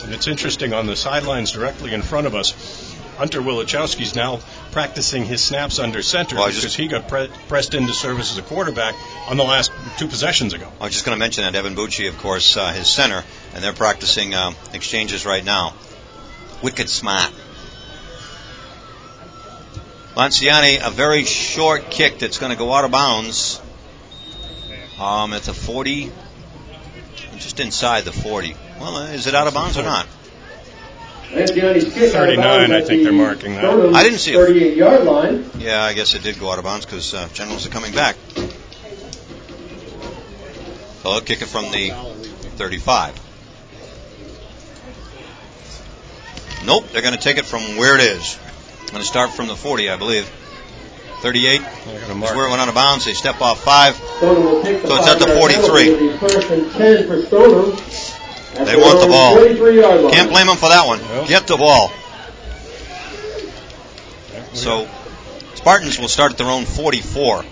S4: And it's interesting, on the sidelines directly in front of us, Hunter Wilichowski's now practicing his snaps under center because he got pressed into service as a quarterback on the last 2 possessions ago.
S5: I was just going to mention that Evan Bucci, of course, his center, and they're practicing exchanges right now. Wicked smart. Lanciani, a very short kick that's going to go out of bounds. At the 40, just inside the 40. Well, is it out of bounds or not?
S4: 39, I think they're marking that.
S5: I didn't see it.
S8: 38-yard line.
S5: Yeah, I guess it did go out of bounds because Generals are coming back. So they'll kick it from the 35. Nope, they're going to take it from where it is. Going to start from the 40, I believe. 38 is where it went out of bounds. They step off 5. So it's at the 43.
S8: First and 10 for Stoneham.
S5: They want the ball. Can't blame them for that one. Nope. Get the ball. So Spartans will start at their own 44.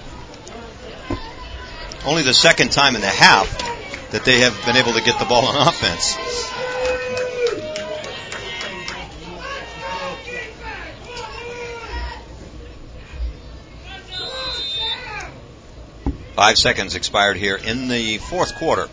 S5: Only the second time in the half that they have been able to get the ball on offense. Five seconds expired here in the fourth quarter.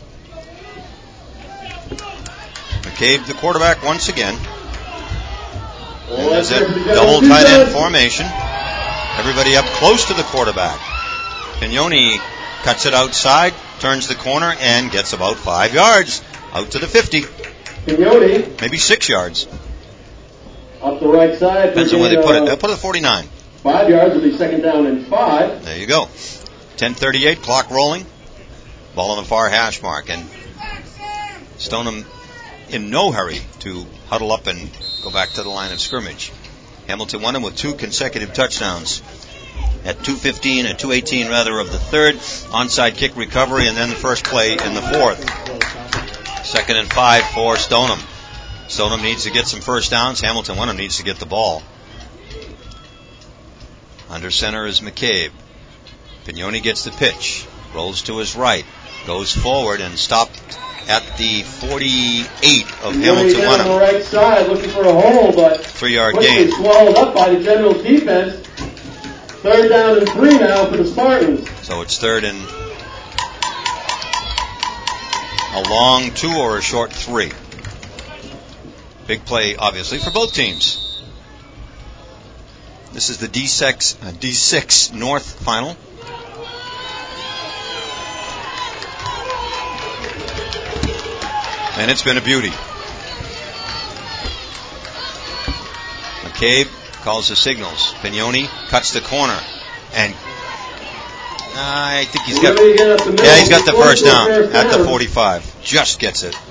S5: McCabe, the quarterback, once again. And there's a double tight end formation. Everybody up close to the quarterback. Pignoni cuts it outside, turns the corner, and gets about 5 yards out to the 50.
S8: Pignoni.
S5: Maybe 6 yards.
S8: Up the right side.
S5: Depends on where they put it. They'll put it at 49.
S8: 5 yards will be second down and 5.
S5: There you go. 10:38, clock rolling. Ball on the far hash mark. And Stoneham in no hurry to huddle up and go back to the line of scrimmage. Hamilton won him with 2 consecutive touchdowns at 2:15 and 2:18 rather of the third. Onside kick recovery, and then the first play in the fourth. 2nd and 5 for Stoneham. Stoneham needs to get some first downs. Hamilton Wenham needs to get the ball. Under center is McCabe. Pignoni gets the pitch, rolls to his right, goes forward and stopped at the 48 of Hamilton Wenham.
S8: On the right side, looking for a hole, but
S5: 3-yard gain.
S8: Swallowed up by the Generals defense. 3rd down and 3 now for the Spartans.
S5: So it's 3rd and a long 2 or a short 3. Big play, obviously, for both teams. This is the D6 North final. And it's been a beauty. McCabe calls the signals. Pignoni cuts the corner. And I think he's got the first down at the 45. Just gets it.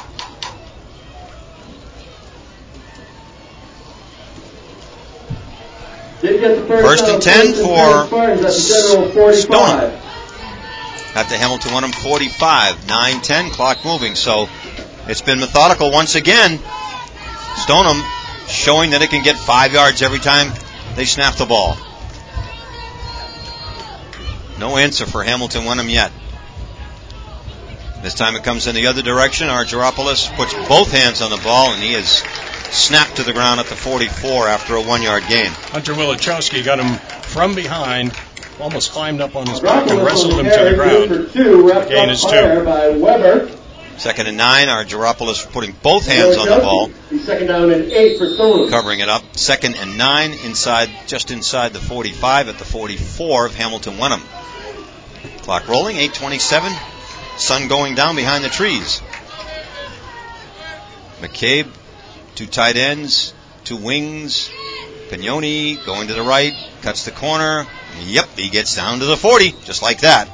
S5: First and 10 for Stoneham. At the Hamilton Wenham 45. 9-10, clock moving. So it's been methodical once again. Stoneham showing that it can get 5 yards every time they snap the ball. No answer for Hamilton Wenham yet. This time it comes in the other direction. Argyropoulos puts both hands on the ball, and he is snapped to the ground at the 44 after a 1-yard gain.
S4: Hunter Wilichowski got him from behind, almost climbed up on his back and wrestled him to the ground. The gain is 2.
S8: By Weber.
S5: 2nd and 9. Argyropoulos putting both hands on the ball.
S8: 2nd down and 8 for Stoneham.
S5: Covering it up. 2nd and 9 just inside the 45 at the 44 of Hamilton Wenham. Clock rolling. 8:27. Sun going down behind the trees. McCabe, 2 tight ends, 2 wings. Pignoni going to the right, cuts the corner. Yep, he gets down to the 40, just like that.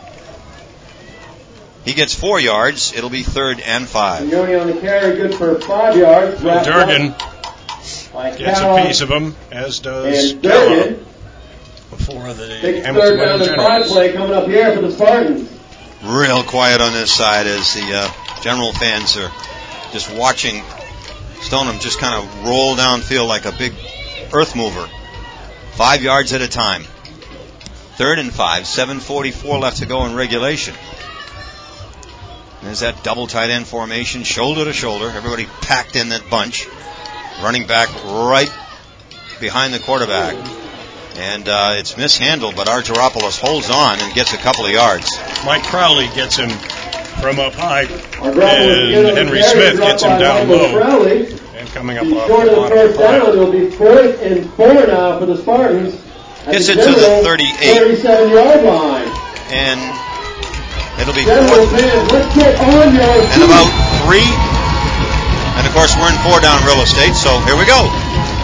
S5: He gets 4 yards. It'll be 3rd and 5.
S8: Pignoni on the carry, good for 5 yards.
S4: Durgan gets a piece of him, as does Gallo before the Hamilton Wenham Generals.
S8: 5 play coming up here for the Spartans.
S5: Real quiet on this side as the General fans are just watching Stoneham just kind of roll downfield like a big earth mover. 5 yards at a time. 3rd and 5. 7:44 left to go in regulation. There's that double tight end formation, shoulder to shoulder. Everybody packed in that bunch. Running back right behind the quarterback. And it's mishandled, but Argyropoulos holds on and gets a couple of yards.
S4: Mike Crowley gets him from up high, and Henry Smith gets him down low. And coming up off the bottom of the
S8: down, it'll be 4th and 4 now for the Spartans.
S5: Gets it to the 38.
S8: 37-yard line.
S5: And it'll be 4th and about 3. And of course, we're in 4-down real estate, so here we go.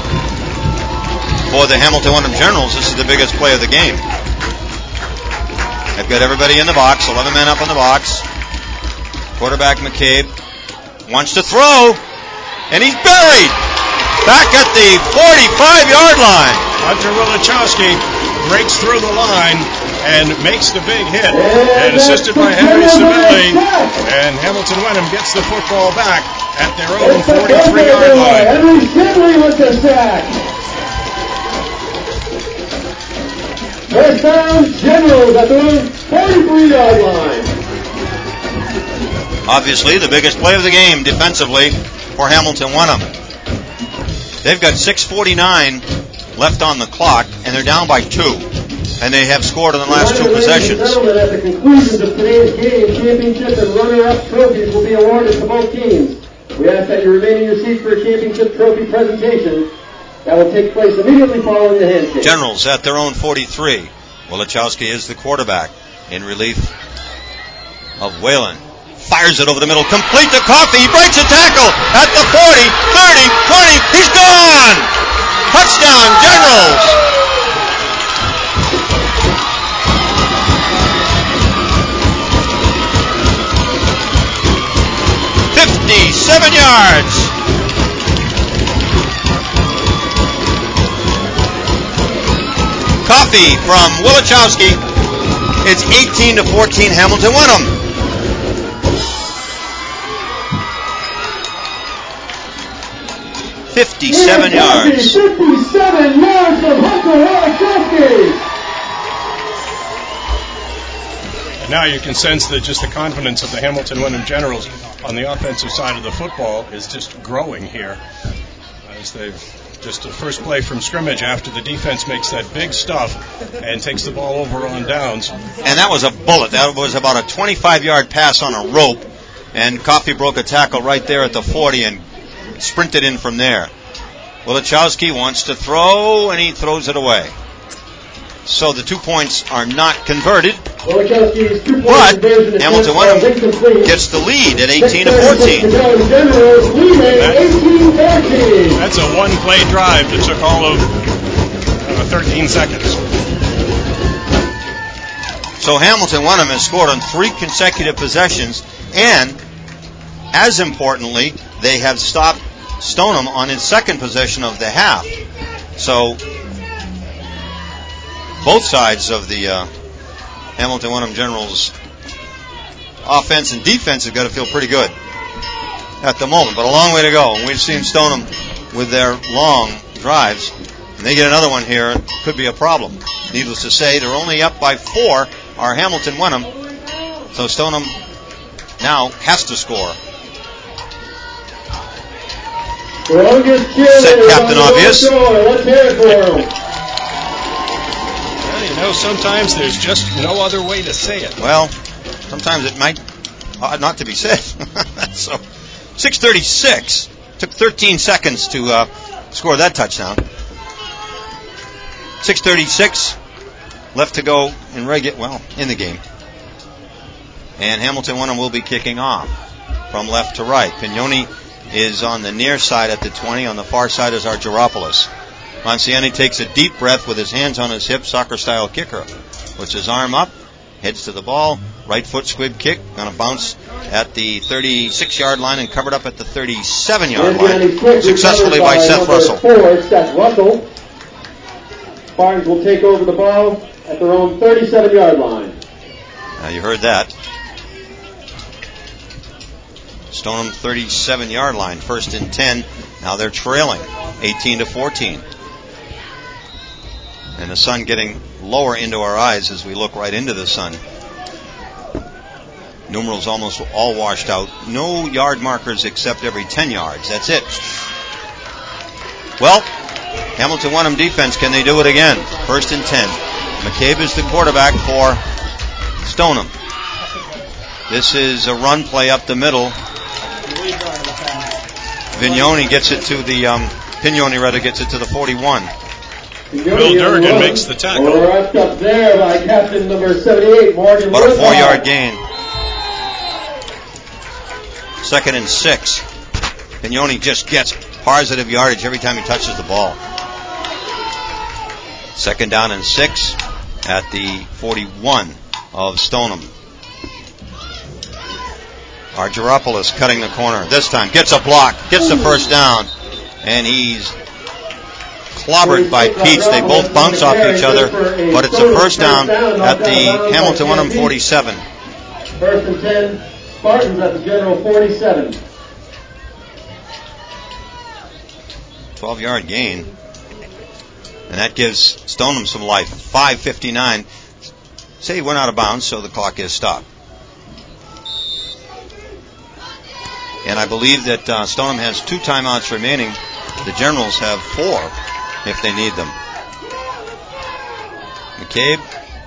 S5: For the Hamilton Wenham Generals, this is the biggest play of the game. They've got everybody in the box, 11 men up in the box. Quarterback McCabe wants to throw, and he's buried. Back at the 45-yard line.
S4: Hunter Wilichowski breaks through the line and makes the big hit. And assisted by Henry Savelli. And Hamilton Wenham gets the football back at their own 43-yard line.
S8: Henry Savelli with the sack. First down, Generals at their own 43-yard line.
S5: Obviously, the biggest play of the game defensively for Hamilton Wenham. They've got 6:49 left on the clock, and they're down by 2. And they have scored in the last 2 possessions.
S8: At the conclusion of today's game, championship and runner-up trophies will be awarded to both teams. We ask that you remain in your seats for a championship trophy presentation that will take place immediately following the handshake.
S5: Generals at their own 43. Wilichowski is the quarterback in relief of Whalen. Fires it over the middle, complete to Coffey. He breaks a tackle at the 40, 30, 20. He's gone! Touchdown, Generals! .57 yards. Coffey from Wilichowski. It's 18-14 Hamilton Wenham. 57 yards.
S8: 57 yards from Hunter Wilichowski.
S4: And now you can sense that just the confidence of the Hamilton Wenham Generals on the offensive side of the football is just growing here. As they've just the first play from scrimmage after the defense makes that big stuff and takes the ball over on downs.
S5: And that was a bullet. That was about a 25-yard pass on a rope. And Coffey broke a tackle right there at the 40 and sprinted in from there. Wilichowski wants to throw, and he throws it away. So the 2 points are not converted, but Hamilton Wenham gets the lead at 18-14.
S4: That's a one-play drive that took all of 13 seconds.
S5: So Hamilton Wenham has scored on 3 consecutive possessions, and as importantly, they have stopped Stoneham on his second possession of the half. So both sides of the Hamilton Wenham Generals offense and defense have got to feel pretty good at the moment, but a long way to go. And we've seen Stoneham with their long drives, and they get another one here, it could be a problem. Needless to say, they're only up by 4, are Hamilton Wenham, so Stoneham now has to score. Said Captain Obvious.
S4: Well, you know, sometimes there's just no other way to say it.
S5: Well, sometimes it might not to be said. So, 6:36. Took 13 seconds to score that touchdown. 6:36 left to go in the game. And Hamilton Wenham will be kicking off from left to right. Pignoni is on the near side at the 20. On the far side is Argyropoulos. Lanciani takes a deep breath with his hands on his hips, soccer-style kicker. Puts his arm up, heads to the ball, right foot squib kick, going to bounce at the 36-yard line and covered up at the 37-yard line, successfully by Seth Russell.
S8: Seth Russell. Spartans will take over the ball at their own 37-yard line.
S5: Now you heard that. Stoneham 37-yard line, 1st and 10. Now they're trailing 18-14. And the sun getting lower into our eyes as we look right into the sun. Numerals almost all washed out. No yard markers except every 10 yards. That's it. Well, Hamilton Wenham defense, can they do it again? 1st and 10. McCabe is the quarterback for Stoneham. This is a run play up the middle. Pignoni gets it to the 41.
S4: Bill Durgan makes the tackle.
S8: Wrapped up there by captain number 78, Morgan.
S5: About a 4-yard gain. 2nd and 6. Pignoni just gets positive yardage every time he touches the ball. 2nd down and 6 at the 41 of Stoneham. Argyropoulos cutting the corner. This time gets a block, gets the first down, and he's clobbered by Peach. They both bounce off each other, but it's a first down at the Hamilton Wenham 47.
S8: 1st and 10, Spartans at the General 47.
S5: 12-yard gain. And that gives Stoneham some life. 5:59. Say he went out of bounds, so the clock is stopped. And I believe that Stoneham has 2 timeouts remaining. The Generals have 4 if they need them. McCabe,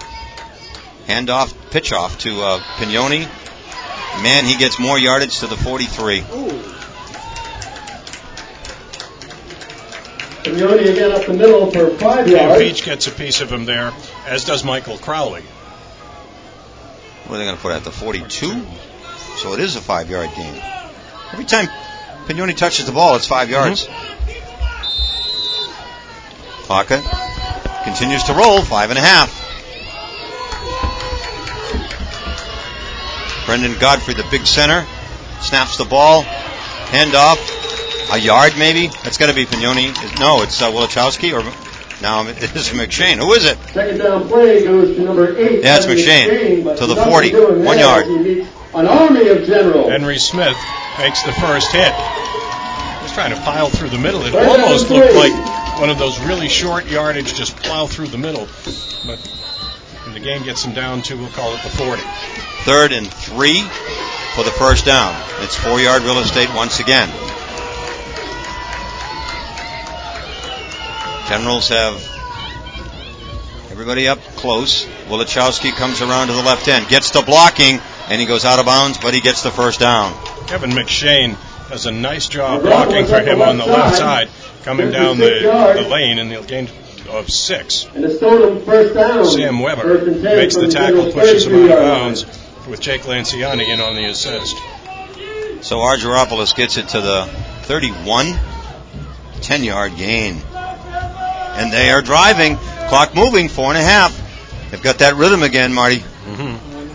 S5: pitch off to Pignoni. Man, he gets more yardage to the 43.
S8: Pignoni again up the middle for 5 yards.
S4: Peach gets a piece of him there, as does Michael Crowley.
S5: What are they going to put at the 42? So it is a 5-yard gain. Every time Pignoni touches the ball, it's 5 yards. Vaca continues to roll, 5.5. Brendan Godfrey, the big center, snaps the ball, handoff, a yard maybe. That's got to be Pignoni. No, it's Wilichowski, or now it is McShane. Who is it?
S8: 2nd down play goes to number 8.
S5: Yeah, it's McShane to the 40, 1 yard.
S8: An army of Generals.
S4: Henry Smith makes the first hit. He's trying to pile through the middle. It almost looked like one of those really short yardage, just plow through the middle. But when the game gets him down to, we'll call it the 40.
S5: 3rd and 3 for the first down. It's 4-yard real estate once again. Generals have everybody up close. Wilichowski comes around to the left end, gets the blocking, and he goes out of bounds, but he gets the first down.
S4: Kevin McShane does a nice job blocking for him on the left side, coming down the lane in the gain of 6.
S8: And the Stoneham first down.
S4: Sam Weber makes the tackle, pushes him out of bounds with Jake Lanciani in on the assist.
S5: So Argyropoulos gets it to the 31, 10-yard gain. And they are driving, clock moving, 4.5. They've got that rhythm again, Marty.
S4: Mm-hmm.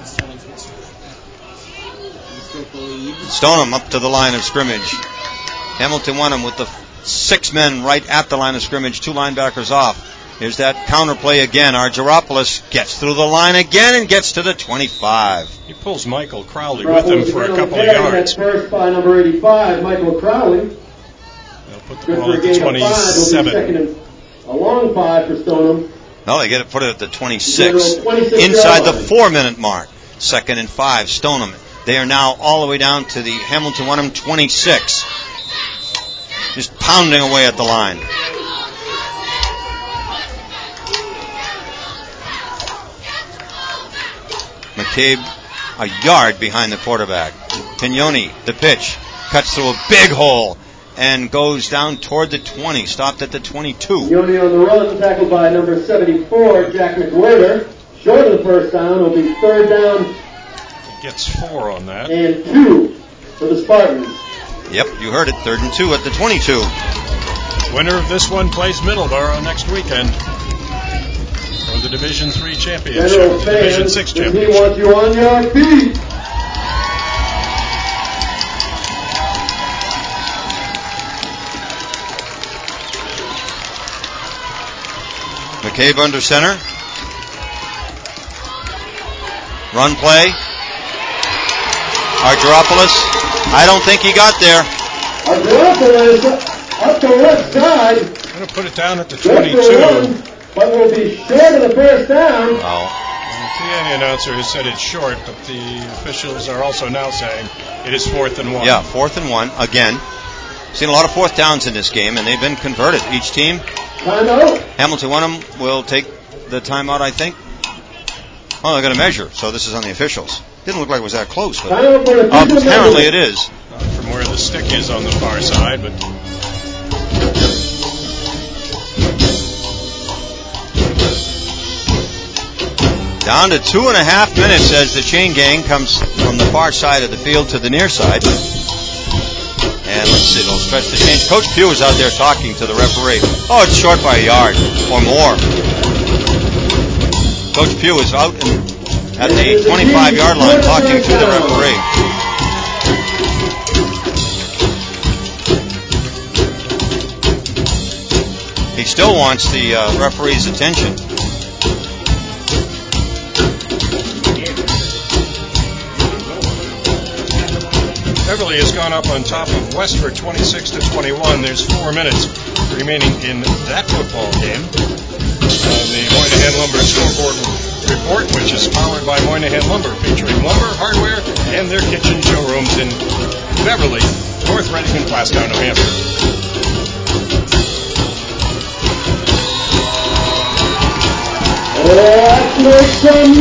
S5: Stoneham up to the line of scrimmage. Hamilton Wenham with the 6 men right at the line of scrimmage, 2 linebackers off. Here's that counter play again. Argyropoulos gets through the line again and gets to the 25.
S4: He pulls Michael Crowley with him for a couple of yards.
S8: First by number 85, Michael Crowley.
S4: They'll put the ball at the 27.
S8: A long 5 for Stoneham.
S5: No, they get it put it at the 26. Inside the 4-minute mark. 2nd and 5, Stoneham. They are now all the way down to the Hamilton Wenham 26. Just pounding away at the line. McCabe a yard behind the quarterback. Pignoni, the pitch, cuts through a big hole and goes down toward the 20, stopped at the 22.
S8: Pignoni on the run, tackled by number 74, Jack McWhirter. Short of the first down, will be 3rd down.
S4: Gets 4 on that.
S8: And 2 for the Spartans.
S5: Yep, you heard it, 3rd and 2 at the 22.
S4: Winner of this one plays Middleborough next weekend for the Division III championship, the Division 6 championship.
S8: We want you on your feet.
S5: McCabe under center. Run play. Argyropoulos. I don't think he got there.
S8: Argyropoulos up the left side.
S4: Going to put it down at the 22.
S8: But will be short of the first down.
S5: Oh.
S4: PA announcer has said it's short, but the officials are also now saying it is 4th and 1.
S5: Yeah, 4th and 1 again. Seen a lot of 4th downs in this game, and they've been converted. Each team.
S8: Timeout.
S5: Hamilton Wenham will take the timeout, I think. Oh, they're going to measure, so this is on the officials. Didn't look like it was that close, but apparently it is.
S4: From where the stick is on the far side, but.
S5: Down to 2.5 minutes as the chain gang comes from the far side of the field to the near side. And let's see, they'll stretch the change. Coach Pugh is out there talking to the referee. Oh, it's short by a yard or more. Coach Pugh is out at the 25-yard line talking to the referee. He still wants the referee's attention.
S4: Beverly has gone up on top of Westford 26-21. There's 4 minutes remaining in that football game. The Moynihan Lumber scoreboard report, which is powered by Moynihan Lumber, featuring lumber, hardware, and their kitchen showrooms in Beverly, North Reading, and Plastown, New Hampshire.
S8: Let's make some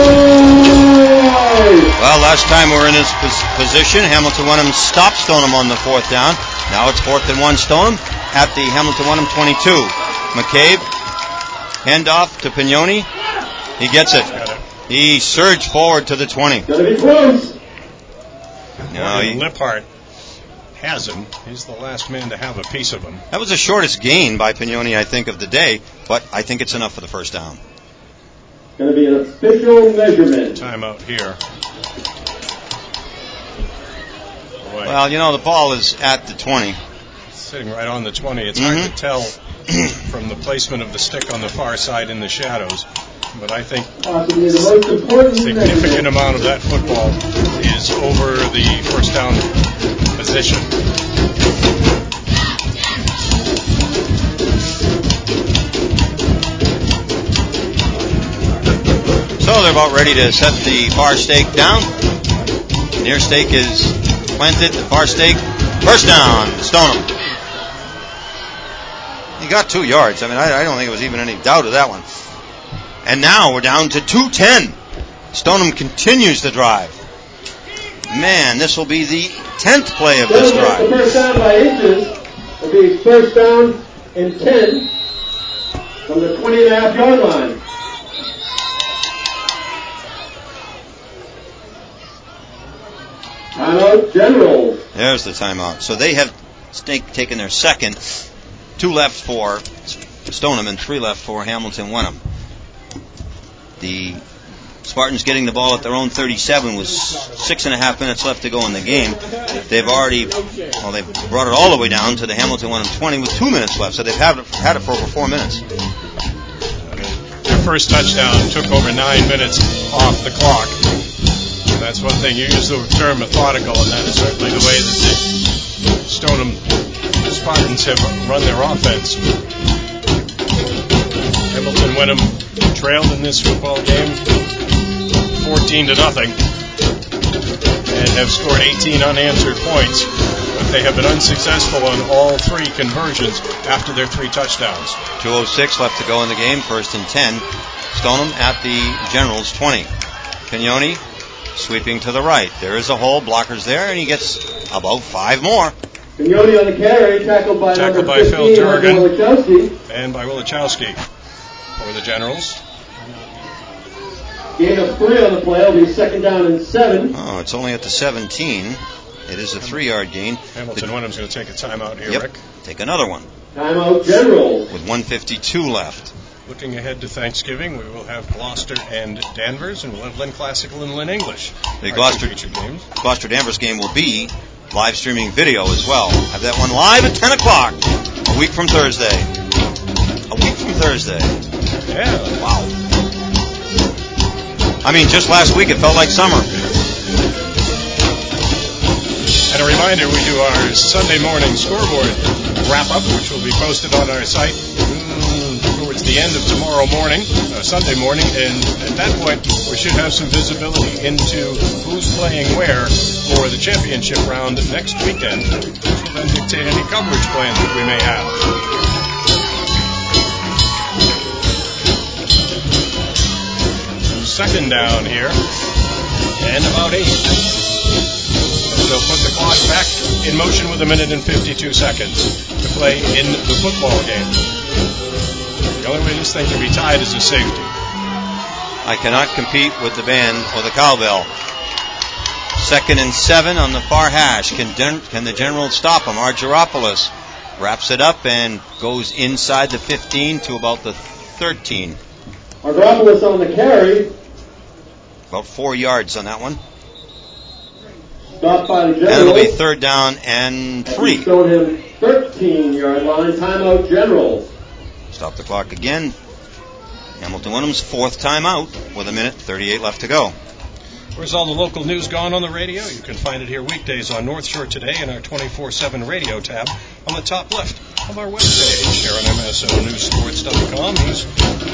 S8: noise!
S5: Well, last time we were in this position, Hamilton Wenham stopped Stoneham on the 4th down. Now it's 4th and 1 Stoneham at the Hamilton Wenham 22. McCabe, handoff to Pignoni. He gets it. He surged forward to the 20.
S8: Gotta be close.
S5: No,
S4: Liphart has him. He's the last man to have a piece of him.
S5: That was the shortest gain by Pignoni, I think, of the day, but I think it's enough for the first down.
S8: Going to be an official measurement.
S4: Timeout here. Boy.
S5: Well, you know, the ball is at the 20.
S4: Sitting right on the 20. It's hard to tell from the placement of the stick on the far side in the shadows. But I think
S8: possibly the most important
S4: significant amount of that football is over the first down position.
S5: So they're about ready to set the far stake down. Near stake is planted. The far stake. First down. Stoneham. He got 2 yards. I mean, I don't think there was even any doubt of that one. And now we're down to 2:10. Stoneham continues the drive. Man, this will be the 10th play of this drive.
S8: The first down by inches. It'll be first down and 10 from the 20.5-yard line. Timeout, Generals.
S5: There's the timeout. So they have taken their second. 2 left for Stoneham and 3 left for Hamilton Wenham. The Spartans getting the ball at their own 37 with 6.5 minutes left to go in the game. They've already, they've brought it all the way down to the Hamilton Wenham 20 with 2 minutes left. So they've had it for over 4 minutes.
S4: Their first touchdown took over 9 minutes off the clock. That's one thing. You use the term methodical, and that is certainly the way that the Stoneham Spartans have run their offense. Hamilton Wenham trailed in this football game 14-0 and have scored 18 unanswered points, but they have been unsuccessful on all 3 conversions after their 3 touchdowns.
S5: 2:06 left to go in the game. First and 10. Stoneham at the Generals 20. Pignoni sweeping to the right. There is a hole. Blockers there, and he gets about 5 more.
S8: Pignoni on the carry, tackled by
S4: Phil Durgan and by Wilichowski for the Generals.
S8: Gain of 3 on the play. It'll be second down and 7.
S5: Oh, it's only at the 17. It is a 3-yard gain.
S4: Hamilton Wenham's going to take a timeout here,
S5: Yep.
S4: Rick.
S5: Take another one.
S8: Timeout, Generals.
S5: With 1:52 left.
S4: Looking ahead to Thanksgiving, we will have Gloucester and Danvers, and we'll have Lynn Classical and Lynn English.
S5: The Gloucester Danvers game will be live streaming video as well. Have that one live at 10 o'clock, a week from Thursday.
S4: Yeah.
S5: Wow. I mean, just last week it felt like summer.
S4: And a reminder, we do our Sunday morning scoreboard wrap-up, which will be posted on our site towards the end of tomorrow morning, Sunday morning, and at that point we should have some visibility into who's playing where for the championship round next weekend, which will then dictate any coverage plans that we may have. Second down here, and about 8. They'll put the clock back in motion with 1 minute and 52 seconds to play in the football game. The only way this thing can be tied is a safety.
S5: I cannot compete with the band or the cowbell. 2nd and 7 on the far hash. Can the Generals stop him? Argyropoulos wraps it up and goes inside the 15 to about the 13.
S8: Argyropoulos on the carry.
S5: About 4 yards on that one.
S8: Stopped by the Generals.
S5: And it'll be 3rd down and 3.
S8: Showed him 13-yard line. Timeout, Generals.
S5: Stop the clock again. Hamilton Wenham's 4th timeout with 1 minute 38 left to go.
S4: Where's all the local news gone on the radio? You can find it here weekdays on North Shore Today in our 24/7 radio tab on the top left of our webpage here on MSONewsSports.com. He's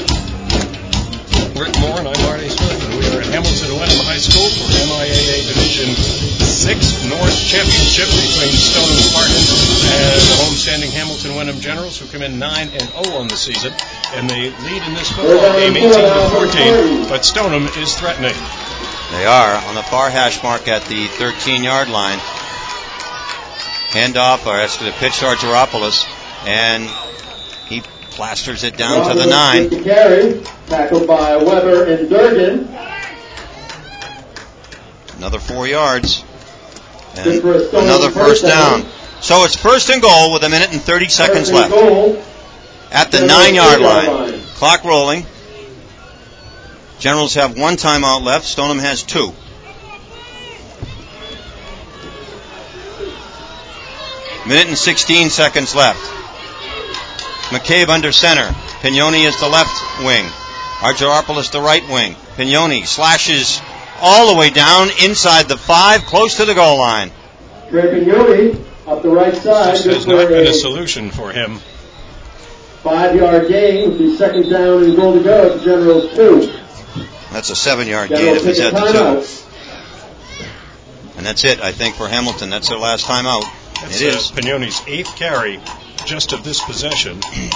S4: Rick Moore and I'm Marty Smith, and we are at Hamilton Wenham High School for MIAA Division 6 North Championship between Stoneham Spartans and the homestanding Hamilton Wenham Generals, who come in 9-0 on the season, and they lead in this football game 18-14, but Stoneham is threatening.
S5: They are on the far hash mark at the 13-yard line. Handoff, or that's the pitch to Argyropoulos, and he plasters it down to the 9.
S8: Carry, tackled by Weber and Durgan.
S5: Another 4 yards. And another first down. So it's 1st and goal with 1 minute and 30 seconds left. At the 9-yard line. Clock rolling. Generals have 1 timeout left. Stoneham has 2. Minute and 16 seconds left. McCabe under center. Pignoni is the left wing. Argyropoulos the right wing. Pignoni slashes all the way down inside the 5, close to the goal line.
S8: Trey Pignoni up the right side.
S4: This has not been a solution for him.
S8: 5-yard gain would be 2nd down and goal to go at the Generals 2.
S5: That's a 7-yard gain if he's at the 2. And that's it, I think, for Hamilton. That's their last timeout.
S4: That's
S5: it is.
S4: Pignoni's 8th carry just of this possession.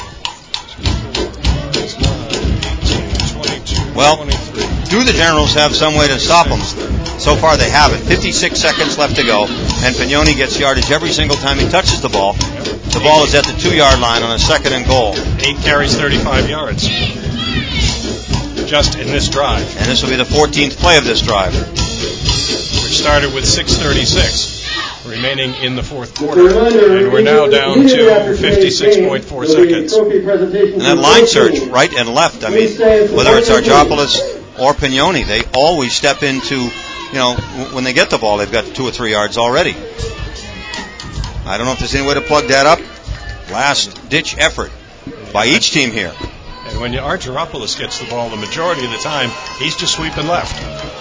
S5: Well, do the Generals have some way to stop them? So far they haven't. 56 seconds left to go, and Pignoni gets yardage every single time he touches the ball. The ball is at the 2-yard line on a 2nd and goal.
S4: 8 carries, 35 yards. Just in this drive.
S5: And this will be the 14th play of this drive.
S4: Which started with 6:36 remaining in the 4th quarter. And we're now down to 56.4 seconds.
S5: And that line search, right and left, I mean, whether it's Argyropoulos or Pignoni, they always step into, when they get the ball, they've got 2 or 3 yards already. I don't know if there's any way to plug that up. Last-ditch effort by each team here.
S4: And when Argyropoulos gets the ball, the majority of the time, he's just sweeping left.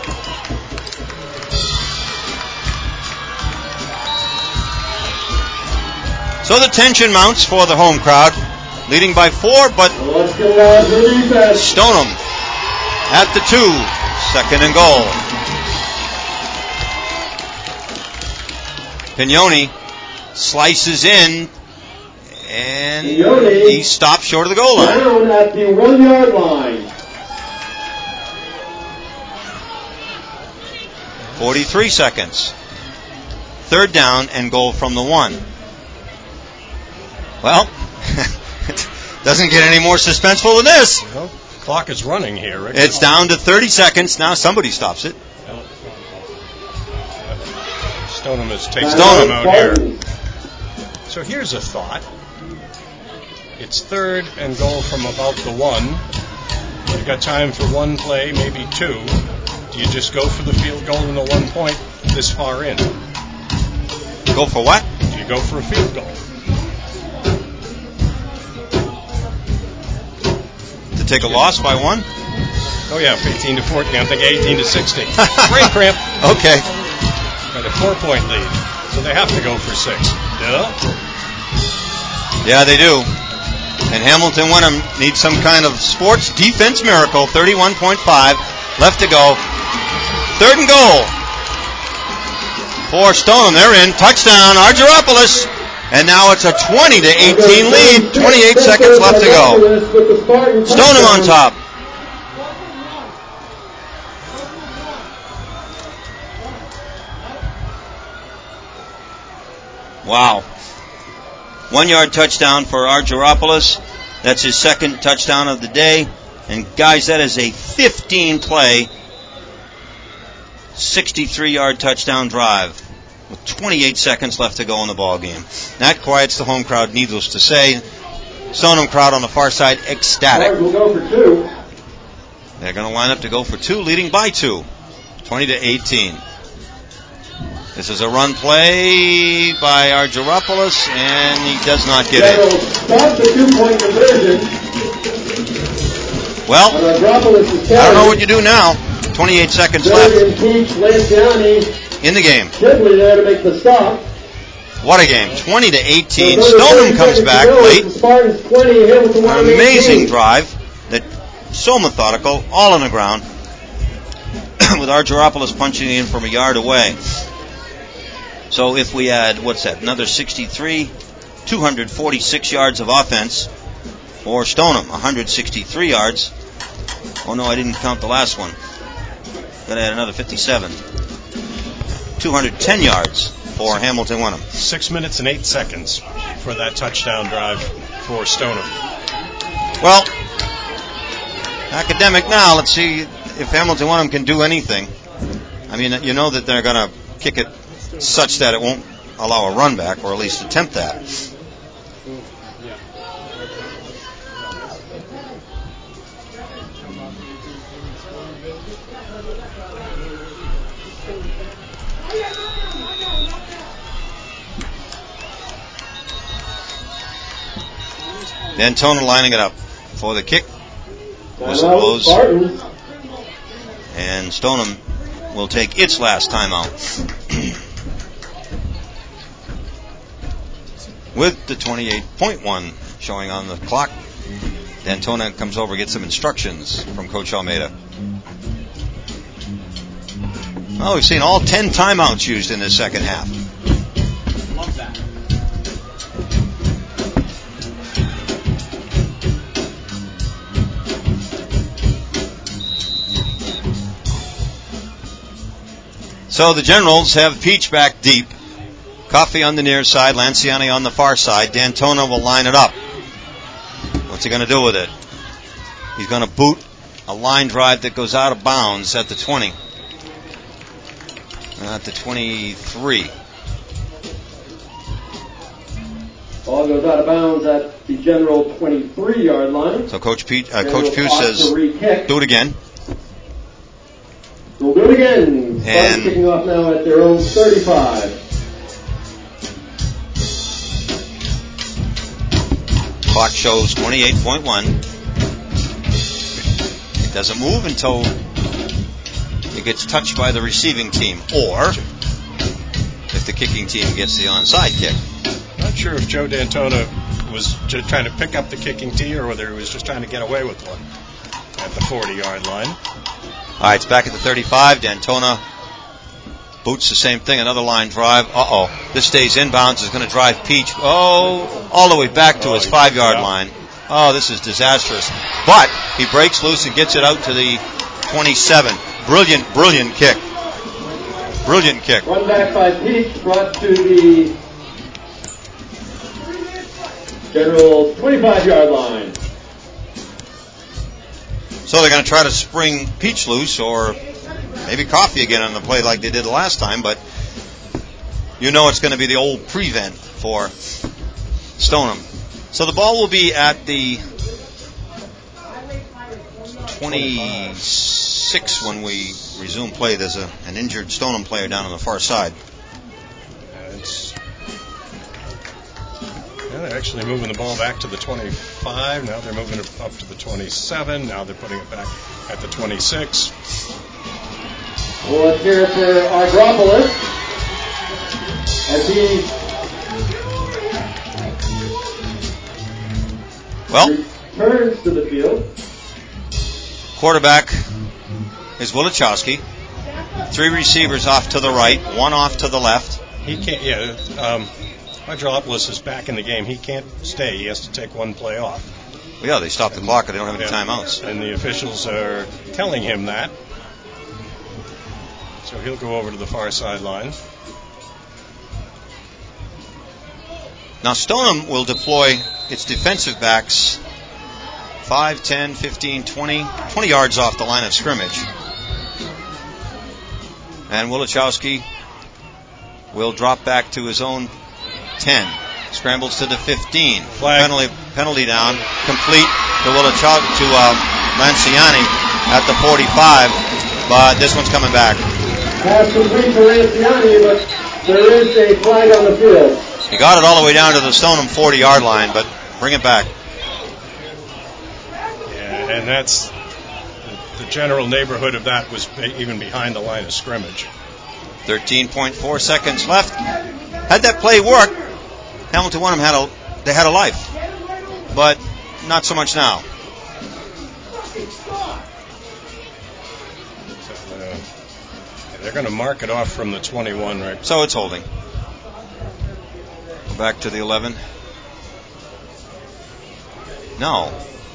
S5: So the tension mounts for the home crowd, leading by 4, but Stoneham at the 2, 2nd and goal. Pignoni slices in, and he stops short of the goal line.
S8: Down at the 1-yard line.
S5: 43 seconds. 3rd down and goal from the 1. Well, it doesn't get any more suspenseful than this.
S4: Well, clock is running here, Rick.
S5: It's down to 30 seconds. Now somebody stops it.
S4: Stoneham is taking Stoneham out here. So here's a thought. It's 3rd and goal from about the 1. You've got time for 1 play, maybe 2. Do you just go for the field goal in the 1 point this far in?
S5: Go for what?
S4: Do you go for a field goal?
S5: To take a loss by 1?
S4: Oh yeah, 18-14. I'm thinking 18-16. Brain cramp.
S5: Okay.
S4: Got a 4-point lead, so they have to go for 6. Duh.
S5: Yeah, they do. And Hamilton Wenham needs some kind of sports defense miracle. 31.5 left to go. 3rd and goal for Stoneham. They're in. Touchdown, Argyropoulos. And now it's a 20-18 lead. 28 seconds left to go. Stoneham on top. Wow. 1-yard touchdown for Argyropoulos. That's his 2nd touchdown of the day. And guys, that is a 15-play, 63-yard touchdown drive with 28 seconds left to go in the ball game. That quiets the home crowd, needless to say. Stoneham crowd on the far side ecstatic.
S8: We'll go for 2.
S5: They're going to line up to go for 2, leading by 2, 20-18. This is a run play by Argyropoulos, and he does not get it.
S8: Stop the 2-point conversion.
S5: Well, I don't know what you do now. 28 seconds left in the game.
S8: Shipley there to make the stop.
S5: What a game. 20-18. Stoneham comes back late. An amazing drive. That so methodical, all on the ground. With Argyropoulos punching in from a yard away. So if we add, another 63, 246 yards of offense for Stoneham, 163 yards. Oh no, I didn't count the last one. Gotta add another 57. 210 yards for Hamilton Wenham.
S4: 6 minutes and 8 seconds for that touchdown drive for Stoneham.
S5: Well, academic now. Let's see if Hamilton Wenham can do anything. I mean, you know that they're gonna kick it such that it won't allow a run back, or at least attempt that. Dantona lining it up for the kick. Whistle blows. And Stoneham will take its last timeout. With the 28.1 showing on the clock, Dantona comes over, gets some instructions from Coach Almeida. Well, we've seen all 10 timeouts used in this second half.
S13: Love that.
S5: So the Generals have Peach back deep. Coffey on the near side, Lanciani on the far side. Dantona will line it up. What's he going to do with it? He's going to boot a line drive that goes out of bounds at the 20. At the 23.
S8: Ball goes out of bounds at the General 23-yard line.
S5: So Coach Pugh says, do it again.
S8: We'll do it again. And kicking off now at their own 35.
S5: Clock shows 28.1. It doesn't move until it gets touched by the receiving team, or if the kicking team gets the onside kick.
S4: Not sure if Joe Dantona was just trying to pick up the kicking tee or whether he was just trying to get away with one at the 40-yard line.
S5: All right, it's back at the 35. Dantona boots the same thing, another line drive. This stays inbounds, is going to drive Peach. All the way back to his 5-yard line. This is disastrous. But he breaks loose and gets it out to the 27. Brilliant kick. Brilliant kick.
S8: Run back by Peach, brought to the General 25-yard line.
S5: So they're going to try to spring Peach loose, or maybe Coffey again on the play like they did the last time, but you know it's going to be the old prevent for Stoneham. So the ball will be at the 26 when we resume play. There's an injured Stoneham player down on the far side.
S4: They're actually moving the ball back to the 25. Now they're moving it up to the 27. Now they're putting it back at the 26.
S8: Well, let's hear it for Argyropoulos as he
S5: Well,
S8: returns to the field.
S5: Quarterback is Wilichowski. 3 receivers off to the right, 1 off to the left.
S4: He can't. Yeah, Hydrolopoulos is back in the game. He can't stay. He has to take 1 play off.
S5: Well, yeah, they stopped the clock. They don't have any timeouts.
S4: And the officials are telling him that. So he'll go over to the far sideline.
S5: Now Stoneham will deploy its defensive backs 5, 10, 15, 20 yards off the line of scrimmage. And Wilichowski will drop back to his own 10. Scrambles to the 15. Penalty down. Complete to Lanciani at the 45. But this one's coming back.
S8: Pass complete to Lanciani, but there is a flag on the field.
S5: He got it all the way down to the Stoneham 40-yard line, but bring it back.
S4: Yeah, and that's the general neighborhood of that was even behind the line of scrimmage.
S5: 13.4 seconds left. Had that play worked, Hamilton Wenham had a life, but not so much now.
S4: They're going to mark it off from the 21, right?
S5: So it's holding. Go back to the 11. No,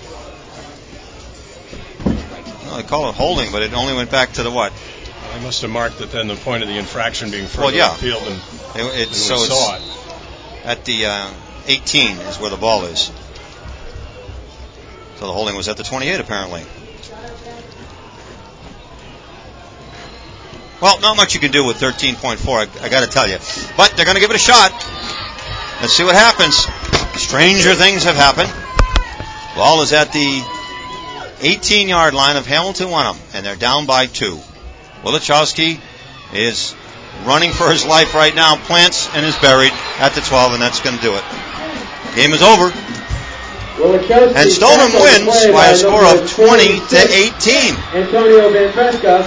S5: they call it holding, but it only went back to the what?
S4: Well, they must have marked it then the point of the infraction being further upfield than
S5: it's
S4: saw it.
S5: At the 18 is where the ball is. So the holding was at the 28 apparently. Well, not much you can do with 13.4, I got to tell you. But they're going to give it a shot. Let's see what happens. Stranger things have happened. Ball is at the 18-yard line of Hamilton Wenham, and they're down by 2. Wilichowski is running for his life right now, plants and is buried at the 12, and that's going to do it. Game is over. And Stoneham wins by a score of 20-18.
S8: Antonio Van Tresca.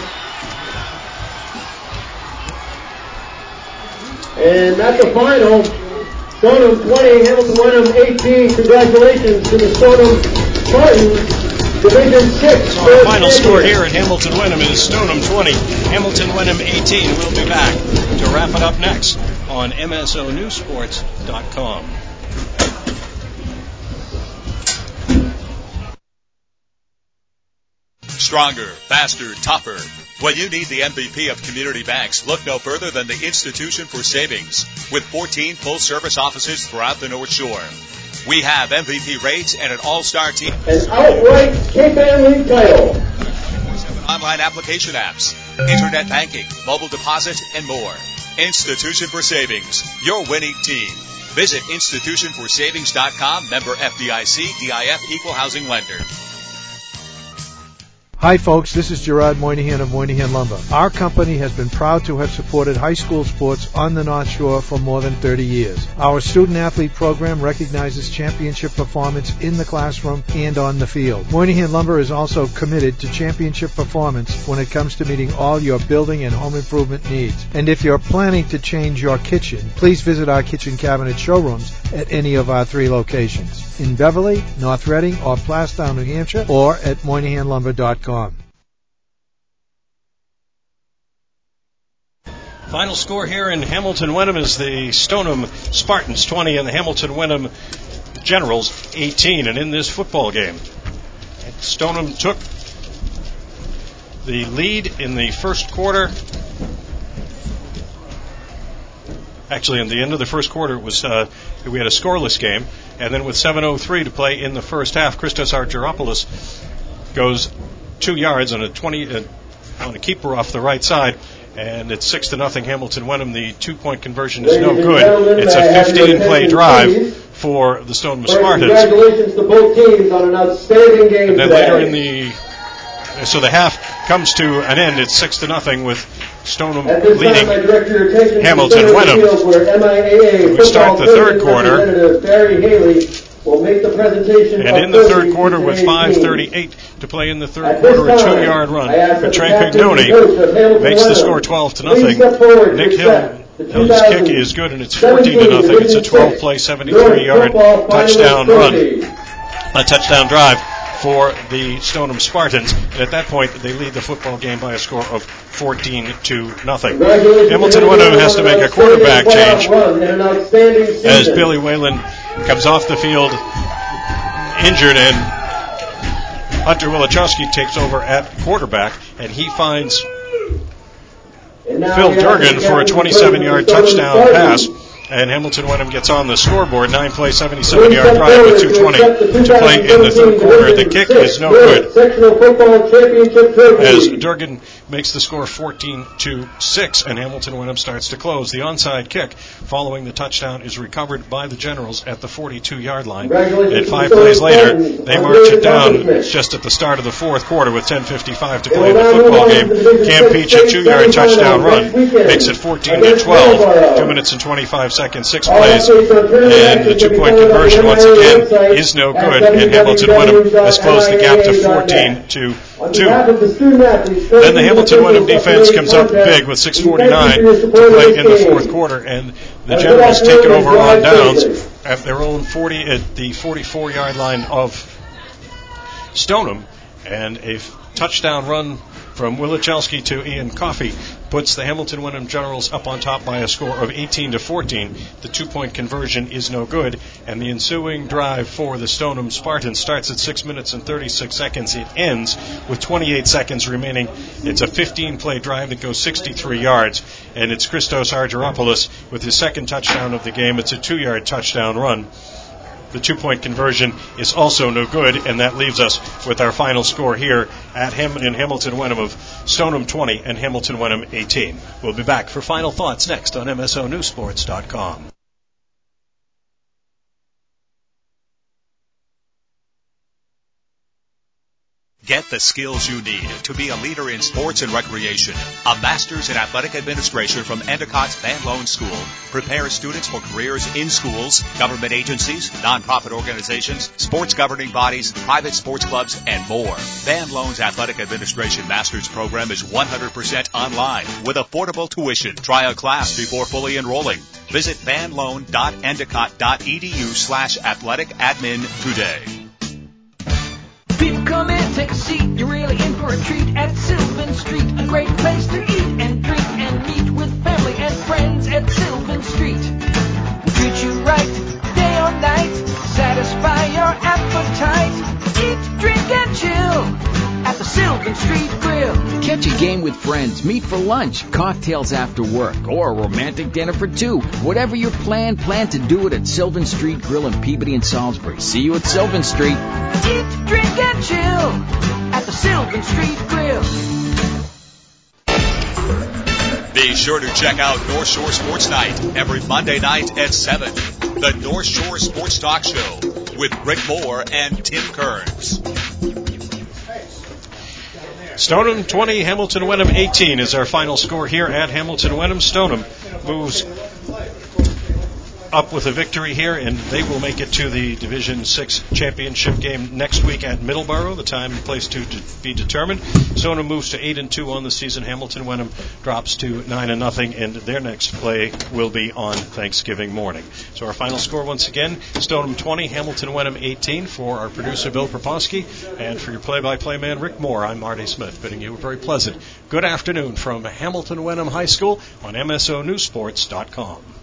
S8: And that's the final. Stoneham 20, Hamilton Wenham 18. Congratulations to the Stoneham Spartans, Division 6.
S4: So our final score here at Hamilton Wenham is Stoneham 20, Hamilton Wenham 18. We'll be back to wrap it up next on MSONewsports.com.
S3: Stronger, faster, tougher. When you need the MVP of community banks, look no further than the Institution for Savings. With 14 full-service offices throughout the North Shore. We have MVP rates and an all-star team.
S8: An outright K-Family title.
S3: Online application apps, internet banking, mobile deposit, and more. Institution for Savings, your winning team. Visit institutionforsavings.com, member FDIC, DIF, equal housing lender.
S6: Hi folks, this is Gerard Moynihan of Moynihan Lumber. Our company has been proud to have supported high school sports on the North Shore for more than 30 years. Our student athlete program recognizes championship performance in the classroom and on the field. Moynihan Lumber is also committed to championship performance when it comes to meeting all your building and home improvement needs. And if you're planning to change your kitchen, please visit our kitchen cabinet showrooms at any of our 3 locations. In Beverly, North Reading, or Plastown, New Hampshire, or at MoynihanLumber.com.
S4: Final score here in Hamilton Wenham is the Stoneham Spartans 20 and the Hamilton Wenham Generals 18. And in this football game, Stoneham took the lead in the first quarter. Actually, in the end of the first quarter, it was we had a scoreless game, and then with 7:03 to play in the first half, Christos Argyropoulos goes 2 yards on a keeper off the right side, and it's 6-0 Hamilton Wenham. The 2-point conversion is no good. It's a 15-play drive for the Stoneham Spartans.
S8: Congratulations to both teams on an outstanding game.
S4: And then
S8: today.
S4: later in the half comes to an end. It's 6-0 with Stoneham leading Hamilton Wenham. We start the third quarter. And in the third quarter with 5:38 to play in the third quarter, a 2-yard run for Trey Pignoni makes the score 12-0. Nick Hill's kick is good, and it's 14-0. It's a 12-play, 73-yard touchdown run. a touchdown drive for the Stoneham Spartans. And at that point, they lead the football game by a score of 14-0. Hamilton Wenham has to make a quarterback change as Billy Whalen comes off the field injured, and Hunter Wilichowski takes over at quarterback, and he finds Phil Durgan for a 27-yard touchdown pass. And Hamilton Wenham gets on the scoreboard. 9-play, 77-yard drive with 2:20 to play in the third quarter. The kick is no good, as Durgan makes the score 14-6, and Hamilton Wenham starts to close. The onside kick following the touchdown is recovered by the Generals at the 42-yard line. And 5 plays later, they march it down just at the start of the fourth quarter with 10:55 to play in the football game. Cam Peach, a 2-yard touchdown run, makes it 14-12. 2 minutes and 25 seconds, 6 plays, and the 2-point conversion once again is no good, and Hamilton Wenham has closed the gap to 14-2. Then the Hamilton Wenham defense comes up big with 6:49 to play in the fourth quarter, and the Generals take it over on downs at their own 40 at the 44-yard line of Stoneham, and a touchdown run from Wilichowski to Ian Coffey puts the Hamilton Wenham Generals up on top by a score of 18-14. The 2-point conversion is no good, and the ensuing drive for the Stoneham Spartans starts at 6 minutes and 36 seconds. It ends with 28 seconds remaining. It's a 15-play drive that goes 63 yards, and it's Christos Argyropoulos with his second touchdown of the game. It's a 2-yard touchdown run. The 2-point conversion is also no good, and that leaves us with our final score here at Hamilton Wenham of Stoneham 20 and Hamilton Wenham 18. We'll be back for final thoughts next on MSONewsports.com.
S3: Get the skills you need to be a leader in sports and recreation. A master's in athletic administration from Endicott's Van Loan School prepares students for careers in schools, government agencies, nonprofit organizations, sports governing bodies, private sports clubs, and more. Van Loan's athletic administration master's program is 100% online with affordable tuition. Try a class before fully enrolling. Visit vanloan.endicott.edu/athletic admin today.
S7: People come in, take a seat, you're really in for a treat at Sylvan Street. A great place to eat and drink and meet with family and friends at Sylvan Street. We'll treat you right, day or night, satisfy your appetite. Eat, drink and chill at the Sylvan Street Grill.
S11: Catch a game with friends, meet for lunch, cocktails after work, or a romantic dinner for 2. Whatever your plan to do it at Sylvan Street Grill in Peabody and Salisbury. See you at Sylvan Street.
S7: Eat, drink and chill at the Sylvan Street Grill.
S3: Be sure to check out North Shore Sports Night every Monday night at 7. The North Shore Sports Talk Show with Rick Moore and Tim Kearns.
S4: Stoneham 20, Hamilton Wenham 18 is our final score here at Hamilton Wenham. Stoneham moves up with a victory here, and they will make it to the Division 6 championship game next week at Middleborough. The time and place to be determined. Stoneham moves to 8-2 on the season. Hamilton Wenham drops to 9-0, and their next play will be on Thanksgiving morning. So our final score once again: Stoneham 20, Hamilton Wenham 18. For our producer Bill Propolsky and for your play-by-play man Rick Moore, I'm Marty Smith, bidding you a very pleasant good afternoon from Hamilton Wenham High School on MSONewsports.com.